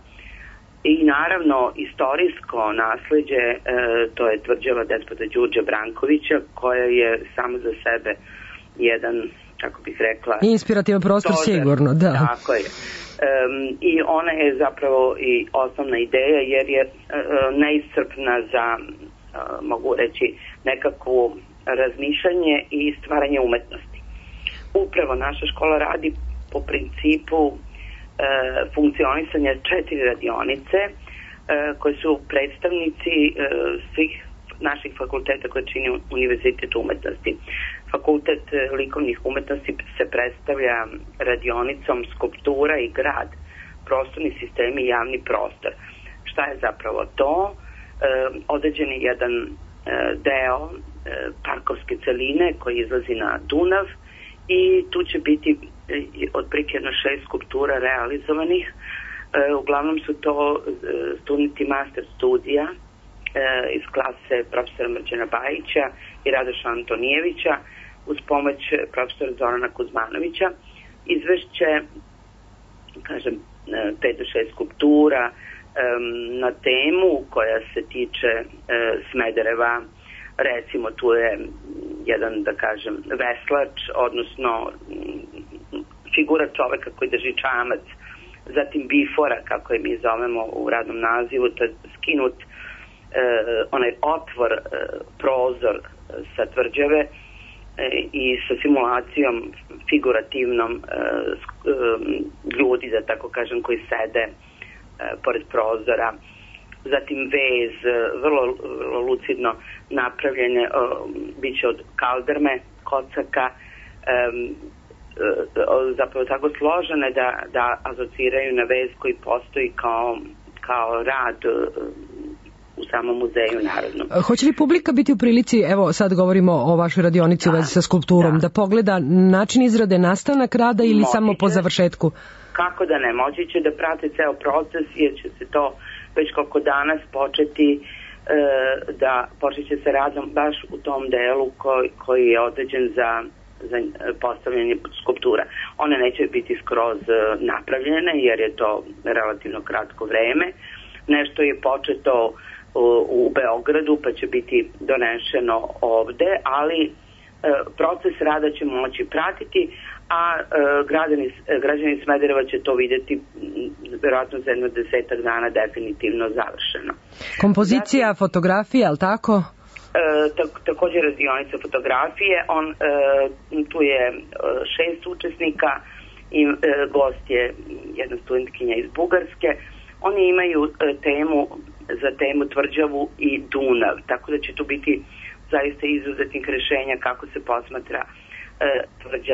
i naravno istorijsko nasleđe, to je tvrđava despota Đurđa Brankovića, koja je samo za sebe jedan, kako bih rekla, inspirativan prostor, stožer, sigurno, da. Tako je. Um, i ona je zapravo i osnovna ideja jer je uh, neiscrpna za, uh, mogu reći, nekakvo razmišljanje i stvaranje umetnosti. Upravo naša škola radi po principu uh, funkcionisanja četiri radionice uh, koje su predstavnici uh, svih naših fakulteta koje čini Univerzitet umetnosti. Fakultet likovnih umetnosti se predstavlja radionicom skulptura i grad, prostorni sistem i javni prostor. Šta je zapravo to? E, određen je jedan e, deo e, parkovske celine koji izlazi na Dunav i tu će biti e, otprilike jedno šest skulptura realizovanih. E, uglavnom su to e, studenti master studija e, iz klase profesora Mrđana Bajića i Radoša Antonijevića uz pomoć profesora Zorana Kuzmanovića. Izvešće, kažem, pet do šest skulptura um, na temu koja se tiče uh, Smedereva. Recimo, tu je jedan, da kažem, veslač, odnosno um, figura čoveka koji drži čamac, zatim bifora, kako je mi zovemo u radnom nazivu, to je skinut uh, onaj otvor, uh, prozor uh, sa tvrđave i sa simulacijom figurativnom ljudi, da tako kažem, koji sede pored prozora. Zatim vez, vrlo, vrlo lucidno napravljene, bit će od kalderme, kocaka, zapravo tako složene da, da asociraju na vez koji postoji kao, kao rad u samom muzeju narodnom. Hoće li publika biti u prilici, evo sad govorimo o vašoj radionici da, u vezi sa skulpturom, da. da pogleda način izrade, nastanak rada ili moći samo po završetku? Kako da ne, moći će da prate ceo proces jer će se to već koliko danas početi, e, da počet će se radom baš u tom delu koji, koji je određen za, za postavljanje skulptura. One neće biti skroz napravljene jer je to relativno kratko vreme. Nešto je početo u Beogradu pa će biti donešeno ovde, ali e, proces rada će moći pratiti, a e, građani, građani Smedereva će to videti verovatno za jedno desetak dana definitivno završeno. Kompozicija, Zatim, fotografija, ali tako? E, tak, također radionica fotografije, on, e, tu je e, šest učesnika i e, gost je jedna studentkinja iz Bugarske. Oni imaju e, temu za temu tvrđavu i Dunav, tako da će tu biti zaista izuzetnih rešenja kako se posmatra e, tvrđava.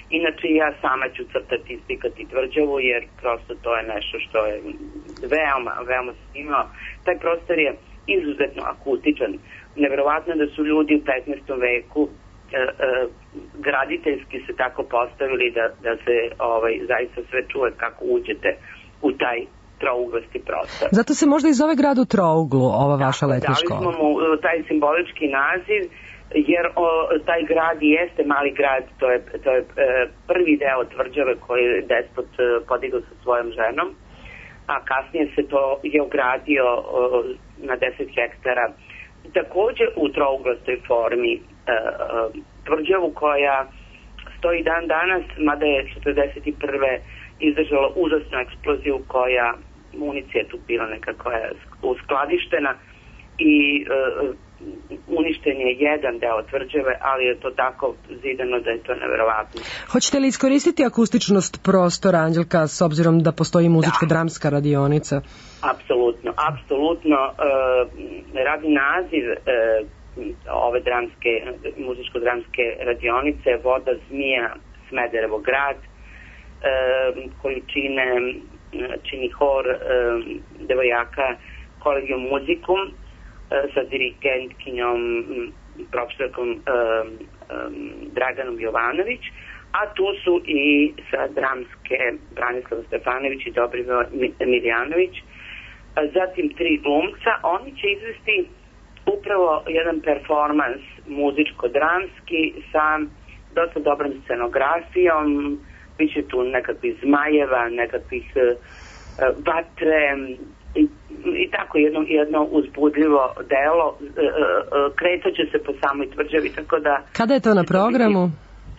Inače ja sama ću crtati i slikati tvrđavu, jer prosto to je nešto što je veoma, veoma snimao. Taj prostor je izuzetno akustičan. Neverovatno je da su ljudi u petnaestom veku e, e, graditeljski se tako postavili da, da se ovaj, zaista sve čuje kako uđete u taj trouglasti prostor. Zato se možda i zove grad u trouglu, ova vaša letnja škola. Dali smo mu taj simbolički naziv, jer o, taj grad jeste mali grad, to je, to je e, prvi deo tvrđave koji je despot e, podigao sa svojom ženom, a kasnije se to je ogradio o, na deset hektara. Također u trouglastoj formi e, e, tvrđavu koja stoji dan danas, mada je četrdeset prve izdržala užasnu eksploziju koja, municija je tu bila nekako je uskladištena i e, uništen je jedan deo tvrđave, ali je to tako zidano da je to neverovatno. Hoćete li iskoristiti akustičnost prostora, Anđelka, s obzirom da postoji muzička dramska radionica? Apsolutno, apsolutno. E, radni naziv e, ove dramske, muzičko-dramske radionice je Voda zmija Smederevo grad, e, koji čine, čini hor e, devojaka Kolegium Musicum sa dirigentkinjom profesorkom um, um, Draganom Jovanović, a tu su i sa dramske Branislav Stefanović i Dobrivoje Miljanović, zatim tri glumca. Oni će izvesti upravo jedan performans muzičko-dramski sa dosta dobrom scenografijom, biće tu nekakvih zmajeva, nekakvih uh, vatre, I, i tako jedno, jedno uzbudljivo delo, e, e, kretaće se po samoj tvrđavi, tako da... Kada je to na programu? E,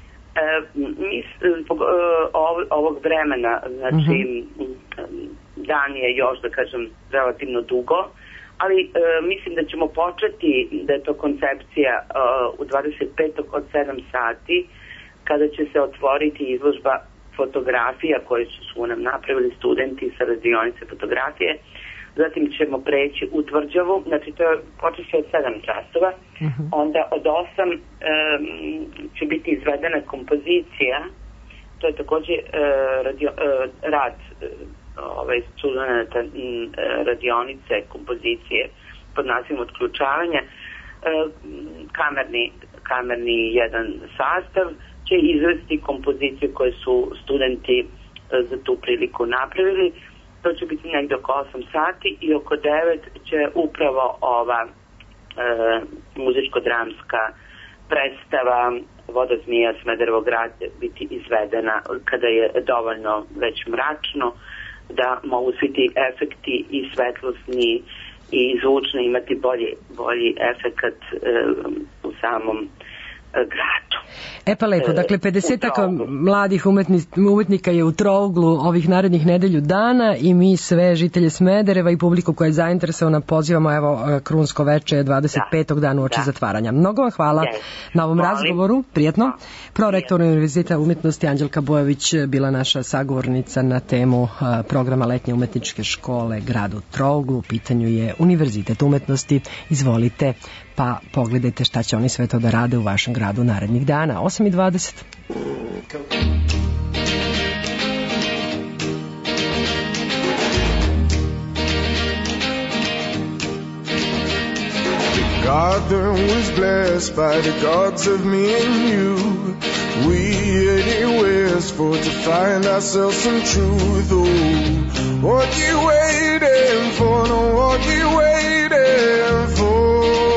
mi, zbog e, ovog vremena, znači mm-hmm. dan je još, da kažem, relativno dugo, ali e, mislim da ćemo početi, da je to koncepcija e, u dvadeset petog od sedam sati, kada će se otvoriti izložba fotografija koje su nam napravili studenti sa radionice fotografije. Zatim ćemo preći u tvrđavu, znači to je počeće od sedam časova, uh-huh. onda od osam um, će biti izvedena kompozicija, to je također uh, radio, uh, rad uh, ovaj, studenta uh, radionice kompozicije pod nazivom Otključavanja, uh, kamerni, kamerni jedan sastav će izvesti kompoziciju koje su studenti uh, za tu priliku napravili. To će biti negdje oko osam sati i oko devet će upravo ova e, muzičko-dramska predstava Voda zmija Smederevo grad biti izvedena kada je dovoljno već mračno da mogu svi ti efekti i svetlosni i zvučni imati bolji, bolji efekat e, u samom gradu. E pa lepo, dakle pedesetaka mladih umetni, umetnika je u trouglu ovih narednih nedelju dana i mi sve žitelje Smedereva i publiku koja je zainteresovana pozivamo, evo krunsko veče dvadeset petog dana uoči zatvaranja. Mnogo vam hvala yes. na ovom Molim. razgovoru, prijetno. Prorektor Univerziteta umetnosti Anđelka Bojović bila naša sagovornica na temu programa letnje umetničke škole gradu Trouglu. U pitanju je Univerzitet umetnosti. Izvolite, pa pogledajte šta će oni sve to da rade u vašem gradu narednih dana. osam i dvadeset. The garden was blessed by the gods of me and you. We anywhere for to find ourselves some truth. Oh, what you waiting for? No, what you waiting for?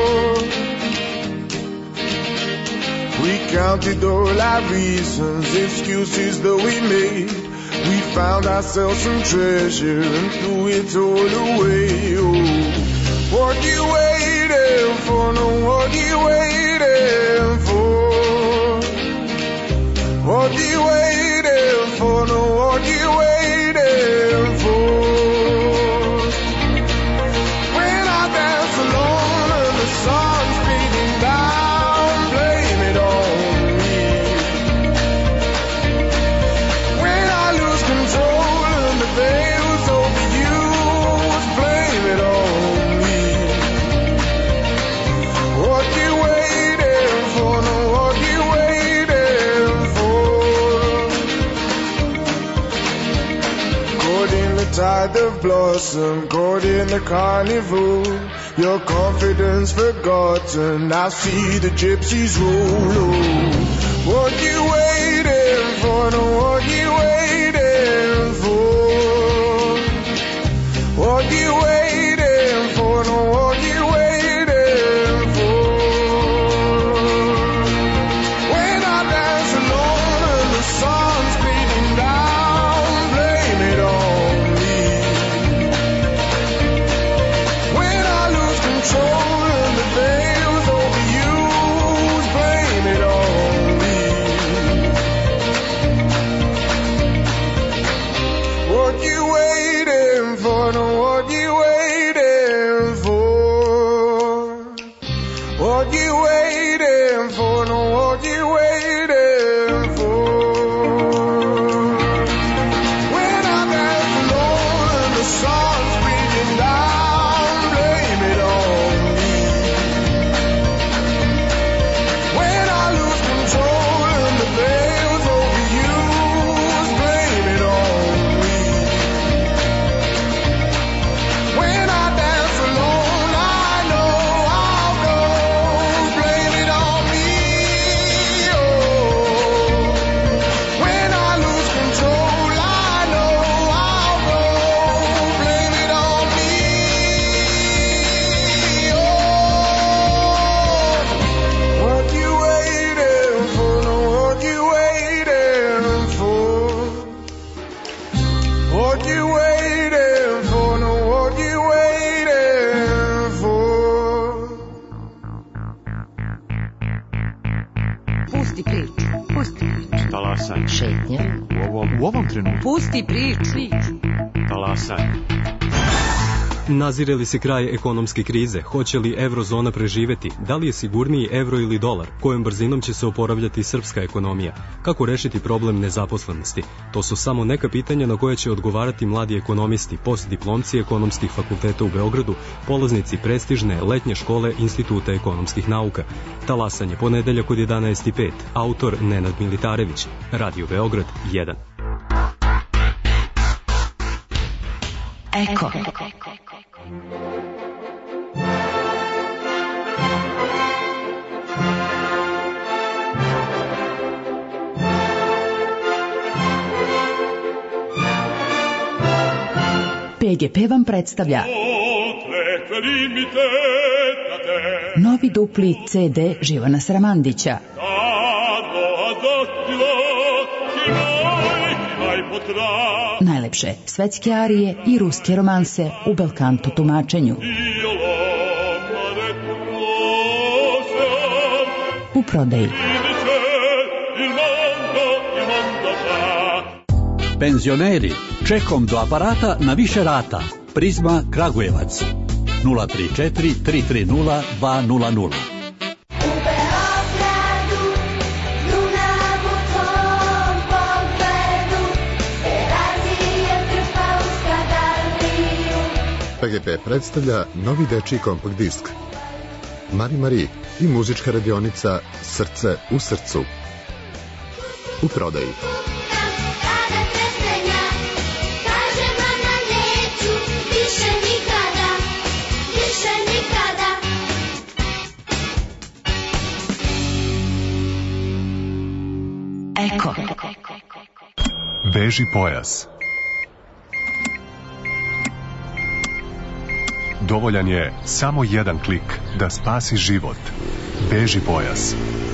We counted all our reasons, excuses that we made. We found ourselves some treasure and threw it all away. Oh, what you waiting for? No, what you waiting for? What you waiting for? No, what you waiting for? When I dance alone and the sun's beating down, blame it on me. When I lose control and the veil's over you, blame it on me. bride of blossom caught in the carnival. Your confidence forgotten, I see the gypsies roll. What you waiting for? No, what you waiting for? What you waiting for? No, what you waiting for? When I dance alone and the sun's beating down, blame it on me. When I lose control and the veil's overused, blame it on me. What you waiting for? No, what you waiting for? What you waiting for? No, what you waiting for? When I dance alone and the sun's beating down, blame it on me. When I lose control and the veil's overused, blame it on me. When I dance alone, I know I'll go, blame it on me. Oh, when I lose control, I know I'll go, blame it on me. Oh, what you waiting for? No, what you waiting for? What you waiting for? No, what you waiting for? Pusti priču, pusti priču. Talasanje. Šetnja. U ovom, u ovom trenutku. Pusti priču. Talasanje. Nazire li se kraj ekonomske krize? Hoće li eurozona preživeti? Da li je sigurniji evro ili dolar? Kojom brzinom će se oporavljati srpska ekonomija? Kako rešiti problem nezaposlenosti? To su samo neka pitanja na koje će odgovarati mladi ekonomisti, postdiplomci ekonomskih fakulteta u Beogradu, polaznici prestižne letnje škole Instituta ekonomskih nauka. Talasanje, ponedeljak od jedanaest i pet. Autor Nenad Militarević. Radio Beograd jedan. Eko. P G P vam predstavlja novi dupli C D Živana Sramandića. Najlepše svetske arije i ruske romanse u belkanto tumačenju. U prodaji. Penzioneri, čekom do aparata na više rata. Prizma Kragujevac. nula tri četiri tri tri nula dva nula nula. P G P predstavlja novi dečiji kompakt disk Mari Mari i muzička radionica Srce u srcu. U prodaji. Eko. Veži pojas. Dovoljan je samo jedan klik da spasi život. Veži pojas.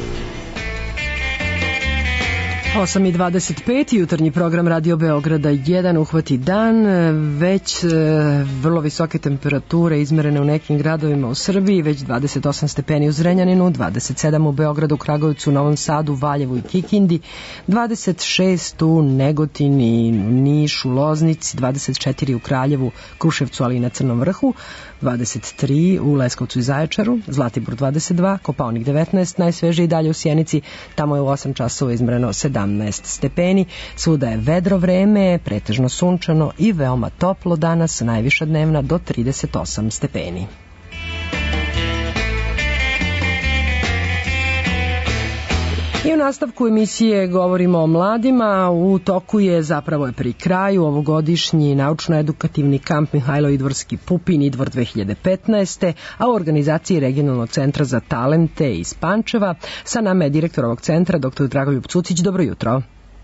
osam i dvadeset pet, jutarnji program Radio Beograda jedan, uhvati dan, već e, vrlo visoke temperature izmerene u nekim gradovima u Srbiji, već dvadeset osam stepeni u Zrenjaninu, dvadeset sedam u Beogradu, Kragujevcu, Novom Sadu, Valjevu i Kikindi, dvadeset šest u Negotini, Nišu, Loznici, dvadeset četiri u Kraljevu, Kruševcu, ali i na Crnom Vrhu, dvadeset tri u Leskovcu i Zaječaru, Zlatibor dvadeset dva, Kopaonik devetnaest, najsvežiji dalje u Sjenici, tamo je u osam časova izmereno sedamnaest stepeni, svuda je vedro vreme, pretežno sunčano i veoma toplo danas, najviša dnevna do trideset osam stepeni. I u nastavku emisije govorimo o mladima. U toku je, zapravo je pri kraju, ovogodišnji naučno-edukativni kamp Mihajlo Idvorski Pupin Idvor dve hiljade petnaeste. a u organizaciji Regionalnog centra za talente iz Pančeva. Sa nama je direktor ovog centra, doktor Dragoljub Cucić. Dobro jutro.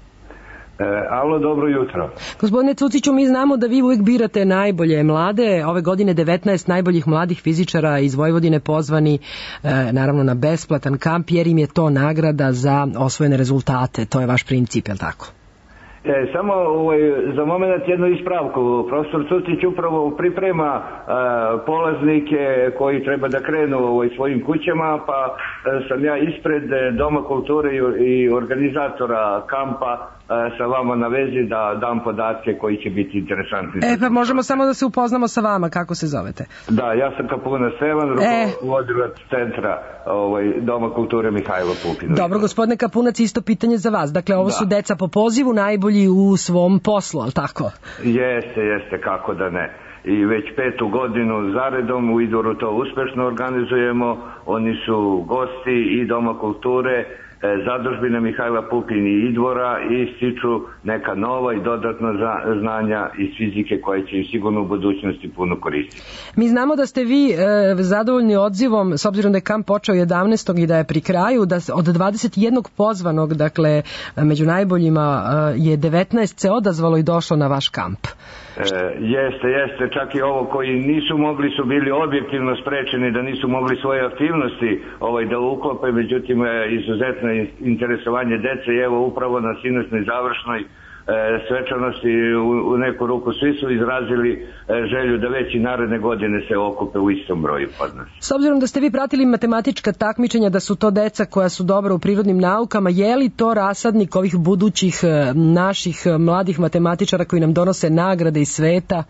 E, alo, dobro jutro. Gospodine Cuciću, mi znamo da vi uvijek birate najbolje mlade. Ove godine devetnaest najboljih mladih fizičara iz Vojvodine pozvani e, naravno na besplatan kamp, jer im je to nagrada za osvojene rezultate. To je vaš princip, je li tako? E, samo ovaj, za moment jednu ispravku. Profesor Cucić upravo priprema a, polaznike koji treba da krenu ovaj, svojim kućama, pa a, sam ja ispred Doma kulture i, i organizatora kampa a, sa vama na vezi da dam podatke koji će biti interesantni. E pa možemo samo da se upoznamo sa vama, kako se zovete? Da, ja sam Kapunac Stevan, rukovodilac e. centra ovaj, Doma kulture Mihajlo Pupin. Dobro, gospodine Kapunac, isto pitanje za vas. Dakle, ovo da. su deca po pozivu najbolji u svom poslu, ali tako? Jeste, jeste, kako da ne. I već petu godinu zaredom u Idvoru to uspešno organizujemo. Oni su gosti i Doma kulture, zadužbine Mihajla Pupin i Idvora i stiču neka nova i dodatna znanja iz fizike koje će im sigurno u budućnosti puno koristiti. Mi znamo da ste vi e, zadovoljni odzivom, s obzirom da je kamp počeo jedanaestog i da je pri kraju, da od dvadeset jednog pozvanog, dakle među najboljima e, je devetnaest se odazvalo i došlo na vaš kamp. E, jeste, jeste, čak i ovo koji nisu mogli su bili objektivno sprečeni da nisu mogli svoje aktivnosti ovaj, da uklope, međutim izuzetno interesovanje dece i evo upravo na sinoćnoj završnoj e, svečanosti u, u neku ruku svi su izrazili e, želju da već i naredne godine se okupe u istom broju kod nas. S obzirom da ste vi pratili matematička takmičenja, da su to deca koja su dobra u prirodnim naukama, je li to rasadnik ovih budućih naših mladih matematičara koji nam donose nagrade iz sveta?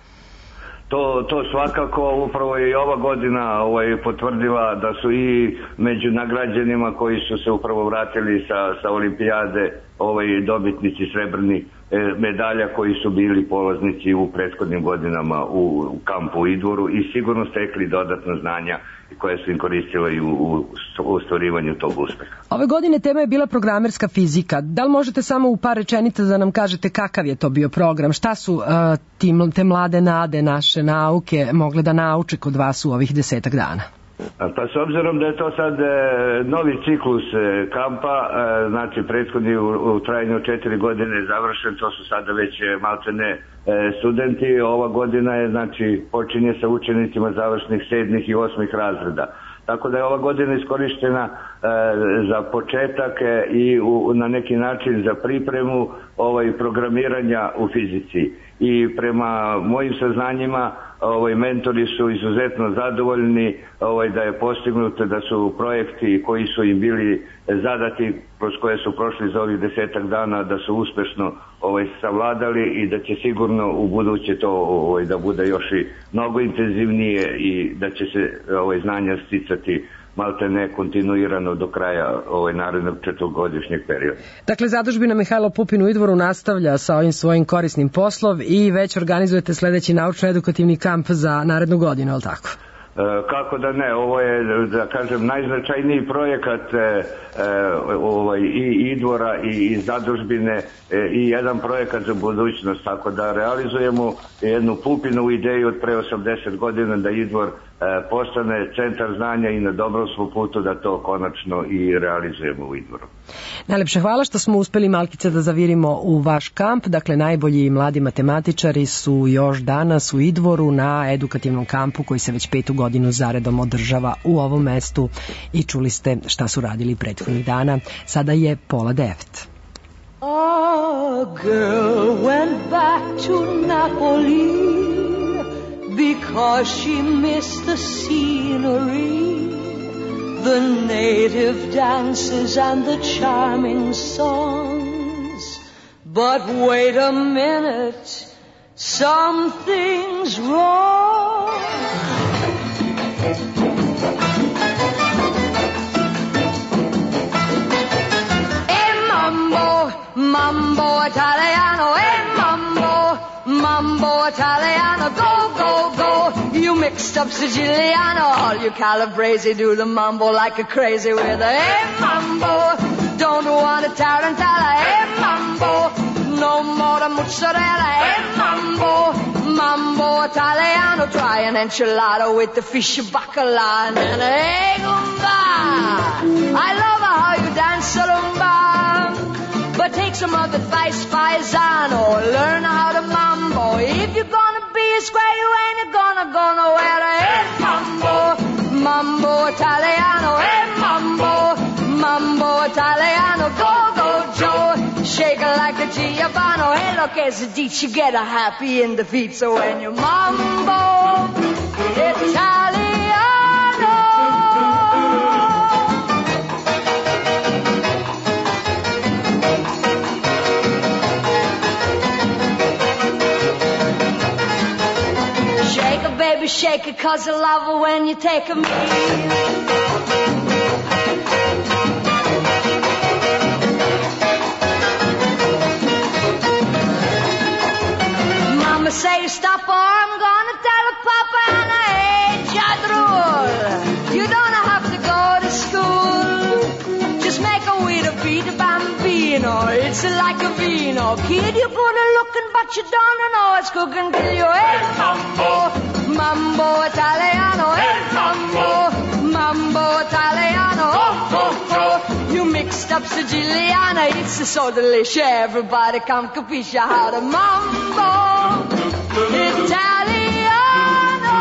To, to svakako, upravo je i ova godina ovaj, potvrdila da su i među nagrađenima koji su se upravo vratili sa, sa olimpijade ovaj, dobitnici srebrni e, medalja koji su bili polaznici u prethodnim godinama u, u kampu u Idvoru i sigurno stekli dodatno znanja koje su im koristile i u, u, u ostvarivanju tog uspeha. Ove godine tema je bila programerska fizika. Da li možete samo u par rečenica da nam kažete kakav je to bio program? Šta su uh, ti, te mlade nade naše nauke mogle da nauče kod vas u ovih desetak dana? Pa s obzirom da je to sad e, novi ciklus e, kampa, e, znači prethodni u, u trajanju četiri godine završen, to su sada već e, maltene e, studenti, ova godina je znači počinje sa učenicima završnih sedmih i osmih razreda. Tako da je ova godina iskorištena e, za početak e, i u, na neki način za pripremu ovaj, programiranja u fizici. I prema mojim saznanjima ovaj, mentori su izuzetno zadovoljni ovaj, da je postignuto da su projekti koji su im bili zadati, kroz koje su prošli za ovih desetak dana, da su uspešno ovaj, savladali i da će sigurno u buduće to ovaj, da bude još i mnogo intenzivnije i da će se ovaj, znanja sticati malte ne kontinuirano do kraja ovaj narednog četvrtgodišnjeg perioda. Dakle, zadužbina Mihajlo Pupin u Idvoru nastavlja sa ovim svojim korisnim poslom i već organizujete sledeći naučno-edukativni kamp za narednu godinu, je li tako? E, kako da ne, ovo je, da kažem, najznačajniji projekat e, e, ovaj, i Idvora i, i zadužbine e, i jedan projekat za budućnost, tako da realizujemo jednu Pupinovu ideju od pre osamdeset godina da Idvor e, postane centar znanja i na dobrom smo putu da to konačno i realizujemo u Idvoru. Najlepše hvala što smo uspeli malkice da zavirimo u vaš kamp. Dakle, najbolji mladi matematičari su još danas u Idvoru na edukativnom kampu koji se već petu godinu zaredom održava u ovom mestu i čuli ste šta su radili prethodnih dana. Sada je pola devet. A girl went back to Napoli because she missed the scenery, the native dances and the charming songs. But wait a minute, something's wrong. Mambo Italiano, eh, mambo, mambo Italiano, go, go, go. You mixed up Siciliano, all you Calabrese do the mambo like a crazy with a, eh, mambo. don't want a tarantella, hey mambo. No more mozzarella, hey mambo. Mambo Italiano, try an enchilada with the fish bacala. And hey gumba, I love how you dance rumba. But take some of advice, paisano, learn how to mambo. If you're gonna be a square, you ain't gonna go nowhere. Hey mambo, mambo Italiano, hey mambo, mambo Italiano, go go Joe, shake it like a Giovanni. Hey look, as a ditch, you get a happy in the feet. So when you mambo Italiano. Baby, shake it, cause I love it when you take a meal. Mama say stop or I'm gonna tell her Papa and I hate Jadrul. You don't have to go to school. Just make a way to beat a bambino. It's like a vino. Kid, you're good at looking, but you don't know it's cooking till you ain't mambo. Mambo Italiano, hey mambo, mambo Italiano, oh, oh, oh. You mixed up Siciliana, it's so delicious. Everybody come capisce how to mambo Italiano.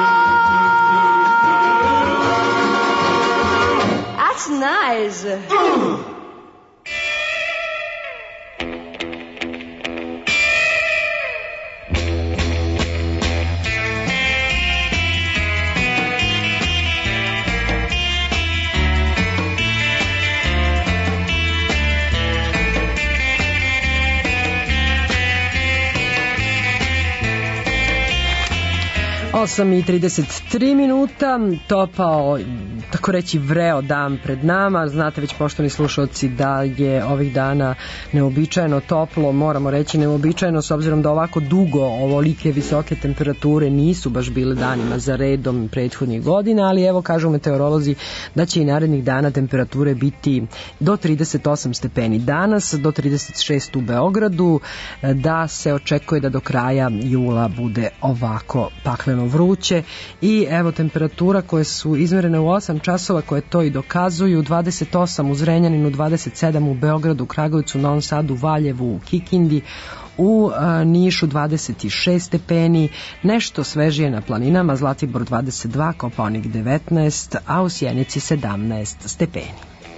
That's nice. osam i trideset tri minuta, topao, tako reći vreo dan pred nama. Znate već, poštovani slušalci, da je ovih dana neobičajeno toplo, moramo reći neobičajeno s obzirom da ovako dugo ovolike visoke temperature nisu baš bile danima za redom prethodnih godina, ali evo kažu meteorolozi da će i narednih dana temperature biti do trideset osam stepeni danas, do trideset šest u Beogradu, da se očekuje da do kraja jula bude ovako pakleno vruće i evo temperatura koje su izmerene u osam časova koje to i dokazuju: dvadeset osam u Zrenjaninu, dvadeset sedam u Beogradu, Kragujevcu, Novom Sadu, Valjevu, u Kikindi, u a, Nišu dvadeset šest stepeni, nešto svežije na planinama, Zlatibor dvadeset dva, Kopaonik devetnaest, a u Sjenici sedamnaest stepeni.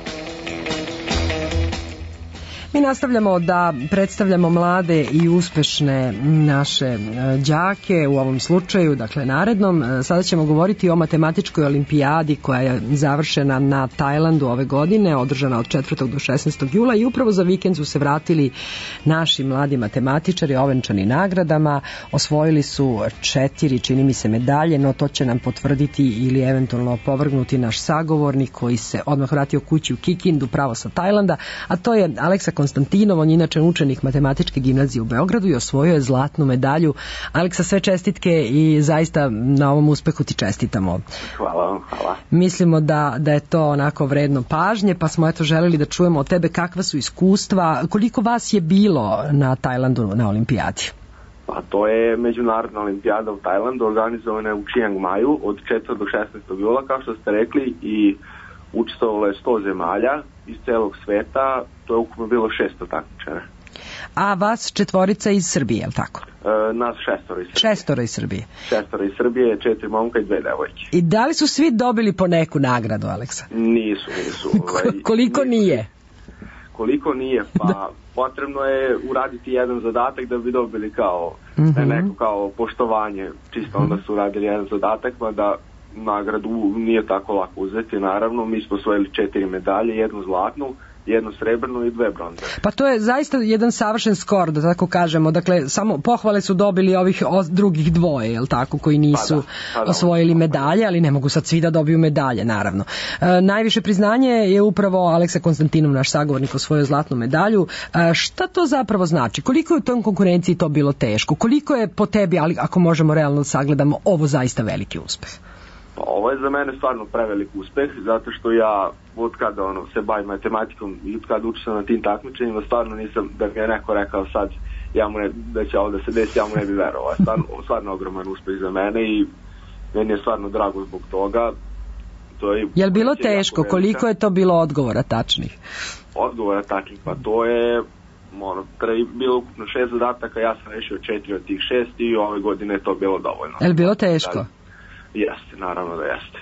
Mi nastavljamo da predstavljamo mlade i uspešne naše đake u ovom slučaju, dakle narednom. Sada ćemo govoriti o matematičkoj olimpijadi koja je završena na Tajlandu ove godine, održana od četvrtog do šesnaestog jula i upravo za vikend su se vratili naši mladi matematičari ovenčani nagradama. Osvojili su četiri, čini mi se, medalje, no to će nam potvrditi ili eventualno opovrgnuti naš sagovornik koji se odmah vratio kući u Kikindu pravo sa Tajlanda, a to je Aleksa Konstantinov, on je inače učenik matematičke gimnazije u Beogradu i osvojio je zlatnu medalju. Aleksa, sve čestitke i zaista na ovom uspehu ti čestitamo. Hvala vam, hvala. Mislimo da, da je to onako vredno pažnje, pa smo eto želeli da čujemo od tebe kakva su iskustva, koliko vas je bilo na Tajlandu na olimpijadi? Pa to je međunarodna olimpijada u Tajlandu, organizovana je u Chiang Maju od četvrtog do šesnaestog jula, kao što ste rekli, i učestvovalo je sto zemalja iz celog sveta, to je ukupno bilo šesto takmičara. A vas četvorica iz Srbije, je li tako? E, nas šestora iz Srbije. Šestora iz Srbije. Šestora iz Srbije, četiri momka i dve devojke. I da li su svi dobili po neku nagradu, Aleksa? Nisu, nisu. Ovaj, koliko nisu, nije? Koliko nije? Pa potrebno je uraditi jedan zadatak da bi dobili kao mm-hmm. neko kao poštovanje. Čisto onda su uradili jedan zadatak, pa da nagradu nije tako lako uzeti, naravno. Mi smo osvojili četiri medalje, jednu zlatnu, jednu srebrnu i dve bronze. Pa to je zaista jedan savršen skor, da tako kažemo. Dakle, samo pohvale su dobili ovih drugih dvoje, jel tako, koji nisu pa da, pa da, osvojili medalje, ali ne mogu sad svi da dobiju medalje, naravno. E, najviše priznanje je upravo Aleksa Konstantinov, naš sagovornik, osvojio zlatnu medalju. E, šta to zapravo znači? Koliko je u tom konkurenciji to bilo teško? Koliko je po tebi, ali ako možemo realno da sagledamo, ovo zaista veliki uspeh? Pa ovo je za mene stvarno prevelik uspeh, zato što ja od kada ono, se bavim matematikom i od kada učim na tim takmičenjima, stvarno nisam, da mi je neko rekao sad ja mu ne, da će ovo da se desi, ja mu ne bi verovao. Stvarno, stvarno ogroman uspeh za mene i meni je stvarno drago zbog toga. To je, je li bilo teško? Koliko je to bilo odgovora tačnih? Odgovora tačnih, pa to je ono, bilo ukupno šest zadataka, ja sam rešio četiri od tih šest i ove godine je to bilo dovoljno. Je li bilo teško? Da, jeste, naravno da jeste.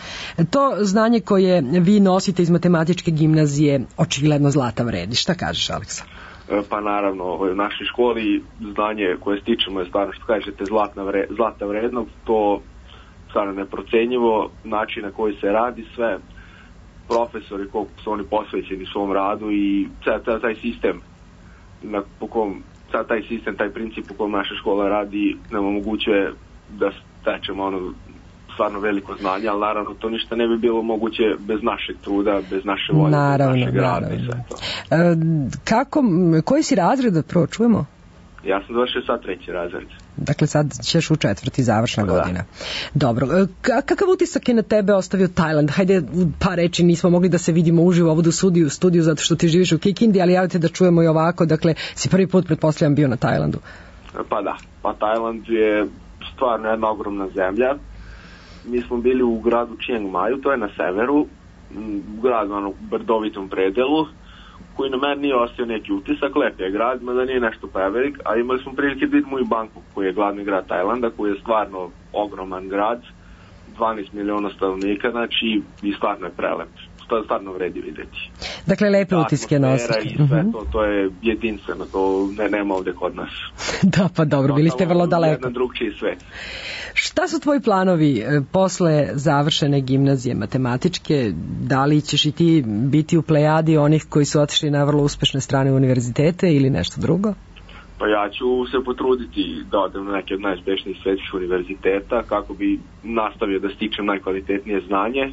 To znanje koje vi nosite iz matematičke gimnazije očigledno zlata vredi. Šta kažeš, Aleksa? Pa naravno, u našoj školi znanje koje stičemo je stvarno, što kažete, zlatna vre, zlata vrednog, to stvarno neprocenjivo, način na koji se radi sve, profesori koliko su oni posvećeni svom radu i sad taj sistem, na, po kom, sad taj sistem, taj princip po kom naša škola radi nam omogućuje da stečemo ono stvarno veliko znanje, ali naravno to ništa ne bi bilo moguće bez našeg truda, bez naše volje, naravno, bez našeg rada naravno. i sve to. E, kako, koji si razred, da prvo čujemo? Ja sam završio sad treći razred. Dakle, sad ćeš u četvrti, završna da. godina. Dobro, kakav utisak je na tebe ostavio Tajland? Hajde, par reči, nismo mogli da se vidimo uživo ovdje u studiju, studiju zato što ti živiš u Kikindi, ali javite da čujemo i ovako, dakle, si prvi put, pretpostavljam, bio na Tajlandu. Pa da, pa Tajland je stvarno jedna ogromna zemlja. Mi smo bili u gradu Chiang Maju, to je na severu, u gradu, ono, brdovitom predelu, koji na meni nije ostao neki utisak, lep je grad, mada nije nešto prevelik, a imali smo prilike da vidimo i Bangkok, koji je glavni grad Tajlanda, koji je stvarno ogroman grad, dvanaest miliona stanovnika, znači i stvarno je prelep, to stvarno vredi vidjeti. Dakle, lepe utiske nosite. I sve to, to je jedinstveno, to ne, nema ovde kod nas. Da, pa dobro, bili ste vrlo daleko. Jedan drugčiji svet. Šta su tvoji planovi e, posle završene gimnazije matematičke? Da li ćeš i ti biti u plejadi onih koji su otišli na vrlo uspešne strane univerzitete ili nešto drugo? Pa ja ću se potruditi da odem na neke od najuspešnijih svetskih univerziteta kako bi nastavio da stičem najkvalitetnije znanje,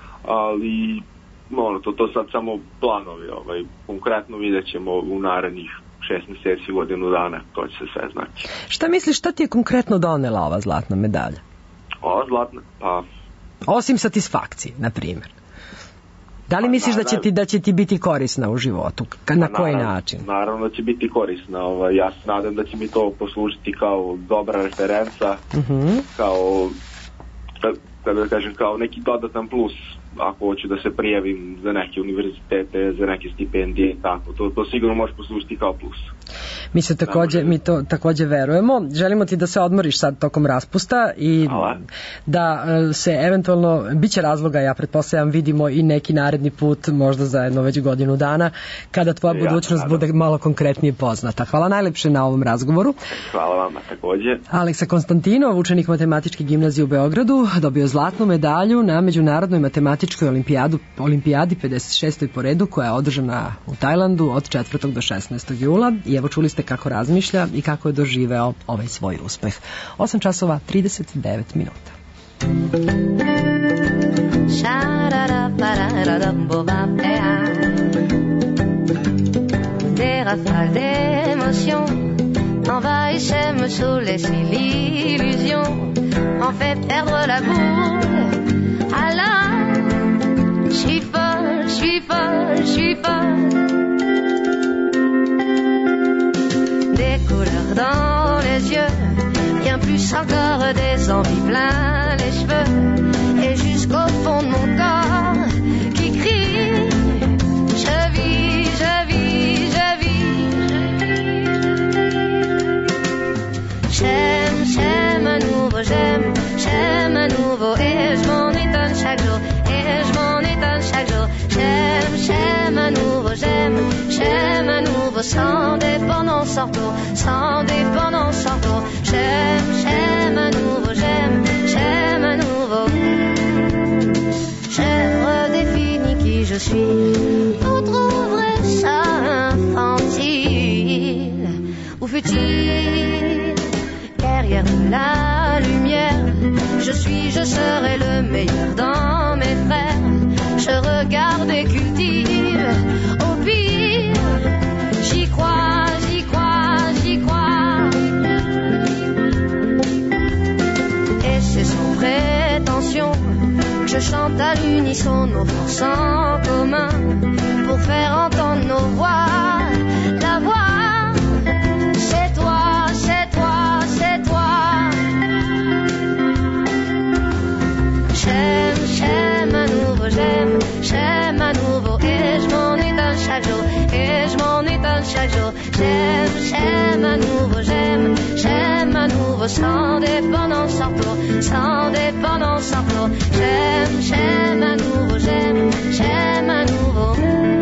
ali ono, to, to sad samo planovi, ovaj, konkretno vidjet ćemo u narednih šest mjeseci, godinu dana, to će se sve znači. Šta misliš, šta ti je konkretno donela ova zlatna medalja? Ova zlatna, pa... Osim satisfakcije, na primjer. Da li pa, misliš da će, ti, da će ti biti korisna u životu? Ka, na pa, koji naravno, način? Naravno da će biti korisna. Ovaj, ja se nadam da će mi to poslužiti kao dobra referenca, uh-huh. kao, da, da kažem, kao neki dodatan plus ako hoću da se prijavim za neke univerzitete, za neke stipendije i tako. To, to sigurno može poslužiti kao plus. Mi se takođe, mi to takođe verujemo. Želimo ti da se odmoriš sad tokom raspusta i Hvala. Da se eventualno, bit će razloga, ja pretpostavljam, vidimo i neki naredni put, možda za jedno već godinu dana, kada tvoja ja, budućnost naravno. bude malo konkretnije poznata. Hvala najlepše na ovom razgovoru. Hvala vama takođe. Aleksa Konstantinov, učenik Matematičke gimnazije u Beogradu, dobio zlatnu medalju na Međunarodnoj matematičkoj olimpijadu, olimpijadi pedeset šestoj po redu, koja je održana u Tajlandu od četvrtog do šesnaestog jula. I evo čuli ste kako razmišlja i kako je doživeo ovaj svoj uspeh. osam časova trideset devet minuta. Des rafales d'émotions envahissaient, me saoulaient l'illusion, en fait perdre la boule. Alors, je suis folle, je suis folle, je suis folle. Des couleurs dans les yeux, bien plus encore des envies plein les cheveux, et jusqu'au fond de mon corps qui crie, je vis, je vis, je vis. J'aime, j'aime à nouveau, j'aime, j'aime à nouveau, et je m'en étonne chaque jour, et je m'en étonne chaque jour. J'aime, j'aime à nouveau, j'aime, j'aime à nouveau, sans dépendance, sans retour, sans dépendance, sans retour. J'aime, j'aime à nouveau, j'aime, j'aime à nouveau. Je redéfinis qui je suis, vous trouverez ça infantile ou futile. Derrière la lumière, je suis, je serai le meilleur dans mes frères. Je regarde et cultive, au pire, j'y crois, j'y crois, j'y crois. Et c'est sans prétention fois l'unisson, nos forces en commun pour faire entendre nos voix. La voix, c'est toi, c'est toi, c'est toi. J'aime, j'aime à nouveau, j'aime, j'aime à nouveau et je m'en étonne chaque jour, et je m'en étonne chaque jour. J'aime, j'aime à nouveau, j'aime, j'aime à nouveau sans dépendance, sans retour, sans dépendance, sans retour. J'aime, j'aime à nouveau, j'aime, j'aime à nouveau.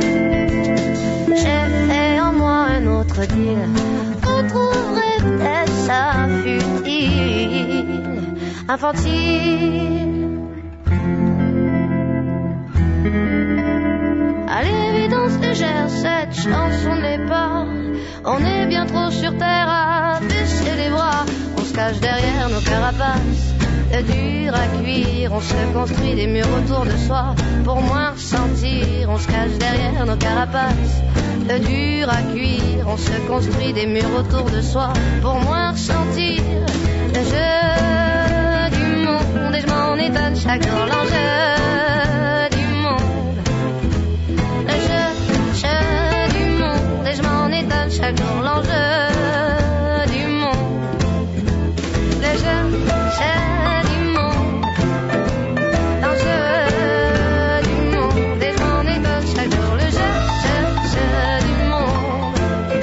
J'ai fait en moi un autre deal, vous trouverez peut-être ça futile, infantile. À l'évidence légère, cette chanson n'est pas. On est bien trop sur terre à baisser les bras. On se cache derrière nos carapaces, de dur à cuire. On se construit des murs autour de soi pour moins ressentir. On se cache derrière nos carapaces, de dur à cuire. On se construit des murs autour de soi pour moins ressentir. Le jeu du monde, et je m'en étonne chaque jour. L'enjeu du monde, le jeu, jeu du monde, et je m'en étonne chaque jour. L'enjeu du monde, le jeu, jeu du monde, l'enjeu du monde, et je m'en étonne chaque jour. Le jeu, jeu, jeu du monde,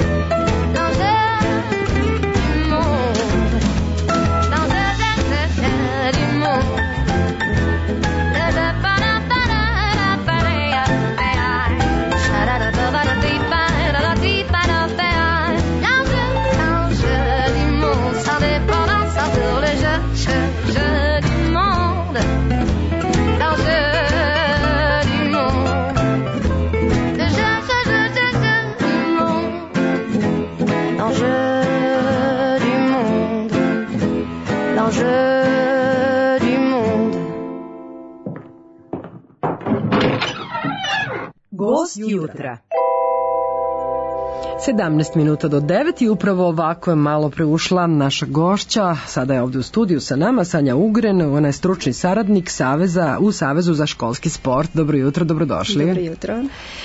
l'enjeu du monde, l'enjeu, jeu, jeu du monde. Gost jutra. sedamnaest minuta do devet i upravo ovako je malo preušla naša gošća. Sada je ovde u studiju sa nama Sanja Ugren, ona je stručni saradnik Saveza u Savezu za školski sport. Dobro jutro, dobrodošli. Dobro jutro.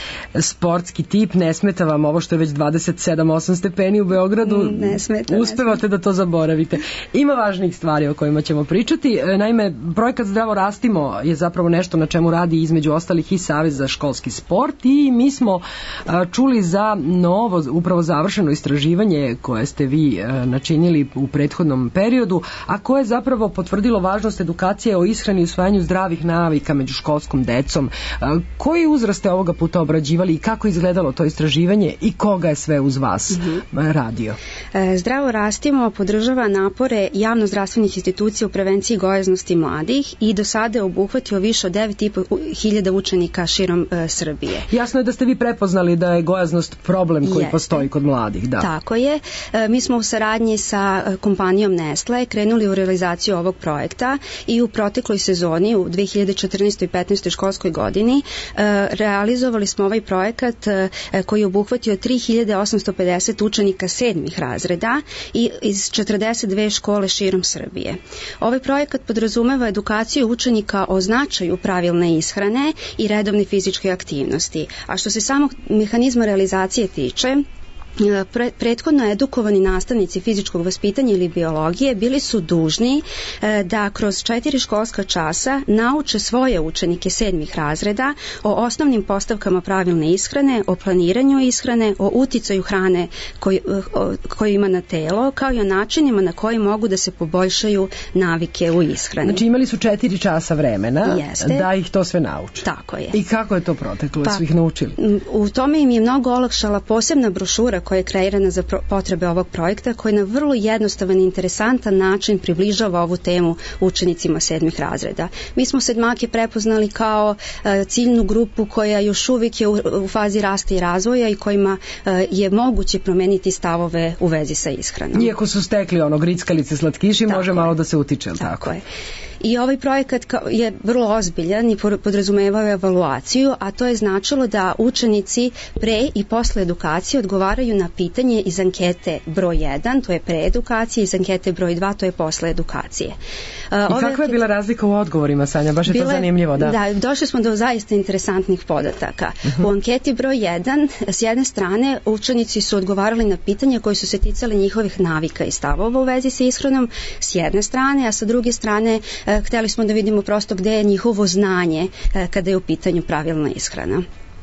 Sportski tip, ne smeta vam ovo što je već dvadeset sedam osam stepeni u Beogradu? Ne smeta. Uspevate da to zaboravite. Ima važnih stvari o kojima ćemo pričati. Naime, projekat Zdravo rastimo je zapravo nešto na čemu radi između ostalih i Savez za školski sport i mi smo čuli za novo, upravo završeno istraživanje koje ste vi načinili u prethodnom periodu, a koje je zapravo potvrdilo važnost edukacije o ishrani i usvajanju zdravih navika među školskom decom. Koji uzrast ste ovoga puta obrađivali i kako izgledalo to istraživanje i koga je sve uz vas mm-hmm. radio? Zdravo rastimo podržava napore javno-zdravstvenih institucija u prevenciji gojaznosti mladih i do sada je obuhvatio više od devet i po hiljada učenika širom e, Srbije. Jasno je da ste vi prepoznali da je gojaznost problem koji Jeste. postoji kod mladih. Da. Tako je. E, mi smo u saradnji sa kompanijom Nestle krenuli u realizaciju ovog projekta i u protekloj sezoni u dve hiljade četrnaestoj i petnaestoj školskoj godini e, realizovali smo ovaj projekat e, koji je obuhvatio tri hiljade osamsto pedeset učenika sedmih razreda i iz četrdeset dve škole širom Srbije. Ovaj projekat podrazumeva edukaciju učenika o značaju pravilne ishrane i redovne fizičke aktivnosti. A što se samog mehanizma realizacije tiče, Pre, prethodno edukovani nastavnici fizičkog vaspitanja ili biologije bili su dužni e, da kroz četiri školska časa nauče svoje učenike sedmih razreda o osnovnim postavkama pravilne ishrane, o planiranju ishrane, o uticaju hrane koju, koju ima na telo, kao i o načinima na koji mogu da se poboljšaju navike u ishrani. Znači imali su četiri časa vremena Jeste. da ih to sve nauče. Tako je. I kako je to proteklo? Pa, su ih naučili? U tome im je mnogo olakšala posebna brošura koja je kreirana za potrebe ovog projekta, koja na vrlo jednostavan i interesantan način približava ovu temu učenicima sedmih razreda. Mi smo sedmake prepoznali kao uh, ciljnu grupu koja još uvijek je u, u fazi rasta i razvoja i kojima uh, je moguće promeniti stavove u vezi sa ishranom. Iako su stekli ono grickalice, slatkiši, tako može malo da se utiče, tako? Tako je. I ovaj projekat je vrlo ozbiljan i podrazumevao evaluaciju, a to je značilo da učenici pre i posle edukacije odgovaraju na pitanje iz ankete broj jedan, to je pre edukacije, iz ankete broj dva, to je posle edukacije. I kakva je bila razlika u odgovorima, Sanja? Baš je to zanimljivo, da. Da, došli smo do zaista interesantnih podataka. Uh-huh. U anketi broj jedan, s jedne strane, učenici su odgovarali na pitanja koji su se ticali njihovih navika i stavova u vezi sa ishranom, s jedne strane, a sa druge strane, e, hteli smo da vidimo prosto gde je njihovo znanje e, kada je u pitanju pravilna ishrana.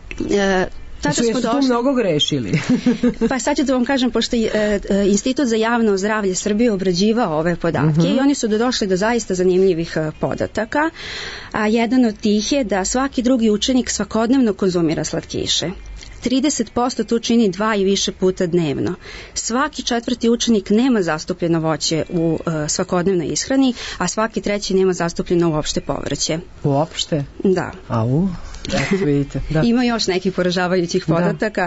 E, Tada su jesu tu mnogo grešili? Pa sad ću da vam kažem, pošto je e, Institut za javno zdravlje Srbije obrađivao ove podatke uh-huh. i oni su došli do zaista zanimljivih podataka, a jedan od tih je da svaki drugi učenik svakodnevno konzumira slatkiše. trideset posto to čini dva i više puta dnevno. Svaki četvrti učenik nema zastupljeno voće u uh, svakodnevnoj ishrani, a svaki treći nema zastupljeno uopšte povrće. Uopšte? Da. Au, eto vidite. Da. Ima još nekih poražavajućih podataka.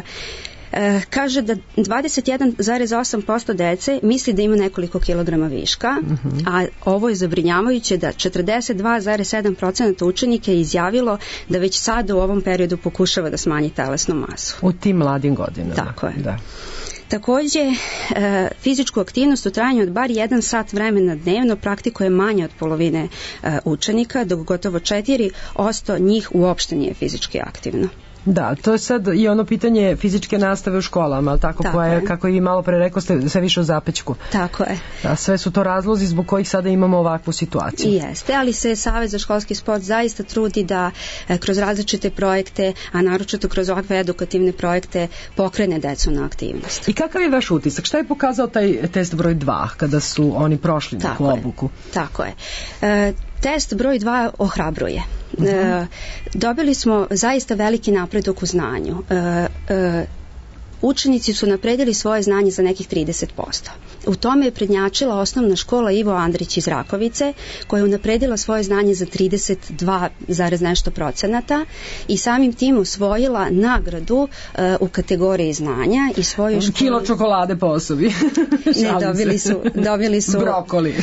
E, kaže da dvadeset jedan zarez osam posto dece misli da ima nekoliko kilograma viška, uh-huh. a ovo je zabrinjavajuće da četrdeset dva zarez sedam posto učenika je izjavilo da već sada u ovom periodu pokušava da smanji telesnu masu. U tim mladim godinama. Tako je. Da. Takođe, e, fizičku aktivnost u trajanju od bar jedan sat vremena dnevno praktikuje manje od polovine e, učenika, dok gotovo četiri posto njih uopšte nije fizički aktivno. Da, to je sad i ono pitanje fizičke nastave u školama, ali tako, tako koja je, kako i malo pre rekao ste, sve više u zapećku. Tako je. Da, sve su to razlozi zbog kojih sada imamo ovakvu situaciju. I jeste, ali se Savez za školski sport zaista trudi da e, kroz različite projekte, a naročito kroz ovakve edukativne projekte, pokrene decu na aktivnost. I kakav je vaš utisak? Šta je pokazao taj test broj dva kada su oni prošli tako neku obuku? Je, tako je. E, test broj dva ohrabruje. Uh-huh. E, dobili smo zaista veliki napredak u znanju. E, e, učenici su napredili svoje znanje za nekih trideset posto. U tome je prednjačila osnovna škola Ivo Andrić iz Rakovice, koja je unapredila svoje znanje za trideset dva zarez nešto procenata i samim tim osvojila nagradu uh, u kategoriji znanja i svoju školu... Kilo čokolade po osobi. Ne, dobili su... Dobili su brokoli.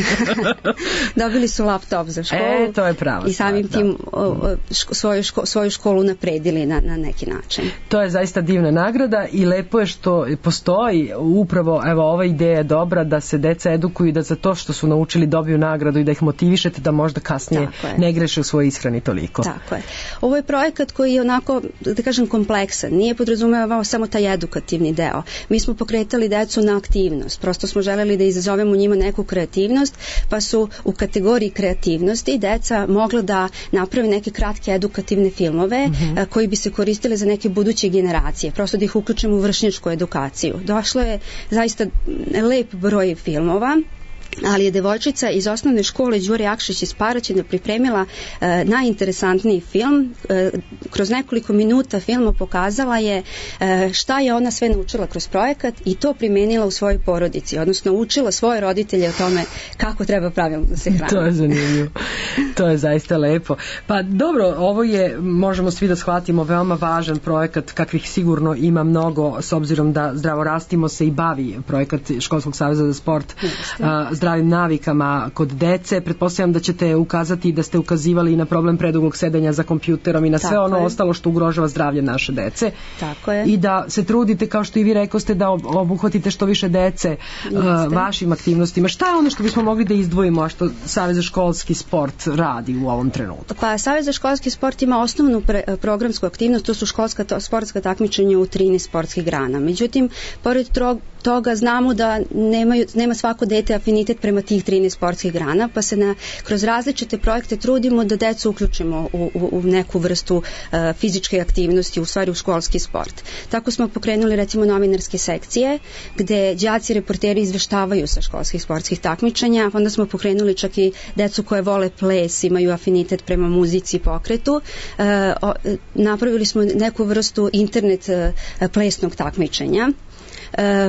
Dobili su laptop za školu. E, to je pravo. I samim stvar, tim uh, ško, svoju, ško, svoju školu napredili na, na neki način. To je zaista divna nagrada i lepo je što postoji upravo, evo, ova ideja je dobra da se deca edukuju i da za to što su naučili dobiju nagradu i da ih motivišete da možda kasnije ne greše u svojoj ishrani toliko. Tako je. Ovo je projekat koji je onako, da kažem, kompleksan. Nije podrazumevao samo taj edukativni deo. Mi smo pokretali decu na aktivnost. Prosto smo želeli da izazovemo njima neku kreativnost, pa su u kategoriji kreativnosti deca mogla da napravi neke kratke edukativne filmove mm-hmm. koji bi se koristili za neke buduće generacije. Prosto da ih uključimo u vršnjačku edukaciju. Došlo je zaista lep broj filmova, ali je devojčica iz osnovne škole Đure Jakšić iz Paraćina pripremila e, najinteresantniji film. E, kroz nekoliko minuta filma pokazala je e, šta je ona sve naučila kroz projekat i to primenila u svojoj porodici, odnosno učila svoje roditelje o tome kako treba pravilno da se hrani. To je zanimljivo. To je zaista lepo. Pa dobro, ovo je, možemo svi da shvatimo, veoma važan projekat, kakvih sigurno ima mnogo, s obzirom da Zdravo rastimo se i bavi projekat Školskog saveza za sport a, zdravim navikama kod dece. Pretpostavljam da ćete ukazati da ste ukazivali i na problem preduglog sedenja za kompjuterom i na sve Tako ono je. ostalo što ugrožava zdravlje naše dece. Tako je. I da se trudite, kao što i vi rekoste, da obuhvatite što više dece uh, vašim aktivnostima. Šta je ono što bismo mogli da izdvojimo, a što Savez za školski sport radi u ovom trenutku? Pa Savez za školski sport ima osnovnu pre, programsku aktivnost, to su školska to, sportska takmičenja u trinaest sportskih grana. Međutim, pored toga znamo da nemaju, nema svako dete afinitet prema tih trinaest sportskih grana, pa se na, kroz različite projekte trudimo da decu uključimo u, u, u neku vrstu uh, fizičke aktivnosti, u stvari u školski sport. Tako smo pokrenuli recimo novinarske sekcije, gde đaci reporteri izveštavaju sa školskih sportskih takmičenja, onda smo pokrenuli čak i decu koje vole ples, imaju afinitet prema muzici i pokretu. Uh, o, napravili smo neku vrstu internet uh, plesnog takmičenja. Uh,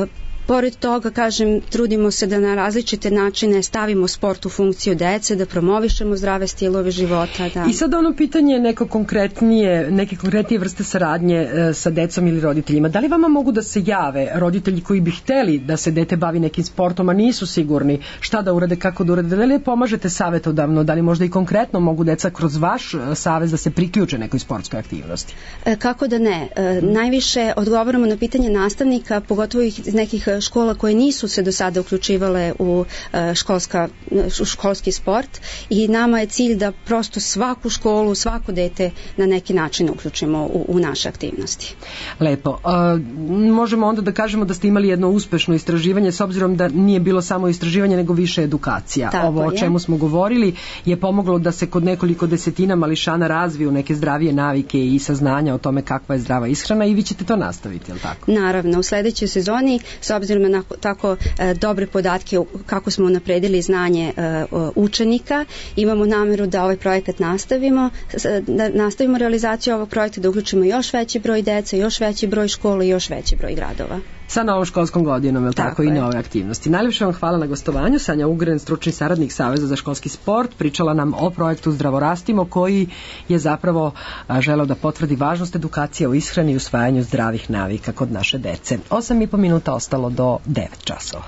Pored toga, kažem, trudimo se da na različite načine stavimo sport u funkciju dece, da promovišemo zdrave stilove života. Da. I sad ono pitanje neko konkretnije, neke konkretnije vrste saradnje e, sa decom ili roditeljima. Da li vama mogu da se jave roditelji koji bi hteli da se dete bavi nekim sportom, a nisu sigurni šta da urade, kako da urade? Da li pomažete savjetodavno? Da li možda i konkretno mogu deca kroz vaš savez da se priključe nekoj sportskoj aktivnosti? E, kako da ne? E, najviše odgovaramo na pitanje nastavnika, pogotovo iz nekih škola koje nisu se do sada uključivale u, e, školska, u školski sport i nama je cilj da prosto svaku školu, svako dete na neki način uključimo u, u naše aktivnosti. Lepo. E, možemo onda da kažemo da ste imali jedno uspešno istraživanje, s obzirom da nije bilo samo istraživanje nego više edukacija. Tako Ovo o je. čemu smo govorili je pomoglo da se kod nekoliko desetina mališana razviju neke zdravije navike i saznanja o tome kakva je zdrava ishrana i vi ćete to nastaviti, je li tako? Naravno, u sledećoj sezoni, s obzirom na tako e, dobre podatke kako smo napredili znanje e, učenika, imamo nameru da ovaj projekat nastavimo, da nastavimo realizaciju ovog projekta, da uključimo još veći broj dece, još veći broj škola i još veći broj gradova. Sa novom školskom godinom, je li tako, tako i je. nove aktivnosti. Najljepše vam hvala na gostovanju. Sanja Ugren, stručni saradnik Saveza za školski sport, pričala nam o projektu Zdravorastimo, koji je zapravo a, želeo da potvrdi važnost edukacije o ishrani i usvajanju zdravih navika kod naše dece. Osam i po minuta ostalo do devet časova.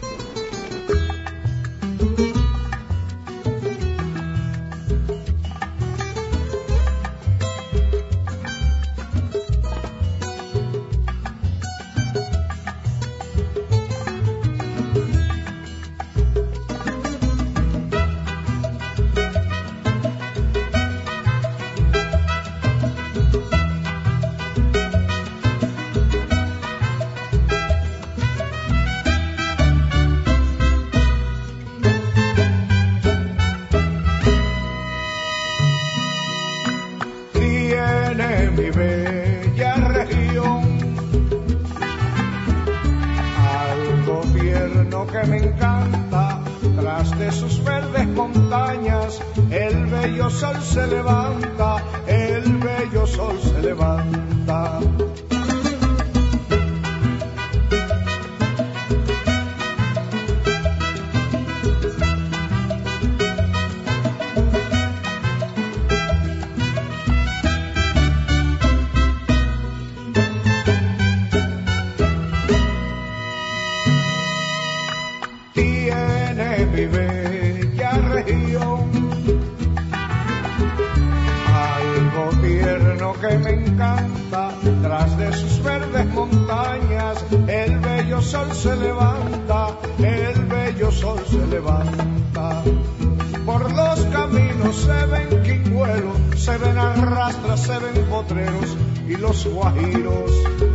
Guajiros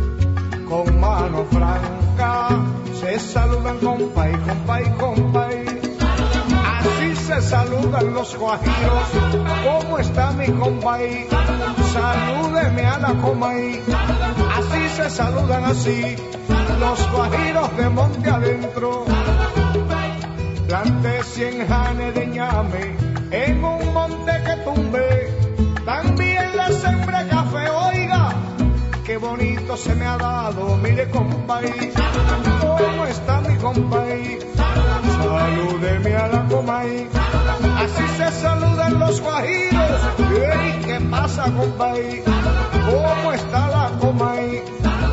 con mano franca se saludan compay, compay, compay. Así se saludan los guajiros. ¿Cómo está mi compay? Salúdeme a la comay. Así se saludan así los guajiros de monte adentro. Planté cien janes de ñame en un monte que tumbé. También le sembré café, oiga. Qué bonito se me ha dado, mire compay, ¿cómo está mi compay? Salúdeme a la comay, así se saludan los guajiros. Ey, ¿qué pasa compay? ¿Cómo está la comay?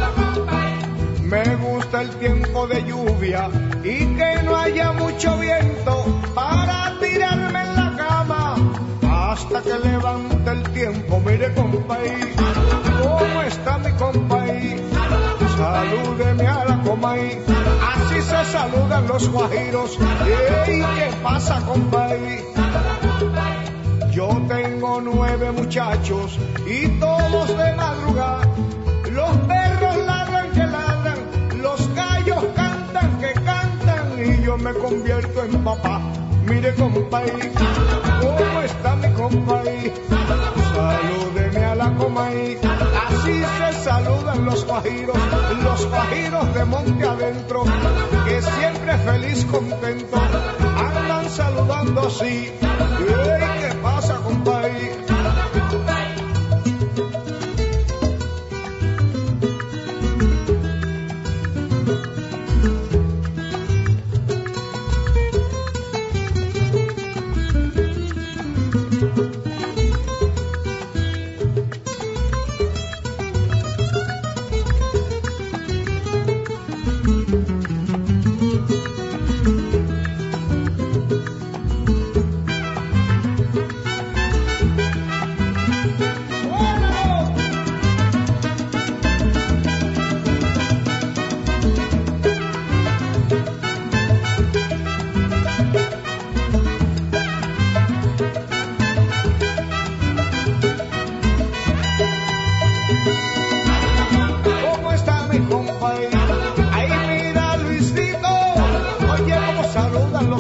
Me gusta el tiempo de lluvia y que no haya mucho viento para tirarme en la cama hasta que levante el tiempo, mire compay. ¿Cómo está mi compay? Salúdeme a la comay. Así se saludan los guajiros. ¡Ey! ¿Qué pasa, compay? Yo tengo nueve muchachos y todos de madrugada. Los perros ladran que ladran, los gallos cantan que cantan y yo me convierto en papá. Mire, compay, ¿cómo está mi compay? Salúdeme a la comay. Así se saludan los guajiros, los guajiros de monte adentro, que siempre feliz, contento, andan saludando así. ¡Ey! ¿Qué pasa, compay?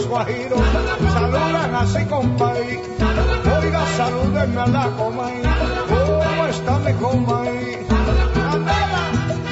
los guajiros saludan así, compadre. Oiga, salúdenme a la comay. ¿Cómo está mi comay? ¡Candela!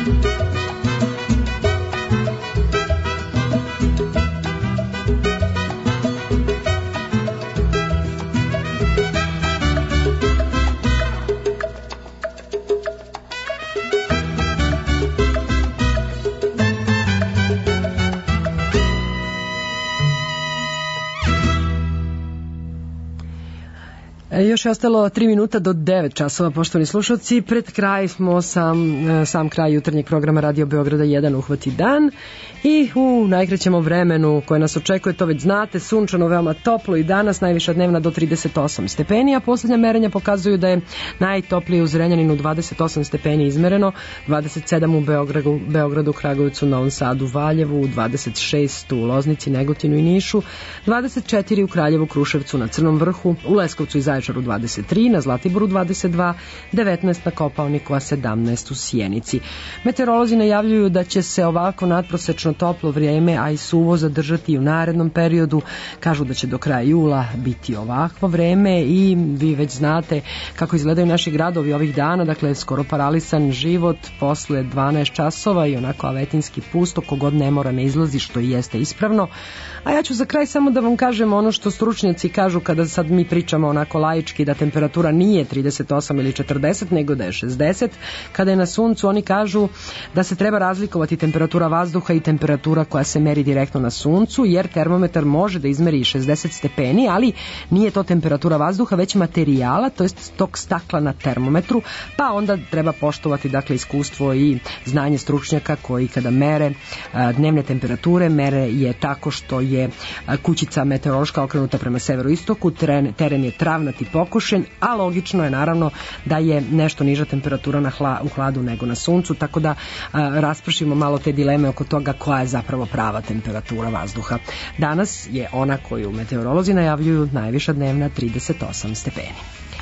Još je ostalo tri minuta do devet časova, poštovani slušalci. Pred kraj smo sam, sam kraj jutarnjeg programa Radio Beograda jedan uhvati dan i u najkraćem vremenu koje nas očekuje, to već znate, sunčano, veoma toplo i danas najviša dnevna do trideset osam stepeni, a poslednja merenja pokazuju da je najtoplije u Zrenjaninu dvadeset osam stepeni izmereno, dvadeset sedam u Beogradu, Beogradu, Kragujevcu, Novom Sadu, Valjevu, dvadeset šest u Loznici, Negotinu i Nišu, dvadeset četiri u Kraljevu, Kruševcu, na Crnom vrhu, u Leskovcu i Zaječaru dvadeset tri, na Zlatiboru dvadeset dva, devetnaest na Kopaoniku, a sedamnaest u Sjenici. Meteorolozi najavljuju da će se ovako nadprosečno toplo vrijeme, a i suvo zadržati i u narednom periodu. Kažu da će do kraja jula biti ovakvo vreme i vi već znate kako izgledaju naši gradovi ovih dana, dakle skoro paralisan život posle dvanaest časova i onako avetinski pusto, kogod ne mora ne izlazi, što i jeste ispravno. A ja ću za kraj samo da vam kažem ono što stručnjaci kažu kada sad mi pričamo onako laički, da temperatura nije trideset osam ili četrdeset, nego da je šezdeset. Kada je na suncu, oni kažu da se treba razlikovati temperatura vazduha i temperatura koja se meri direktno na suncu, jer termometar može da izmeri šezdeset stepeni, ali nije to temperatura vazduha, već materijala, to jest tog stakla na termometru, pa onda treba poštovati dakle iskustvo i znanje stručnjaka koji kada mere a, dnevne temperature, mere je tako što je a, kućica meteorološka okrenuta prema severoistoku, teren, teren je travnati pokošen, a logično je naravno da je nešto niža temperatura na hla, u hladu nego na suncu, tako da a, raspršimo malo te dileme oko toga koja je zapravo prava temperatura vazduha. Danas je ona koju meteorolozi najavljuju najviša dnevna trideset osam stepeni.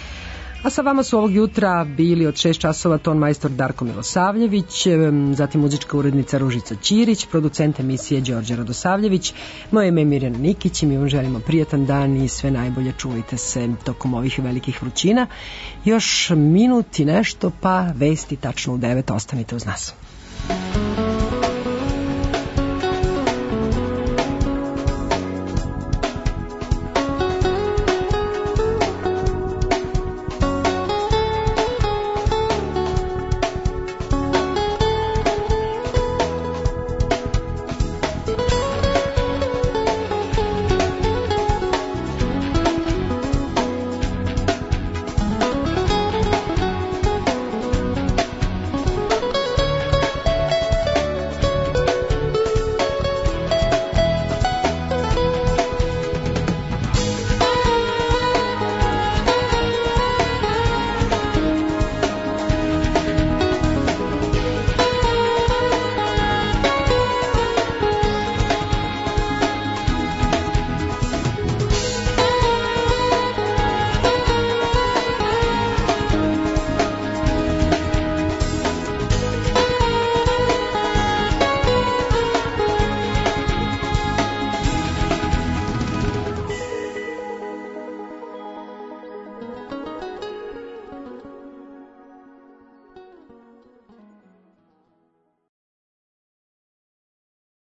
A sa vama su ovog jutra bili od šest časova ton majstor Darko Milosavljević, zatim muzička urednica Ružica Ćirić, producent emisije Đorđe Radosavljević, moje ime je Mirjana Nikić i mi vam želimo prijatan dan i sve najbolje, čuvajte se tokom ovih velikih vrućina. Još minut i nešto, pa vesti tačno u devet, ostanite uz nas.